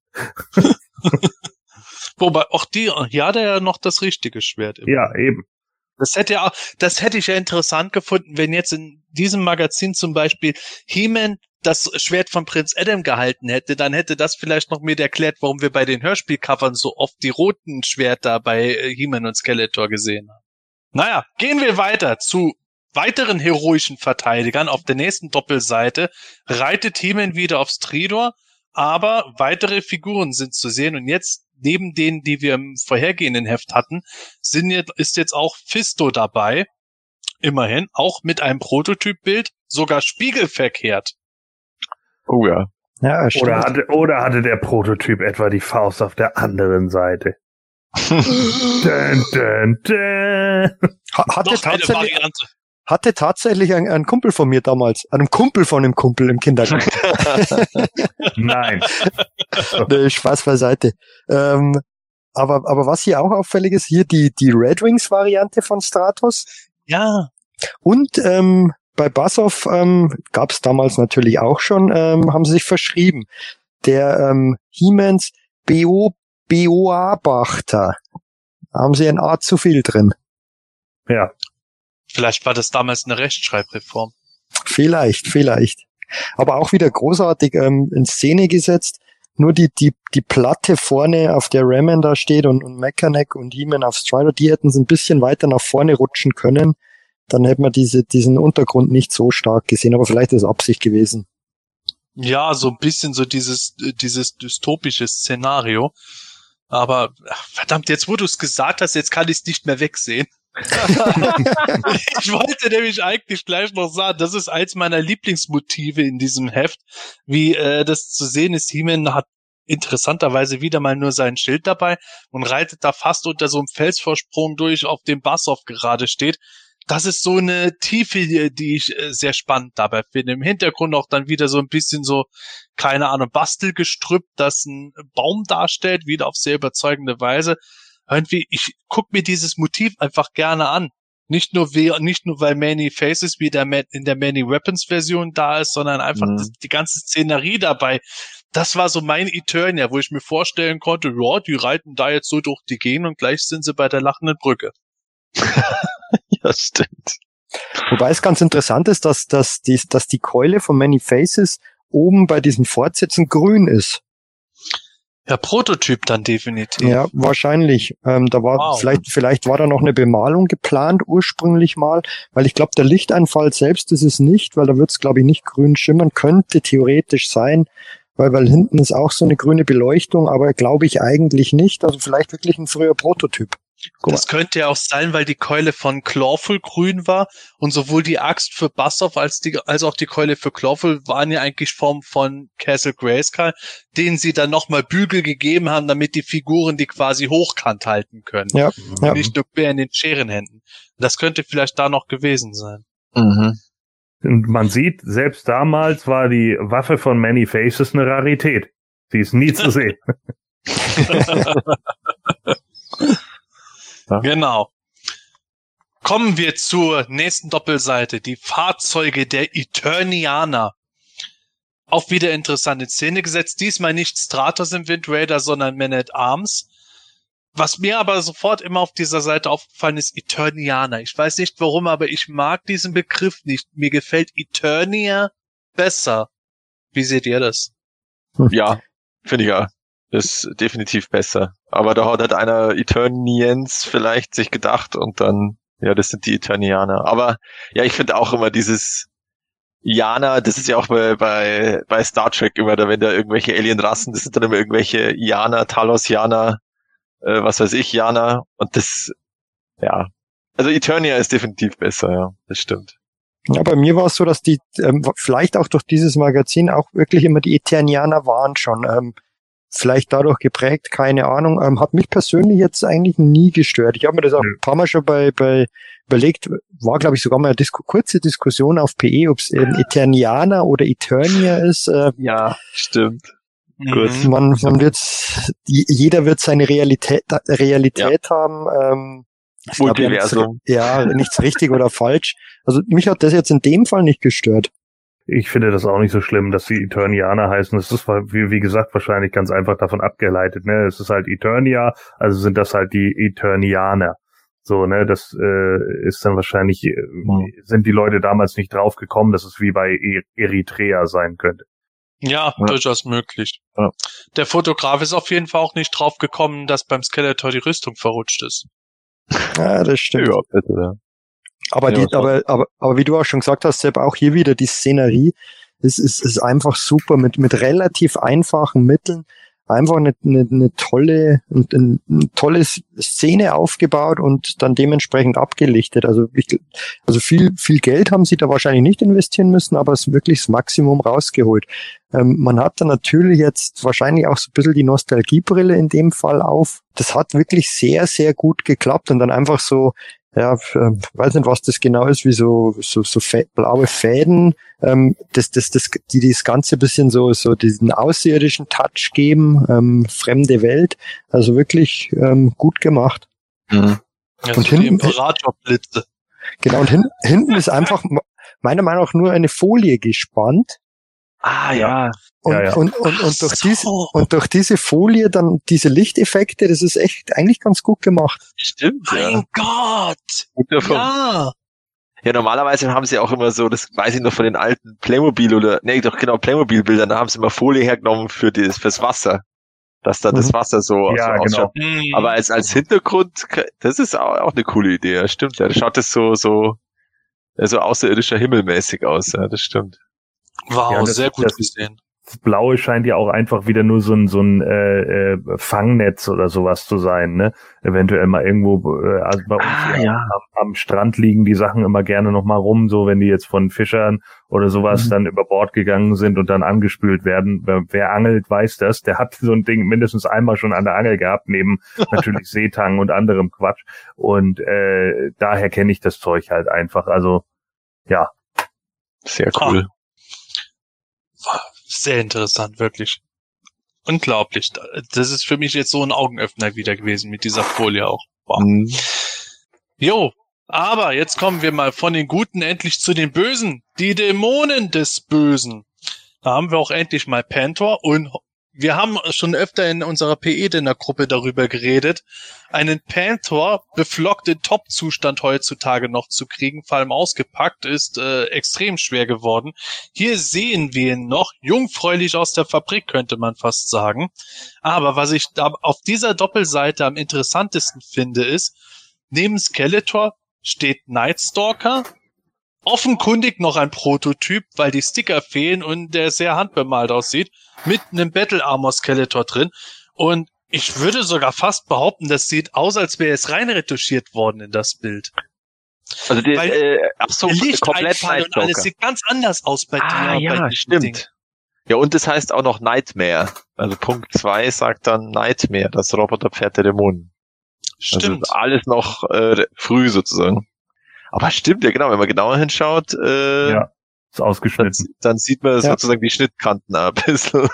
Wobei, auch hier hat er ja noch das richtige Schwert. Ja, eben. Das hätte ich ja interessant gefunden, wenn jetzt in diesem Magazin zum Beispiel He-Man das Schwert von Prinz Adam gehalten hätte, dann hätte das vielleicht noch mir erklärt, warum wir bei den Hörspielcovern so oft die roten Schwerter bei He-Man und Skeletor gesehen haben. Naja, gehen wir weiter zu weiteren heroischen Verteidigern. Auf der nächsten Doppelseite reitet He-Man wieder aufs Tridor, aber weitere Figuren sind zu sehen und jetzt neben denen, die wir im vorhergehenden Heft hatten, ist jetzt auch Fisto dabei. Immerhin, auch mit einem Prototypbild, sogar spiegelverkehrt. Oh ja. Ja, oder hatte der Prototyp etwa die Faust auf der anderen Seite? Dun, dun, dun. Hatte tatsächlich ein Kumpel von mir damals, einem Kumpel von einem Kumpel im Kindergarten. Nein. Nee, Spaß beiseite. Aber was hier auch auffällig ist, hier die Red Wings Variante von Stratos. Ja. Und bei Basov gab es damals natürlich auch schon, haben sie sich verschrieben. Der He-Mans BOA-Bachter. Da haben sie ein A zu viel drin. Ja. Vielleicht war das damals eine Rechtschreibreform. Vielleicht. Aber auch wieder großartig in Szene gesetzt nur die Platte vorne, auf der Raman da steht und Mechaneck und He-Man auf Strider, die hätten sie ein bisschen weiter nach vorne rutschen können. Dann hätte man diesen Untergrund nicht so stark gesehen, aber vielleicht ist es Absicht gewesen. Ja, so ein bisschen so dieses dystopische Szenario. Aber verdammt, jetzt wo du es gesagt hast, jetzt kann ich es nicht mehr wegsehen. Ich wollte nämlich eigentlich gleich noch sagen, das ist eins meiner Lieblingsmotive in diesem Heft, wie das zu sehen ist. He-Man hat interessanterweise wieder mal nur sein Schild dabei und reitet da fast unter so einem Felsvorsprung durch, auf dem Bassoff gerade steht. Das ist so eine Tiefe, die ich sehr spannend dabei finde. Im Hintergrund auch dann wieder so ein bisschen so, keine Ahnung, Bastelgestrüpp, das einen Baum darstellt, wieder auf sehr überzeugende Weise. Irgendwie, ich guck mir dieses Motiv einfach gerne an. Nicht nur weil Many Faces wie in der Many Weapons Version da ist, sondern einfach die ganze Szenerie dabei. Das war so mein Eternia, wo ich mir vorstellen konnte, ja, die reiten da jetzt so durch die Gegend und gleich sind sie bei der lachenden Brücke. Ja, stimmt. Wobei es ganz interessant ist, dass die Keule von Many Faces oben bei diesen Fortsätzen grün ist. Ja, Prototyp dann definitiv. Ja, wahrscheinlich. Da war vielleicht war da noch eine Bemalung geplant ursprünglich mal, weil ich glaube, der Lichteinfall selbst ist es nicht, weil da wird es, glaube ich, nicht grün schimmern, könnte theoretisch sein, weil hinten ist auch so eine grüne Beleuchtung, aber glaube ich eigentlich nicht. Also vielleicht wirklich ein früher Prototyp. Das könnte ja auch sein, weil die Keule von Clawful grün war und sowohl die Axt für Bassoff als auch die Keule für Clawful waren ja eigentlich Form von Castle Grayskull, denen sie dann nochmal Bügel gegeben haben, damit die Figuren die quasi hochkant halten können. Ja. Nicht nur quer in den Scherenhänden. Das könnte vielleicht da noch gewesen sein. Mhm. Und man sieht, selbst damals war die Waffe von Many Faces eine Rarität. Sie ist nie zu sehen. Genau. Kommen wir zur nächsten Doppelseite. Die Fahrzeuge der Eternianer. Auch wieder interessant in Szene gesetzt. Diesmal nicht Stratos im Wind Raider, sondern Men at Arms. Was mir aber sofort immer auf dieser Seite aufgefallen ist, Eternianer. Ich weiß nicht warum, aber ich mag diesen Begriff nicht. Mir gefällt Eternia besser. Wie seht ihr das? Ja, finde ich ja. Ist definitiv besser. Aber da hat halt einer Eternians vielleicht sich gedacht und dann, ja, das sind die Eternianer. Aber ja, ich finde auch immer dieses Iana, das ist ja auch bei Star Trek immer, da wenn da irgendwelche Alienrassen, das sind dann immer irgendwelche Iana, Talosianer, was weiß ich, Iana. Und das, ja. Also Eternia ist definitiv besser, ja, das stimmt. Ja, bei mir war es so, dass die vielleicht auch durch dieses Magazin auch wirklich immer die Eternianer waren schon. Vielleicht dadurch geprägt, keine Ahnung, hat mich persönlich jetzt eigentlich nie gestört. Ich habe mir das auch ein paar Mal schon bei überlegt, war glaube ich sogar mal eine kurze Diskussion auf PE, ob es Eternianer oder Eternia ist. Ja, stimmt. Gut. Man wird jeder wird seine Realität haben. Multiversum. Ja, nichts richtig oder falsch. Also mich hat das jetzt in dem Fall nicht gestört. Ich finde das auch nicht so schlimm, dass sie Eternianer heißen. Es ist, wie gesagt, wahrscheinlich ganz einfach davon abgeleitet, ne? Es ist halt Eternia, also sind das halt die Eternianer. So, ne? Das ist dann wahrscheinlich, sind die Leute damals nicht drauf gekommen, dass es wie bei Eritrea sein könnte. Ja, durchaus möglich. Ja. Der Fotograf ist auf jeden Fall auch nicht drauf gekommen, dass beim Skeletor die Rüstung verrutscht ist. Ja, das stimmt. Ja, bitte, ja. Aber wie du auch schon gesagt hast, Sepp, auch hier wieder die Szenerie ist einfach super mit relativ einfachen Mitteln. Einfach eine tolle Szene aufgebaut und dann dementsprechend abgelichtet. Also viel Geld haben sie da wahrscheinlich nicht investieren müssen, aber es ist wirklich das Maximum rausgeholt. Man hat dann natürlich jetzt wahrscheinlich auch so ein bisschen die Nostalgiebrille in dem Fall auf. Das hat wirklich sehr, sehr gut geklappt und dann einfach so, ja, weiß nicht, was das genau ist, wie so blaue Fäden, die das Ganze ein bisschen so diesen außerirdischen Touch geben, fremde Welt, also wirklich gut gemacht. Mhm. Ja, und so die Imperatorblitze. Genau, und hinten ist einfach meiner Meinung nach nur eine Folie gespannt. Ah, ja. Und durch diese Folie dann diese Lichteffekte, das ist echt eigentlich ganz gut gemacht. Stimmt, Mein Gott! Gut davon. Ja! Ja, normalerweise haben sie auch immer so, das weiß ich noch von den alten Playmobil Playmobil-Bildern, da haben sie immer Folie hergenommen fürs Wasser. Dass da das Wasser so ausschaut. Aber als Hintergrund, das ist auch eine coole Idee, ja, stimmt. Ja, da schaut das so außerirdischer Himmelmäßig aus, ja, das stimmt. Wow, ja, sehr gut gesehen. Das Blaue scheint ja auch einfach wieder nur so ein Fangnetz oder sowas zu sein, ne? Eventuell mal irgendwo, also bei uns am Strand liegen die Sachen immer gerne noch mal rum, so wenn die jetzt von Fischern oder sowas dann über Bord gegangen sind und dann angespült werden. Wer angelt, weiß das. Der hat so ein Ding mindestens einmal schon an der Angel gehabt, neben natürlich Seetang und anderem Quatsch. Und daher kenne ich das Zeug halt einfach. Also, ja. Sehr cool. Sehr interessant, wirklich. Unglaublich. Das ist für mich jetzt so ein Augenöffner wieder gewesen mit dieser Folie auch. Wow. Jo, aber jetzt kommen wir mal von den Guten endlich zu den Bösen. Die Dämonen des Bösen. Da haben wir auch endlich mal Panther und wir haben schon öfter in unserer PE-Dinner-Gruppe darüber geredet, einen Panther beflockt in Top-Zustand heutzutage noch zu kriegen, vor allem ausgepackt, ist extrem schwer geworden. Hier sehen wir ihn noch, jungfräulich aus der Fabrik, könnte man fast sagen. Aber was ich da auf dieser Doppelseite am interessantesten finde, ist, neben Skeletor steht Nightstalker, offenkundig noch ein Prototyp, weil die Sticker fehlen und der sehr handbemalt aussieht, mit einem Battle Armor Skeletor drin. Und ich würde sogar fast behaupten, das sieht aus, als wäre es rein retuschiert worden in das Bild. Also der komplett Nightfall und alles sieht ganz anders aus bei dir. Ja, stimmt. Ding. Ja, und das heißt auch noch Nightmare. Also Punkt 2 sagt dann Nightmare, das Roboterpferd der Dämonen. Stimmt. Also alles noch früh sozusagen. Aber stimmt, ja genau, wenn man genauer hinschaut, ist ausgeschnitten. Dann sieht man sozusagen die Schnittkanten ein bisschen.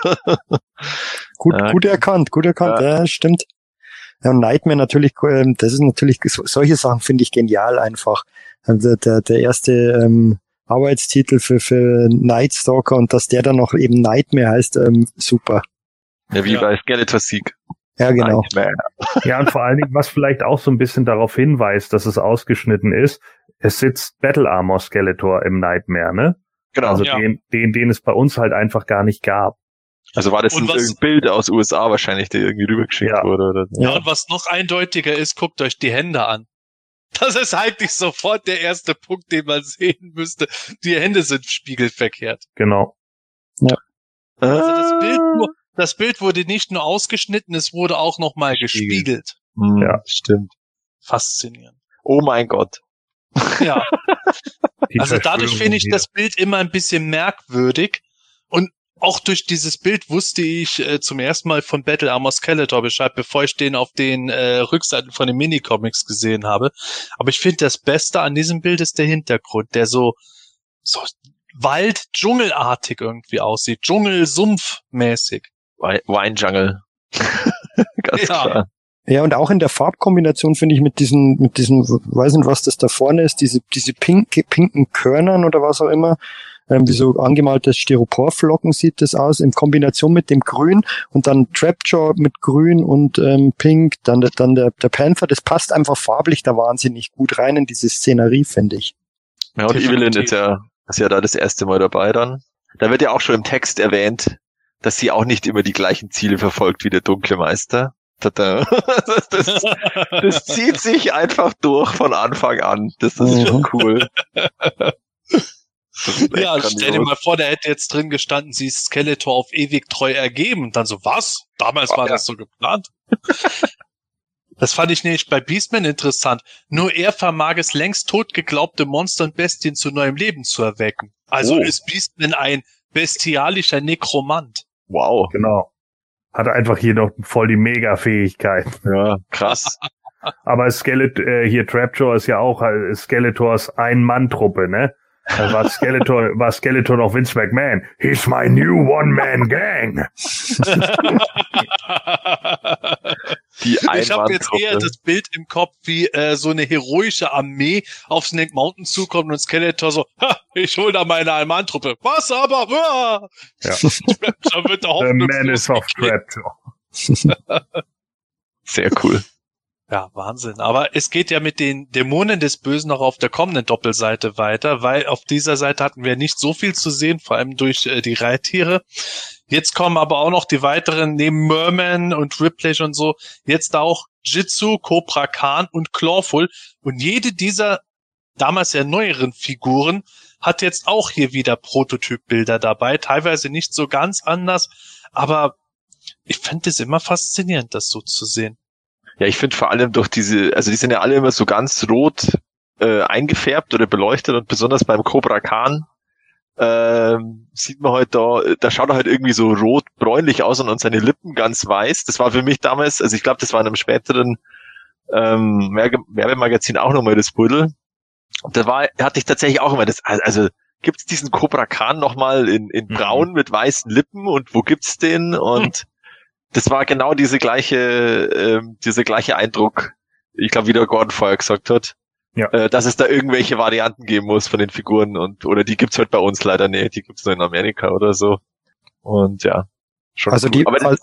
Gut erkannt, ja, stimmt. Ja, und Nightmare natürlich, das ist natürlich, solche Sachen finde ich genial einfach. Also der erste Arbeitstitel für Nightstalker und dass der dann noch eben Nightmare heißt, super. Ja, wie bei Skeletor Sieg. Ja, genau. Ja, und vor allen Dingen, was vielleicht auch so ein bisschen darauf hinweist, dass es ausgeschnitten ist, es sitzt Battle Armor Skeletor im Nightmare, ne? Genau. Also den es bei uns halt einfach gar nicht gab. Also war das ein Bild aus USA wahrscheinlich, der irgendwie rübergeschickt wurde, oder? Ja, und was noch eindeutiger ist, guckt euch die Hände an. Das ist eigentlich sofort der erste Punkt, den man sehen müsste. Die Hände sind spiegelverkehrt. Genau. Ja. Also das Bild wurde nicht nur ausgeschnitten, es wurde auch nochmal gespiegelt. Ja, stimmt. Faszinierend. Oh mein Gott. Ja. Also dadurch finde ich das Bild immer ein bisschen merkwürdig. Und auch durch dieses Bild wusste ich zum ersten Mal von Battle Armor Skeletor Bescheid, bevor ich den auf den Rückseiten von den Minicomics gesehen habe. Aber ich finde, das Beste an diesem Bild ist der Hintergrund, der so Wald-Dschungelartig irgendwie aussieht. Dschungel-Sumpf-mäßig. Wine-Jungle. Ganz klar. Ja, und auch in der Farbkombination finde ich mit diesen, weiß nicht, was das da vorne ist, diese pinken Körnern oder was auch immer, wie so angemalte Styroporflocken sieht das aus, in Kombination mit dem Grün und dann Trapjaw mit Grün und Pink, dann der Panther, das passt einfach farblich da wahnsinnig gut rein in diese Szenerie, finde ich. Ja, und Evelyn ist ja da das erste Mal dabei dann. Da wird ja auch schon im Text erwähnt, dass sie auch nicht immer die gleichen Ziele verfolgt wie der dunkle Meister. Das zieht sich einfach durch von Anfang an. Das ist schon cool. Ja, stell dir mal vor, der hätte jetzt drin gestanden, sie ist Skeletor auf ewig treu ergeben. Und dann so, was? Damals war das so geplant? Das fand ich nämlich bei Beastman interessant. Nur er vermag es, längst tot geglaubte Monster und Bestien zu neuem Leben zu erwecken. Also ist Beastman ein bestialischer Nekromant. Wow. Genau. Hat einfach hier noch voll die Mega-Fähigkeit. Ja, krass. Aber hier Trapjaw ist ja auch Skeletors Ein-Mann-Truppe, ne? Da war Skeletor noch Vince McMahon. He's my new One-Man-Gang. Ich habe jetzt eher das Bild im Kopf, wie so eine heroische Armee auf Snake Mountain zukommt und Skeletor so, ich hol da meine Ein-Mann-Truppe. Was aber? Ja. The Man is of Trapjaw. Sehr cool. Ja, Wahnsinn. Aber es geht ja mit den Dämonen des Bösen noch auf der kommenden Doppelseite weiter, weil auf dieser Seite hatten wir nicht so viel zu sehen, vor allem durch die Reittiere. Jetzt kommen aber auch noch die weiteren, neben Merman und Ripley und so, jetzt auch Jitsu, Cobra Khan und Clawful. Und jede dieser damals ja neueren Figuren hat jetzt auch hier wieder Prototypbilder dabei, teilweise nicht so ganz anders, aber ich fand es immer faszinierend, das so zu sehen. Ja, ich finde vor allem durch also die sind ja alle immer so ganz rot eingefärbt oder beleuchtet und besonders beim Cobra Khan sieht man halt da schaut er halt irgendwie so rot-bräunlich aus und seine Lippen ganz weiß. Das war für mich damals, also ich glaube, das war in einem späteren Werbemagazin auch nochmal das Buddel. Und hatte ich tatsächlich auch immer also gibt's diesen Cobra Khan nochmal in braun mit weißen Lippen und wo gibt's den? Und das war genau dieser gleiche Eindruck, ich glaube, wie der Gordon vorher gesagt hat, dass es da irgendwelche Varianten geben muss von den Figuren oder die gibt's halt bei uns leider nicht, die gibt's nur in Amerika oder so. Und ja, schon also cool.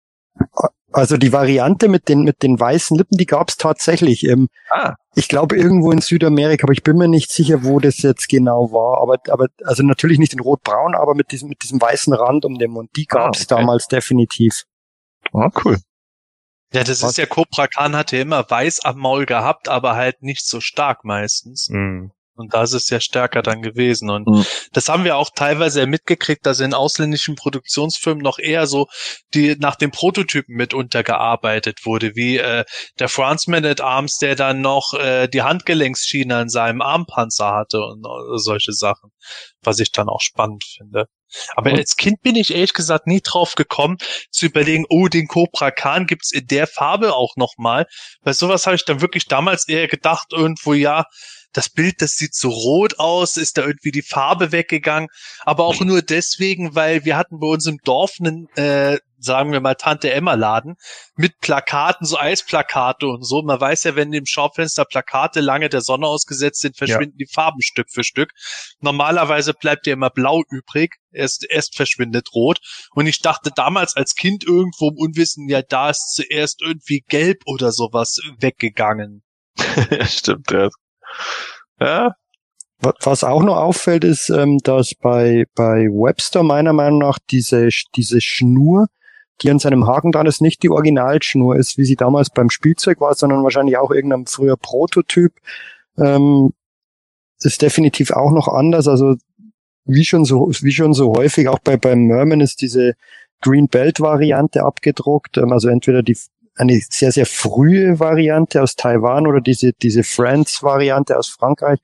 Also die Variante mit den weißen Lippen, die gab's tatsächlich. Ich glaube irgendwo in Südamerika, aber ich bin mir nicht sicher, wo das jetzt genau war. Aber also natürlich nicht in rot-braun, aber mit diesem weißen Rand um den Mund. Die gab's damals definitiv. Ah, cool. Ja, das ist ja, Cobra Khan hatte ja immer weiß am Maul gehabt, aber halt nicht so stark meistens. Mhm. Und da ist es ja stärker dann gewesen. Und das haben wir auch teilweise mitgekriegt, dass in ausländischen Produktionsfirmen noch eher so nach den Prototypen mitunter gearbeitet wurde, wie der Franceman at Arms, der dann noch die Handgelenksschiene an seinem Armpanzer hatte und solche Sachen, was ich dann auch spannend finde. Aber als Kind bin ich ehrlich gesagt nie drauf gekommen, zu überlegen, den Cobra Khan gibt's in der Farbe auch nochmal. Bei sowas habe ich dann wirklich damals eher gedacht, irgendwo, ja, das Bild, das sieht so rot aus, ist da irgendwie die Farbe weggegangen, aber auch nur deswegen, weil wir hatten bei uns im Dorf einen, sagen wir mal, Tante-Emma-Laden mit Plakaten, so Eisplakate und so. Man weiß ja, wenn im Schaufenster Plakate lange der Sonne ausgesetzt sind, verschwinden die Farben Stück für Stück. Normalerweise bleibt ja immer blau übrig, erst verschwindet rot. Und ich dachte damals als Kind irgendwo im Unwissen, ja, da ist zuerst irgendwie gelb oder sowas weggegangen. Ja, stimmt, ja. Ja. Was auch noch auffällt, ist, dass bei Webster meiner Meinung nach diese Schnur, die an seinem Haken dran ist, nicht die Originalschnur ist, wie sie damals beim Spielzeug war, sondern wahrscheinlich auch irgendein früher Prototyp. Ist definitiv auch noch anders. Also wie schon so häufig, auch beim Merman ist diese Green Belt Variante abgedruckt. Also entweder eine sehr, sehr frühe Variante aus Taiwan oder diese France-Variante aus Frankreich.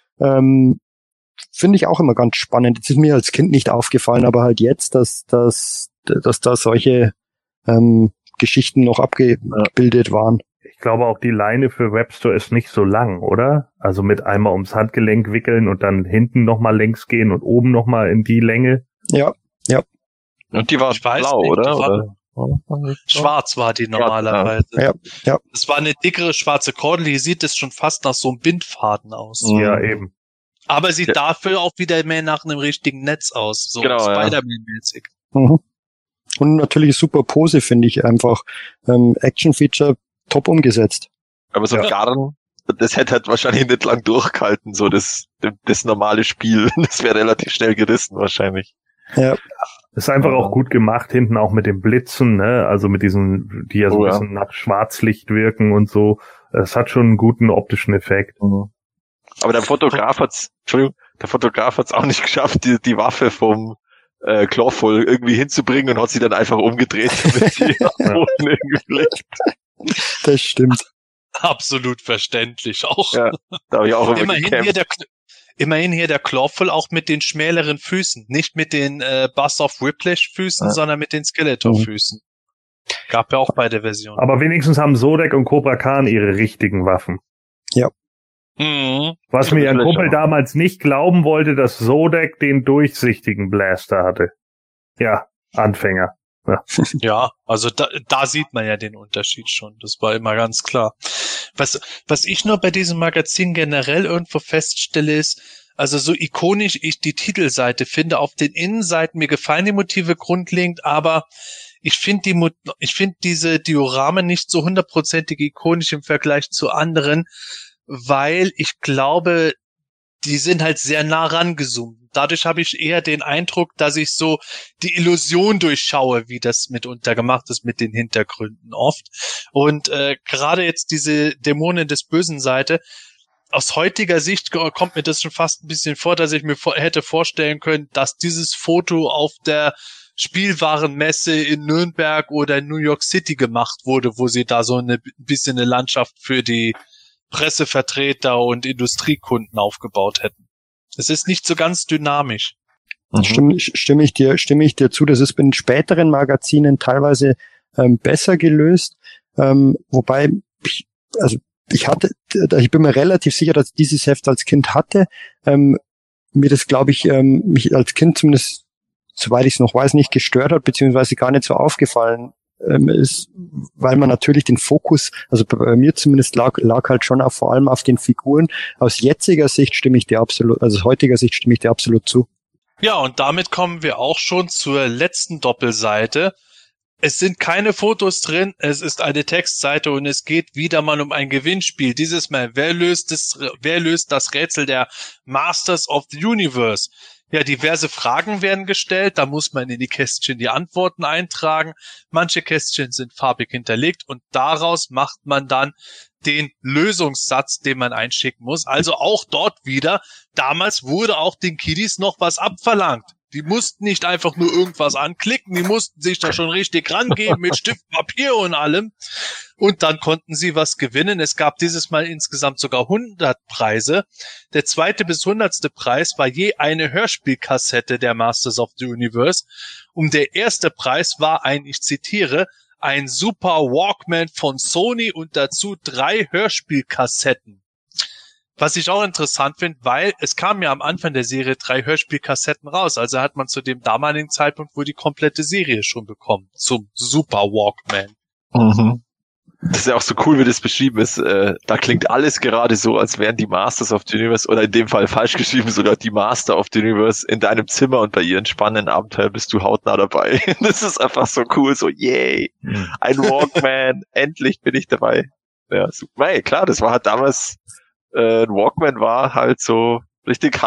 Finde ich auch immer ganz spannend. Das ist mir als Kind nicht aufgefallen, aber halt jetzt, dass da solche Geschichten noch abgebildet waren. Ich glaube auch die Leine für Webster ist nicht so lang, oder? Also mit einmal ums Handgelenk wickeln und dann hinten nochmal längs gehen und oben nochmal in die Länge. Ja. Und die war blau, nicht, oder? Schwarz war die normalerweise. Ja. Es war eine dickere schwarze Kordel, hier sieht es schon fast nach so einem Bindfaden aus. Ja, eben. Aber sieht dafür auch wieder mehr nach einem richtigen Netz aus, so genau, Spider-Man-mäßig. Mhm. Und natürlich super Pose, finde ich einfach. Action-Feature top umgesetzt. Aber so ein Garn, das hätte halt wahrscheinlich nicht lang durchgehalten, so das normale Spiel. Das wäre relativ schnell gerissen wahrscheinlich. Ja. Ist einfach auch gut gemacht, hinten auch mit den Blitzen, ne? Also mit diesen, die ja so ein bisschen nach Schwarzlicht wirken und so. Es hat schon einen guten optischen Effekt. Mhm. Aber der Fotograf hat's auch nicht geschafft, die Waffe vom Clawful irgendwie hinzubringen und hat sie dann einfach umgedreht, damit sie am Boden irgendwie liegt. Das stimmt. Absolut verständlich auch. Ja, da habe ich auch immer Immerhin hier der Clawful auch mit den schmäleren Füßen. Nicht mit den Buzz of Whiplash Füßen, sondern mit den Skeletor Füßen. Gab ja auch beide Versionen. Aber wenigstens haben Zodek und Cobra Khan ihre richtigen Waffen. Ja. Mhm. Was mir ein Kumpel damals nicht glauben wollte, dass Zodek den durchsichtigen Blaster hatte. Ja, Anfänger. Ja, also da sieht man ja den Unterschied schon. Das war immer ganz klar. Was ich nur bei diesem Magazin generell irgendwo feststelle ist, also so ikonisch ich die Titelseite finde, auf den Innenseiten, mir gefallen die Motive grundlegend, aber ich finde diese Dioramen nicht so hundertprozentig ikonisch im Vergleich zu anderen, weil ich glaube, die sind halt sehr nah rangezoomt. Dadurch habe ich eher den Eindruck, dass ich so die Illusion durchschaue, wie das mitunter gemacht ist mit den Hintergründen oft. Und gerade jetzt diese Dämonen des bösen Seite, aus heutiger Sicht kommt mir das schon fast ein bisschen vor, dass ich mir hätte vorstellen können, dass dieses Foto auf der Spielwarenmesse in Nürnberg oder in New York City gemacht wurde, wo sie da so ein bisschen eine Landschaft für die Pressevertreter und Industriekunden aufgebaut hätten. Es ist nicht so ganz dynamisch. Stimme ich dir zu, das ist bei den späteren Magazinen teilweise besser gelöst, wobei ich bin mir relativ sicher, dass ich dieses Heft als Kind hatte, mir das, glaube ich, mich als Kind zumindest, soweit ich es noch weiß, nicht gestört hat, beziehungsweise gar nicht so aufgefallen ist, weil man natürlich den Fokus, also bei mir zumindest lag halt schon auch vor allem auf den Figuren. Aus jetziger Sicht stimme ich dir absolut, also aus heutiger Sicht stimme ich dir absolut zu. Ja, und damit kommen wir auch schon zur letzten Doppelseite. Es sind keine Fotos drin, es ist eine Textseite und es geht wieder mal um ein Gewinnspiel. Dieses Mal, wer löst das Rätsel der Masters of the Universe? Ja, diverse Fragen werden gestellt, da muss man in die Kästchen die Antworten eintragen. Manche Kästchen sind farbig hinterlegt und daraus macht man dann den Lösungssatz, den man einschicken muss. Also auch dort wieder, damals wurde auch den Kiddies noch was abverlangt. Die mussten nicht einfach nur irgendwas anklicken, die mussten sich da schon richtig rangeben mit Stift, Papier und allem. Und dann konnten sie was gewinnen. Es gab dieses Mal insgesamt sogar 100 Preise. Der 2. bis 100. Preis war je eine Hörspielkassette der Masters of the Universe. Und der erste Preis war ich zitiere, ein Super Walkman von Sony und dazu 3 Hörspielkassetten. Was ich auch interessant finde, weil es kam ja am Anfang der Serie 3 Hörspielkassetten raus. Also hat man zu dem damaligen Zeitpunkt wohl die komplette Serie schon bekommen. Zum Super Walkman. Mhm. Das ist ja auch so cool, wie das beschrieben ist. Da klingt alles gerade so, als wären die Masters of the Universe, oder in dem Fall falsch geschrieben, sogar die Master of the Universe in deinem Zimmer und bei ihren spannenden Abenteuern bist du hautnah dabei. Das ist einfach so cool, so yay, ein Walkman, endlich bin ich dabei. Ja, super. Hey, klar, das war halt damals, ein Walkman war halt so richtig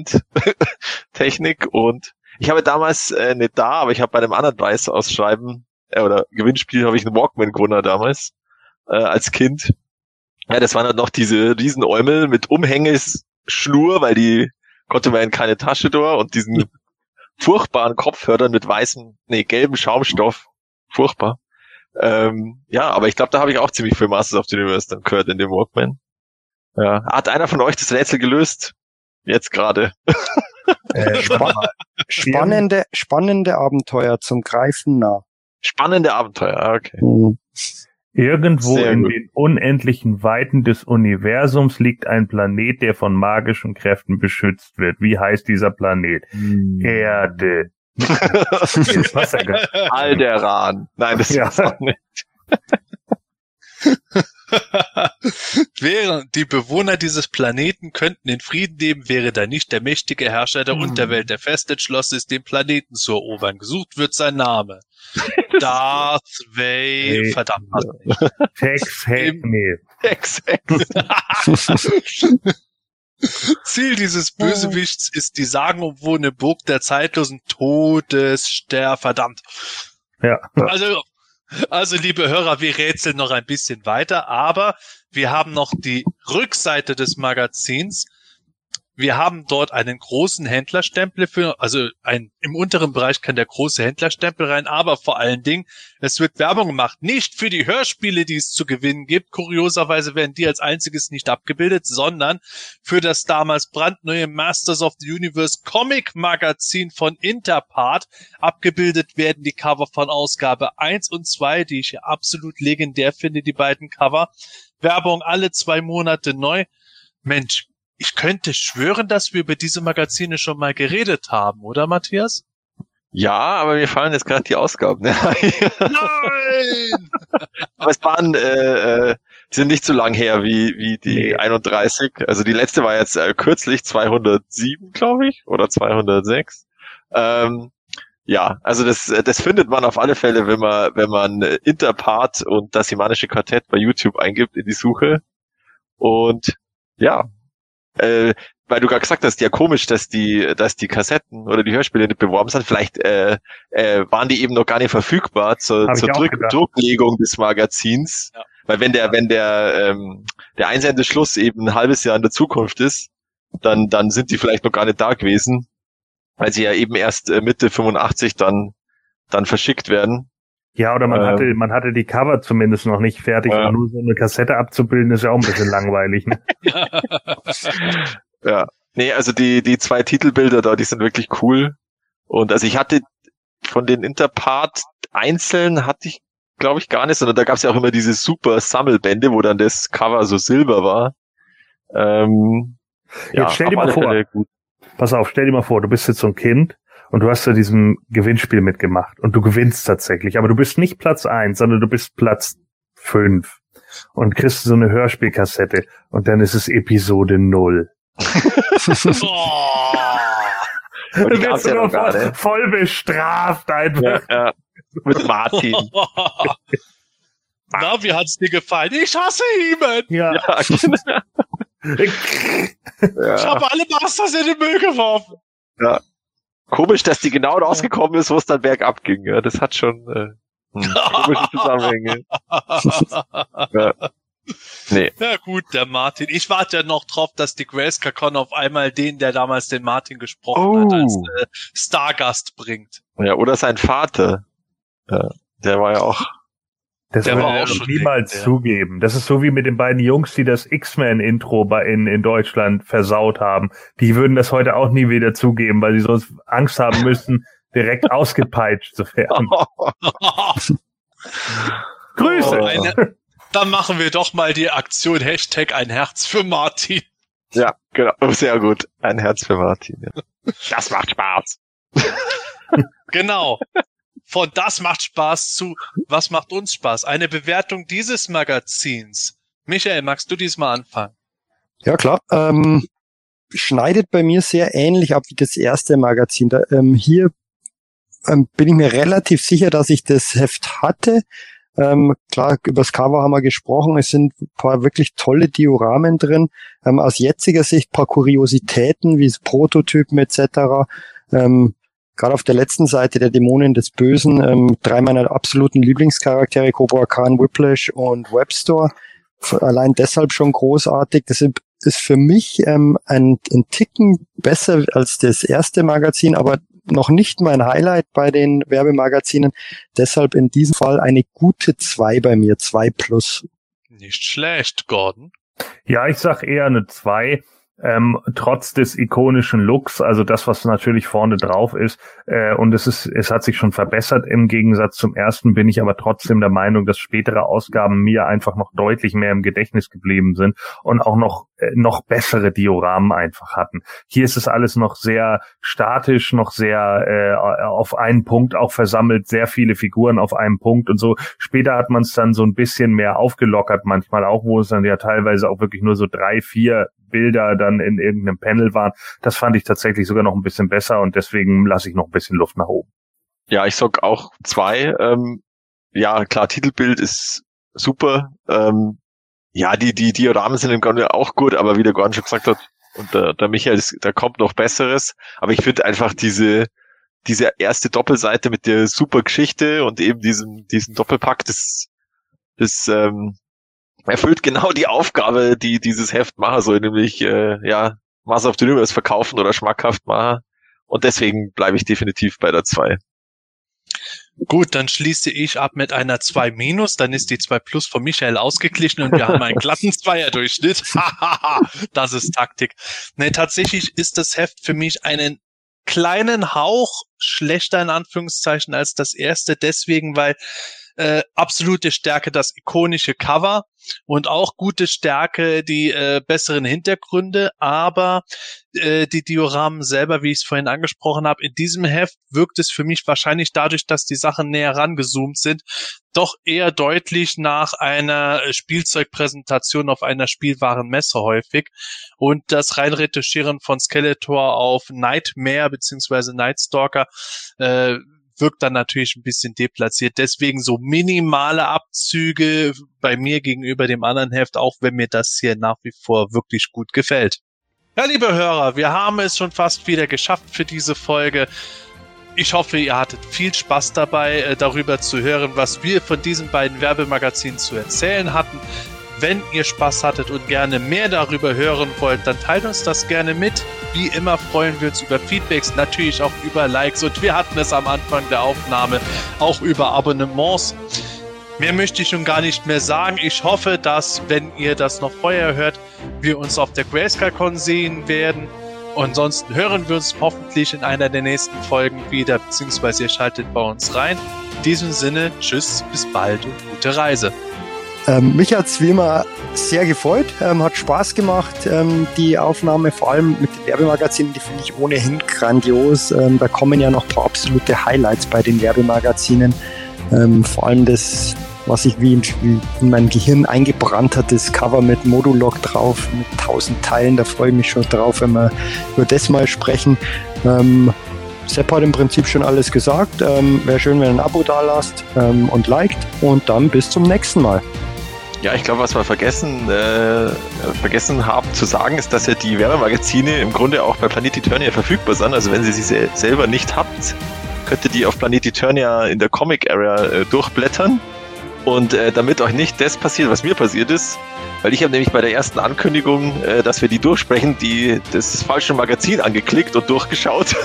High-End-Technik und ich habe damals nicht da, aber ich habe bei einem anderen Preisausschreiben oder Gewinnspiel habe ich einen Walkman gewonnen damals als Kind. Ja, das waren dann noch diese Riesenäumel mit Umhängeschnur, weil die konnte man in keine Tasche durch und diesen furchtbaren Kopfhörern mit gelben Schaumstoff. Furchtbar. Ja, aber ich glaube, da habe ich auch ziemlich viel Masters of the Universe dann gehört in dem Walkman. Ja. Hat einer von euch das Rätsel gelöst? Jetzt gerade. Spannende Abenteuer zum Greifen nah. Spannende Abenteuer, okay. Irgendwo in den unendlichen Weiten des Universums liegt ein Planet, der von magischen Kräften beschützt wird. Wie heißt dieser Planet? Erde. Alderan. Nein, das ist auch nicht. Wären die Bewohner dieses Planeten könnten in Frieden leben, wäre da nicht der mächtige Herrscher der Unterwelt, der fest entschlossen ist, den Planeten zu erobern. Gesucht wird sein Name. Darth Vader. Verdammt. Tex. Ziel dieses Bösewichts ist die sagenumwobene Burg der zeitlosen Todesster. Verdammt. Ja. Also, liebe Hörer, wir rätseln noch ein bisschen weiter, aber wir haben noch die Rückseite des Magazins. Wir haben dort einen großen Händlerstempel im unteren Bereich kann der große Händlerstempel rein, aber vor allen Dingen, es wird Werbung gemacht, nicht für die Hörspiele, die es zu gewinnen gibt. Kurioserweise werden die als einziges nicht abgebildet, sondern für das damals brandneue Masters of the Universe Comic Magazin von Interpart. Abgebildet werden die Cover von Ausgabe 1 und 2, die ich ja absolut legendär finde, die beiden Cover. Werbung alle 2 Monate neu. Mensch, ich könnte schwören, dass wir über diese Magazine schon mal geredet haben, oder Matthias? Ja, aber mir fallen jetzt gerade die Ausgaben. Nein! Aber es waren, sind nicht so lang her wie die 31. Also die letzte war jetzt kürzlich 207, glaube ich, oder 206. Ja, also das findet man auf alle Fälle, wenn man Interpart und das Hemanische Quartett bei YouTube eingibt in die Suche. Und ja, weil du gerade gesagt hast, ja komisch, dass die Kassetten oder die Hörspiele nicht beworben sind. Vielleicht waren die eben noch gar nicht verfügbar zur Drucklegung des Magazins. Ja. Weil wenn der Einsendeschluss eben ein halbes Jahr in der Zukunft ist, dann sind die vielleicht noch gar nicht da gewesen, weil sie ja eben erst Mitte 85 dann verschickt werden. Ja, oder man hatte die Cover zumindest noch nicht fertig, und nur so eine Kassette abzubilden ist ja auch ein bisschen langweilig, ne? Ja. Nee, also die 2 Titelbilder da, die sind wirklich cool. Und also ich hatte von den Interpart einzeln hatte ich, glaube ich, gar nicht, sondern da gab es ja auch immer diese super Sammelbände, wo dann das Cover so silber war. Jetzt stell dir mal vor, pass auf, stell dir mal vor, du bist jetzt so ein Kind und du hast ja diesem Gewinnspiel mitgemacht und du gewinnst tatsächlich, aber du bist nicht Platz 1, sondern du bist Platz 5 und kriegst so eine Hörspielkassette und dann ist es Episode 0. Und die gab's ja noch gar nicht. Voll bestraft einfach. Ja. Mit Martin. Na, wie hat's dir gefallen? Ich hasse ihn! Ja, genau. Ich habe alle Masters in den Müll geworfen. Ja. Komisch, dass die genau rausgekommen ist, wo es dann bergab ging. Ja, das hat schon komische Zusammenhänge. Ja. Nee. Ja gut, der Martin. Ich warte ja noch drauf, dass die Grayscale auf einmal der damals den Martin gesprochen hat, als Stargast bringt. Ja, oder sein Vater. Ja, der war ja auch... Das würde er auch niemals zugeben. Das ist so wie mit den beiden Jungs, die das X-Men-Intro in Deutschland versaut haben. Die würden das heute auch nie wieder zugeben, weil sie sonst Angst haben müssten, direkt ausgepeitscht zu werden. Grüße! Dann machen wir doch mal die Aktion Hashtag ein Herz für Martin. Ja, genau. Sehr gut. Ein Herz für Martin. Ja. Das macht Spaß. Genau. Von das macht Spaß zu was macht uns Spaß? Eine Bewertung dieses Magazins. Michael, magst du diesmal anfangen? Ja, klar. Schneidet bei mir sehr ähnlich ab wie das erste Magazin. Hier bin ich mir relativ sicher, dass ich das Heft hatte. Klar, übers Cover haben wir gesprochen. Es sind ein paar wirklich tolle Dioramen drin. Aus jetziger Sicht ein paar Kuriositäten wie Prototypen etc. Gerade auf der letzten Seite der Dämonen des Bösen, 3 meiner absoluten Lieblingscharaktere, Cobra Khan, Whiplash und Webstore. Allein deshalb schon großartig. Das ist für mich ein Ticken besser als das erste Magazin, aber noch nicht mein Highlight bei den Werbemagazinen. Deshalb in diesem Fall eine gute 2 bei mir, 2+. Nicht schlecht, Gordon. Ja, ich sag eher eine 2. Trotz des ikonischen Looks, also das, was natürlich vorne drauf ist, und es hat sich schon verbessert im Gegensatz zum ersten, bin ich aber trotzdem der Meinung, dass spätere Ausgaben mir einfach noch deutlich mehr im Gedächtnis geblieben sind und auch noch bessere Dioramen einfach hatten. Hier ist es alles noch sehr statisch, noch sehr auf einen Punkt auch versammelt, sehr viele Figuren auf einem Punkt und so. Später hat man es dann so ein bisschen mehr aufgelockert manchmal auch, wo es dann ja teilweise auch wirklich nur so 3, 4 Bilder dann in irgendeinem Panel waren. Das fand ich tatsächlich sogar noch ein bisschen besser und deswegen lasse ich noch ein bisschen Luft nach oben. Ja, ich sag auch 2. Ja, klar, Titelbild ist super. Ja, die Dioramen sind im Grunde auch gut, aber wie der Gordon schon gesagt hat, und der Michael, da kommt noch Besseres. Aber ich finde einfach diese erste Doppelseite mit der super Geschichte und eben diesen Doppelpack, das erfüllt genau die Aufgabe, die dieses Heft machen soll, nämlich Mass of the Universe verkaufen oder schmackhaft machen. Und deswegen bleibe ich definitiv bei der 2. Gut, dann schließe ich ab mit einer 2-, dann ist die 2+ von Michael ausgeglichen und wir haben einen glatten 2er-Durchschnitt. Das ist Taktik. Nee, tatsächlich ist das Heft für mich einen kleinen Hauch schlechter in Anführungszeichen als das erste, deswegen, weil absolute Stärke das ikonische Cover und auch gute Stärke die besseren Hintergründe, aber die Dioramen selber, wie ich es vorhin angesprochen habe, in diesem Heft wirkt es für mich wahrscheinlich dadurch, dass die Sachen näher rangezoomt sind, doch eher deutlich nach einer Spielzeugpräsentation auf einer Spielwarenmesse häufig. Und das Reinretuschieren von Skeletor auf Nightmare bzw. Nightstalker wirkt dann natürlich ein bisschen deplatziert. Deswegen so minimale Abzüge bei mir gegenüber dem anderen Heft, auch wenn mir das hier nach wie vor wirklich gut gefällt. Ja, liebe Hörer, wir haben es schon fast wieder geschafft für diese Folge. Ich hoffe, ihr hattet viel Spaß dabei, darüber zu hören, was wir von diesen beiden Werbemagazinen zu erzählen hatten. Wenn ihr Spaß hattet und gerne mehr darüber hören wollt, dann teilt uns das gerne mit. Wie immer freuen wir uns über Feedbacks, natürlich auch über Likes und wir hatten es am Anfang der Aufnahme auch über Abonnements. Mehr möchte ich schon gar nicht mehr sagen. Ich hoffe, dass, wenn ihr das noch vorher hört, wir uns auf der Grayscale-Con sehen werden. Und ansonsten hören wir uns hoffentlich in einer der nächsten Folgen wieder, beziehungsweise ihr schaltet bei uns rein. In diesem Sinne, tschüss, bis bald und gute Reise. Mich hat's wie immer sehr gefreut, hat Spaß gemacht, die Aufnahme, vor allem mit den Werbemagazinen, die finde ich ohnehin grandios. Da kommen ja noch ein paar absolute Highlights bei den Werbemagazinen. Vor allem das, was sich wie in mein Gehirn eingebrannt hat, das Cover mit Modulog drauf, mit 1000 Teilen, da freue ich mich schon drauf, wenn wir über das mal sprechen. Sepp hat im Prinzip schon alles gesagt. Wäre schön, wenn ihr ein Abo da lasst und liked und dann bis zum nächsten Mal. Ja, ich glaube, was wir vergessen haben zu sagen, ist, dass ja die Werbemagazine im Grunde auch bei Planet Eternia verfügbar sind. Also wenn ihr sie selber nicht habt, könnt ihr die auf Planet Eternia in der Comic Area durchblättern. Und damit euch nicht das passiert, was mir passiert ist, weil ich habe nämlich bei der ersten Ankündigung, dass wir die durchsprechen, das falsche Magazin angeklickt und durchgeschaut.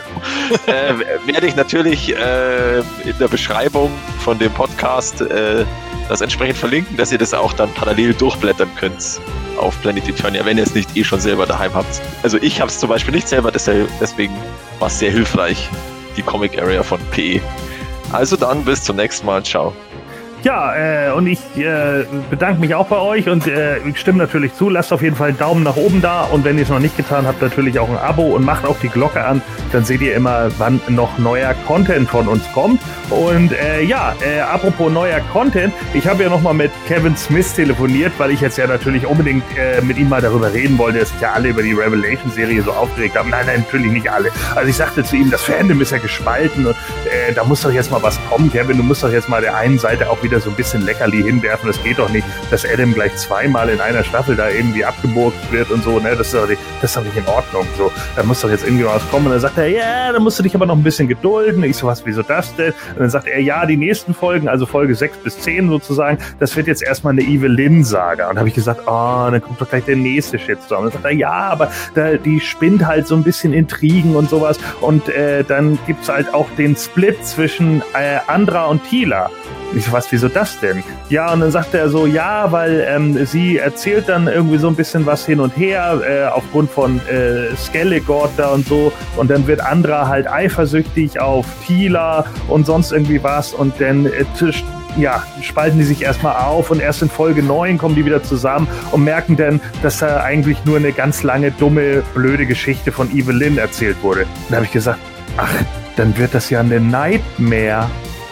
Werde ich natürlich in der Beschreibung von dem Podcast das entsprechend verlinken, dass ihr das auch dann parallel durchblättern könnt auf Planet Eternia, wenn ihr es nicht schon selber daheim habt. Also ich habe es zum Beispiel nicht selber, deswegen war es sehr hilfreich, die Comic Area von PE. Also dann bis zum nächsten Mal. Ciao. Ja, und ich bedanke mich auch bei euch und ich stimme natürlich zu. Lasst auf jeden Fall einen Daumen nach oben da und wenn ihr es noch nicht getan habt, natürlich auch ein Abo und macht auch die Glocke an. Dann seht ihr immer, wann noch neuer Content von uns kommt. Und apropos neuer Content, ich habe ja nochmal mit Kevin Smith telefoniert, weil ich jetzt ja natürlich unbedingt mit ihm mal darüber reden wollte, dass sich ja alle über die Revelation-Serie so aufgeregt haben. Nein, natürlich nicht alle. Also ich sagte zu ihm, das Fandom ist ja gespalten und da muss doch jetzt mal was kommen, Kevin. Du musst doch jetzt mal der einen Seite auch wieder so ein bisschen Leckerli hinwerfen. Das geht doch nicht, dass Adam gleich zweimal in einer Staffel da irgendwie abgeburgt wird und so, ne? Das ist doch nicht in Ordnung. So, da muss doch jetzt irgendwie was kommen. Und dann sagt er, ja, da musst du dich aber noch ein bisschen gedulden. Ich so, was, wieso das denn? Und dann sagt er, ja, die nächsten Folgen, also Folge 6 bis 10 sozusagen, das wird jetzt erstmal eine Evelyn-Saga. Und habe ich gesagt, dann kommt doch gleich der nächste Shitstorm. Und dann sagt er, ja, aber die spinnt halt so ein bisschen Intrigen und sowas. Und dann gibt's halt auch den Split zwischen Andra und Teela. Ich so, was, wieso das denn? Ja, und dann sagt er so, ja, weil sie erzählt dann irgendwie so ein bisschen was hin und her, aufgrund von Skelligord da und so. Und dann wird Andra halt eifersüchtig auf Teela und sonst irgendwie was. Und dann spalten die sich erstmal auf und erst in Folge 9 kommen die wieder zusammen und merken dann, dass da eigentlich nur eine ganz lange, dumme, blöde Geschichte von Evelyn erzählt wurde. Und da habe ich gesagt, ach, dann wird das ja eine Nightmare.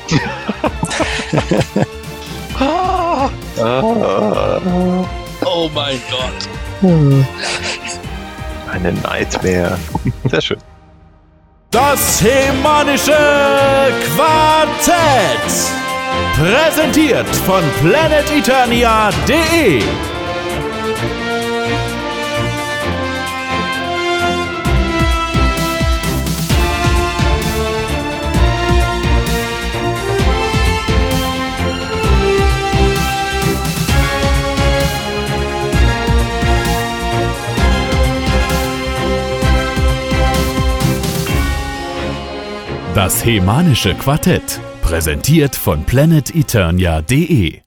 Oh mein Gott. Eine Nightmare. Sehr schön. Das Hemanische Quartett. Präsentiert von planeteternia.de. Das Hemanische Quartett, präsentiert von planeteternia.de.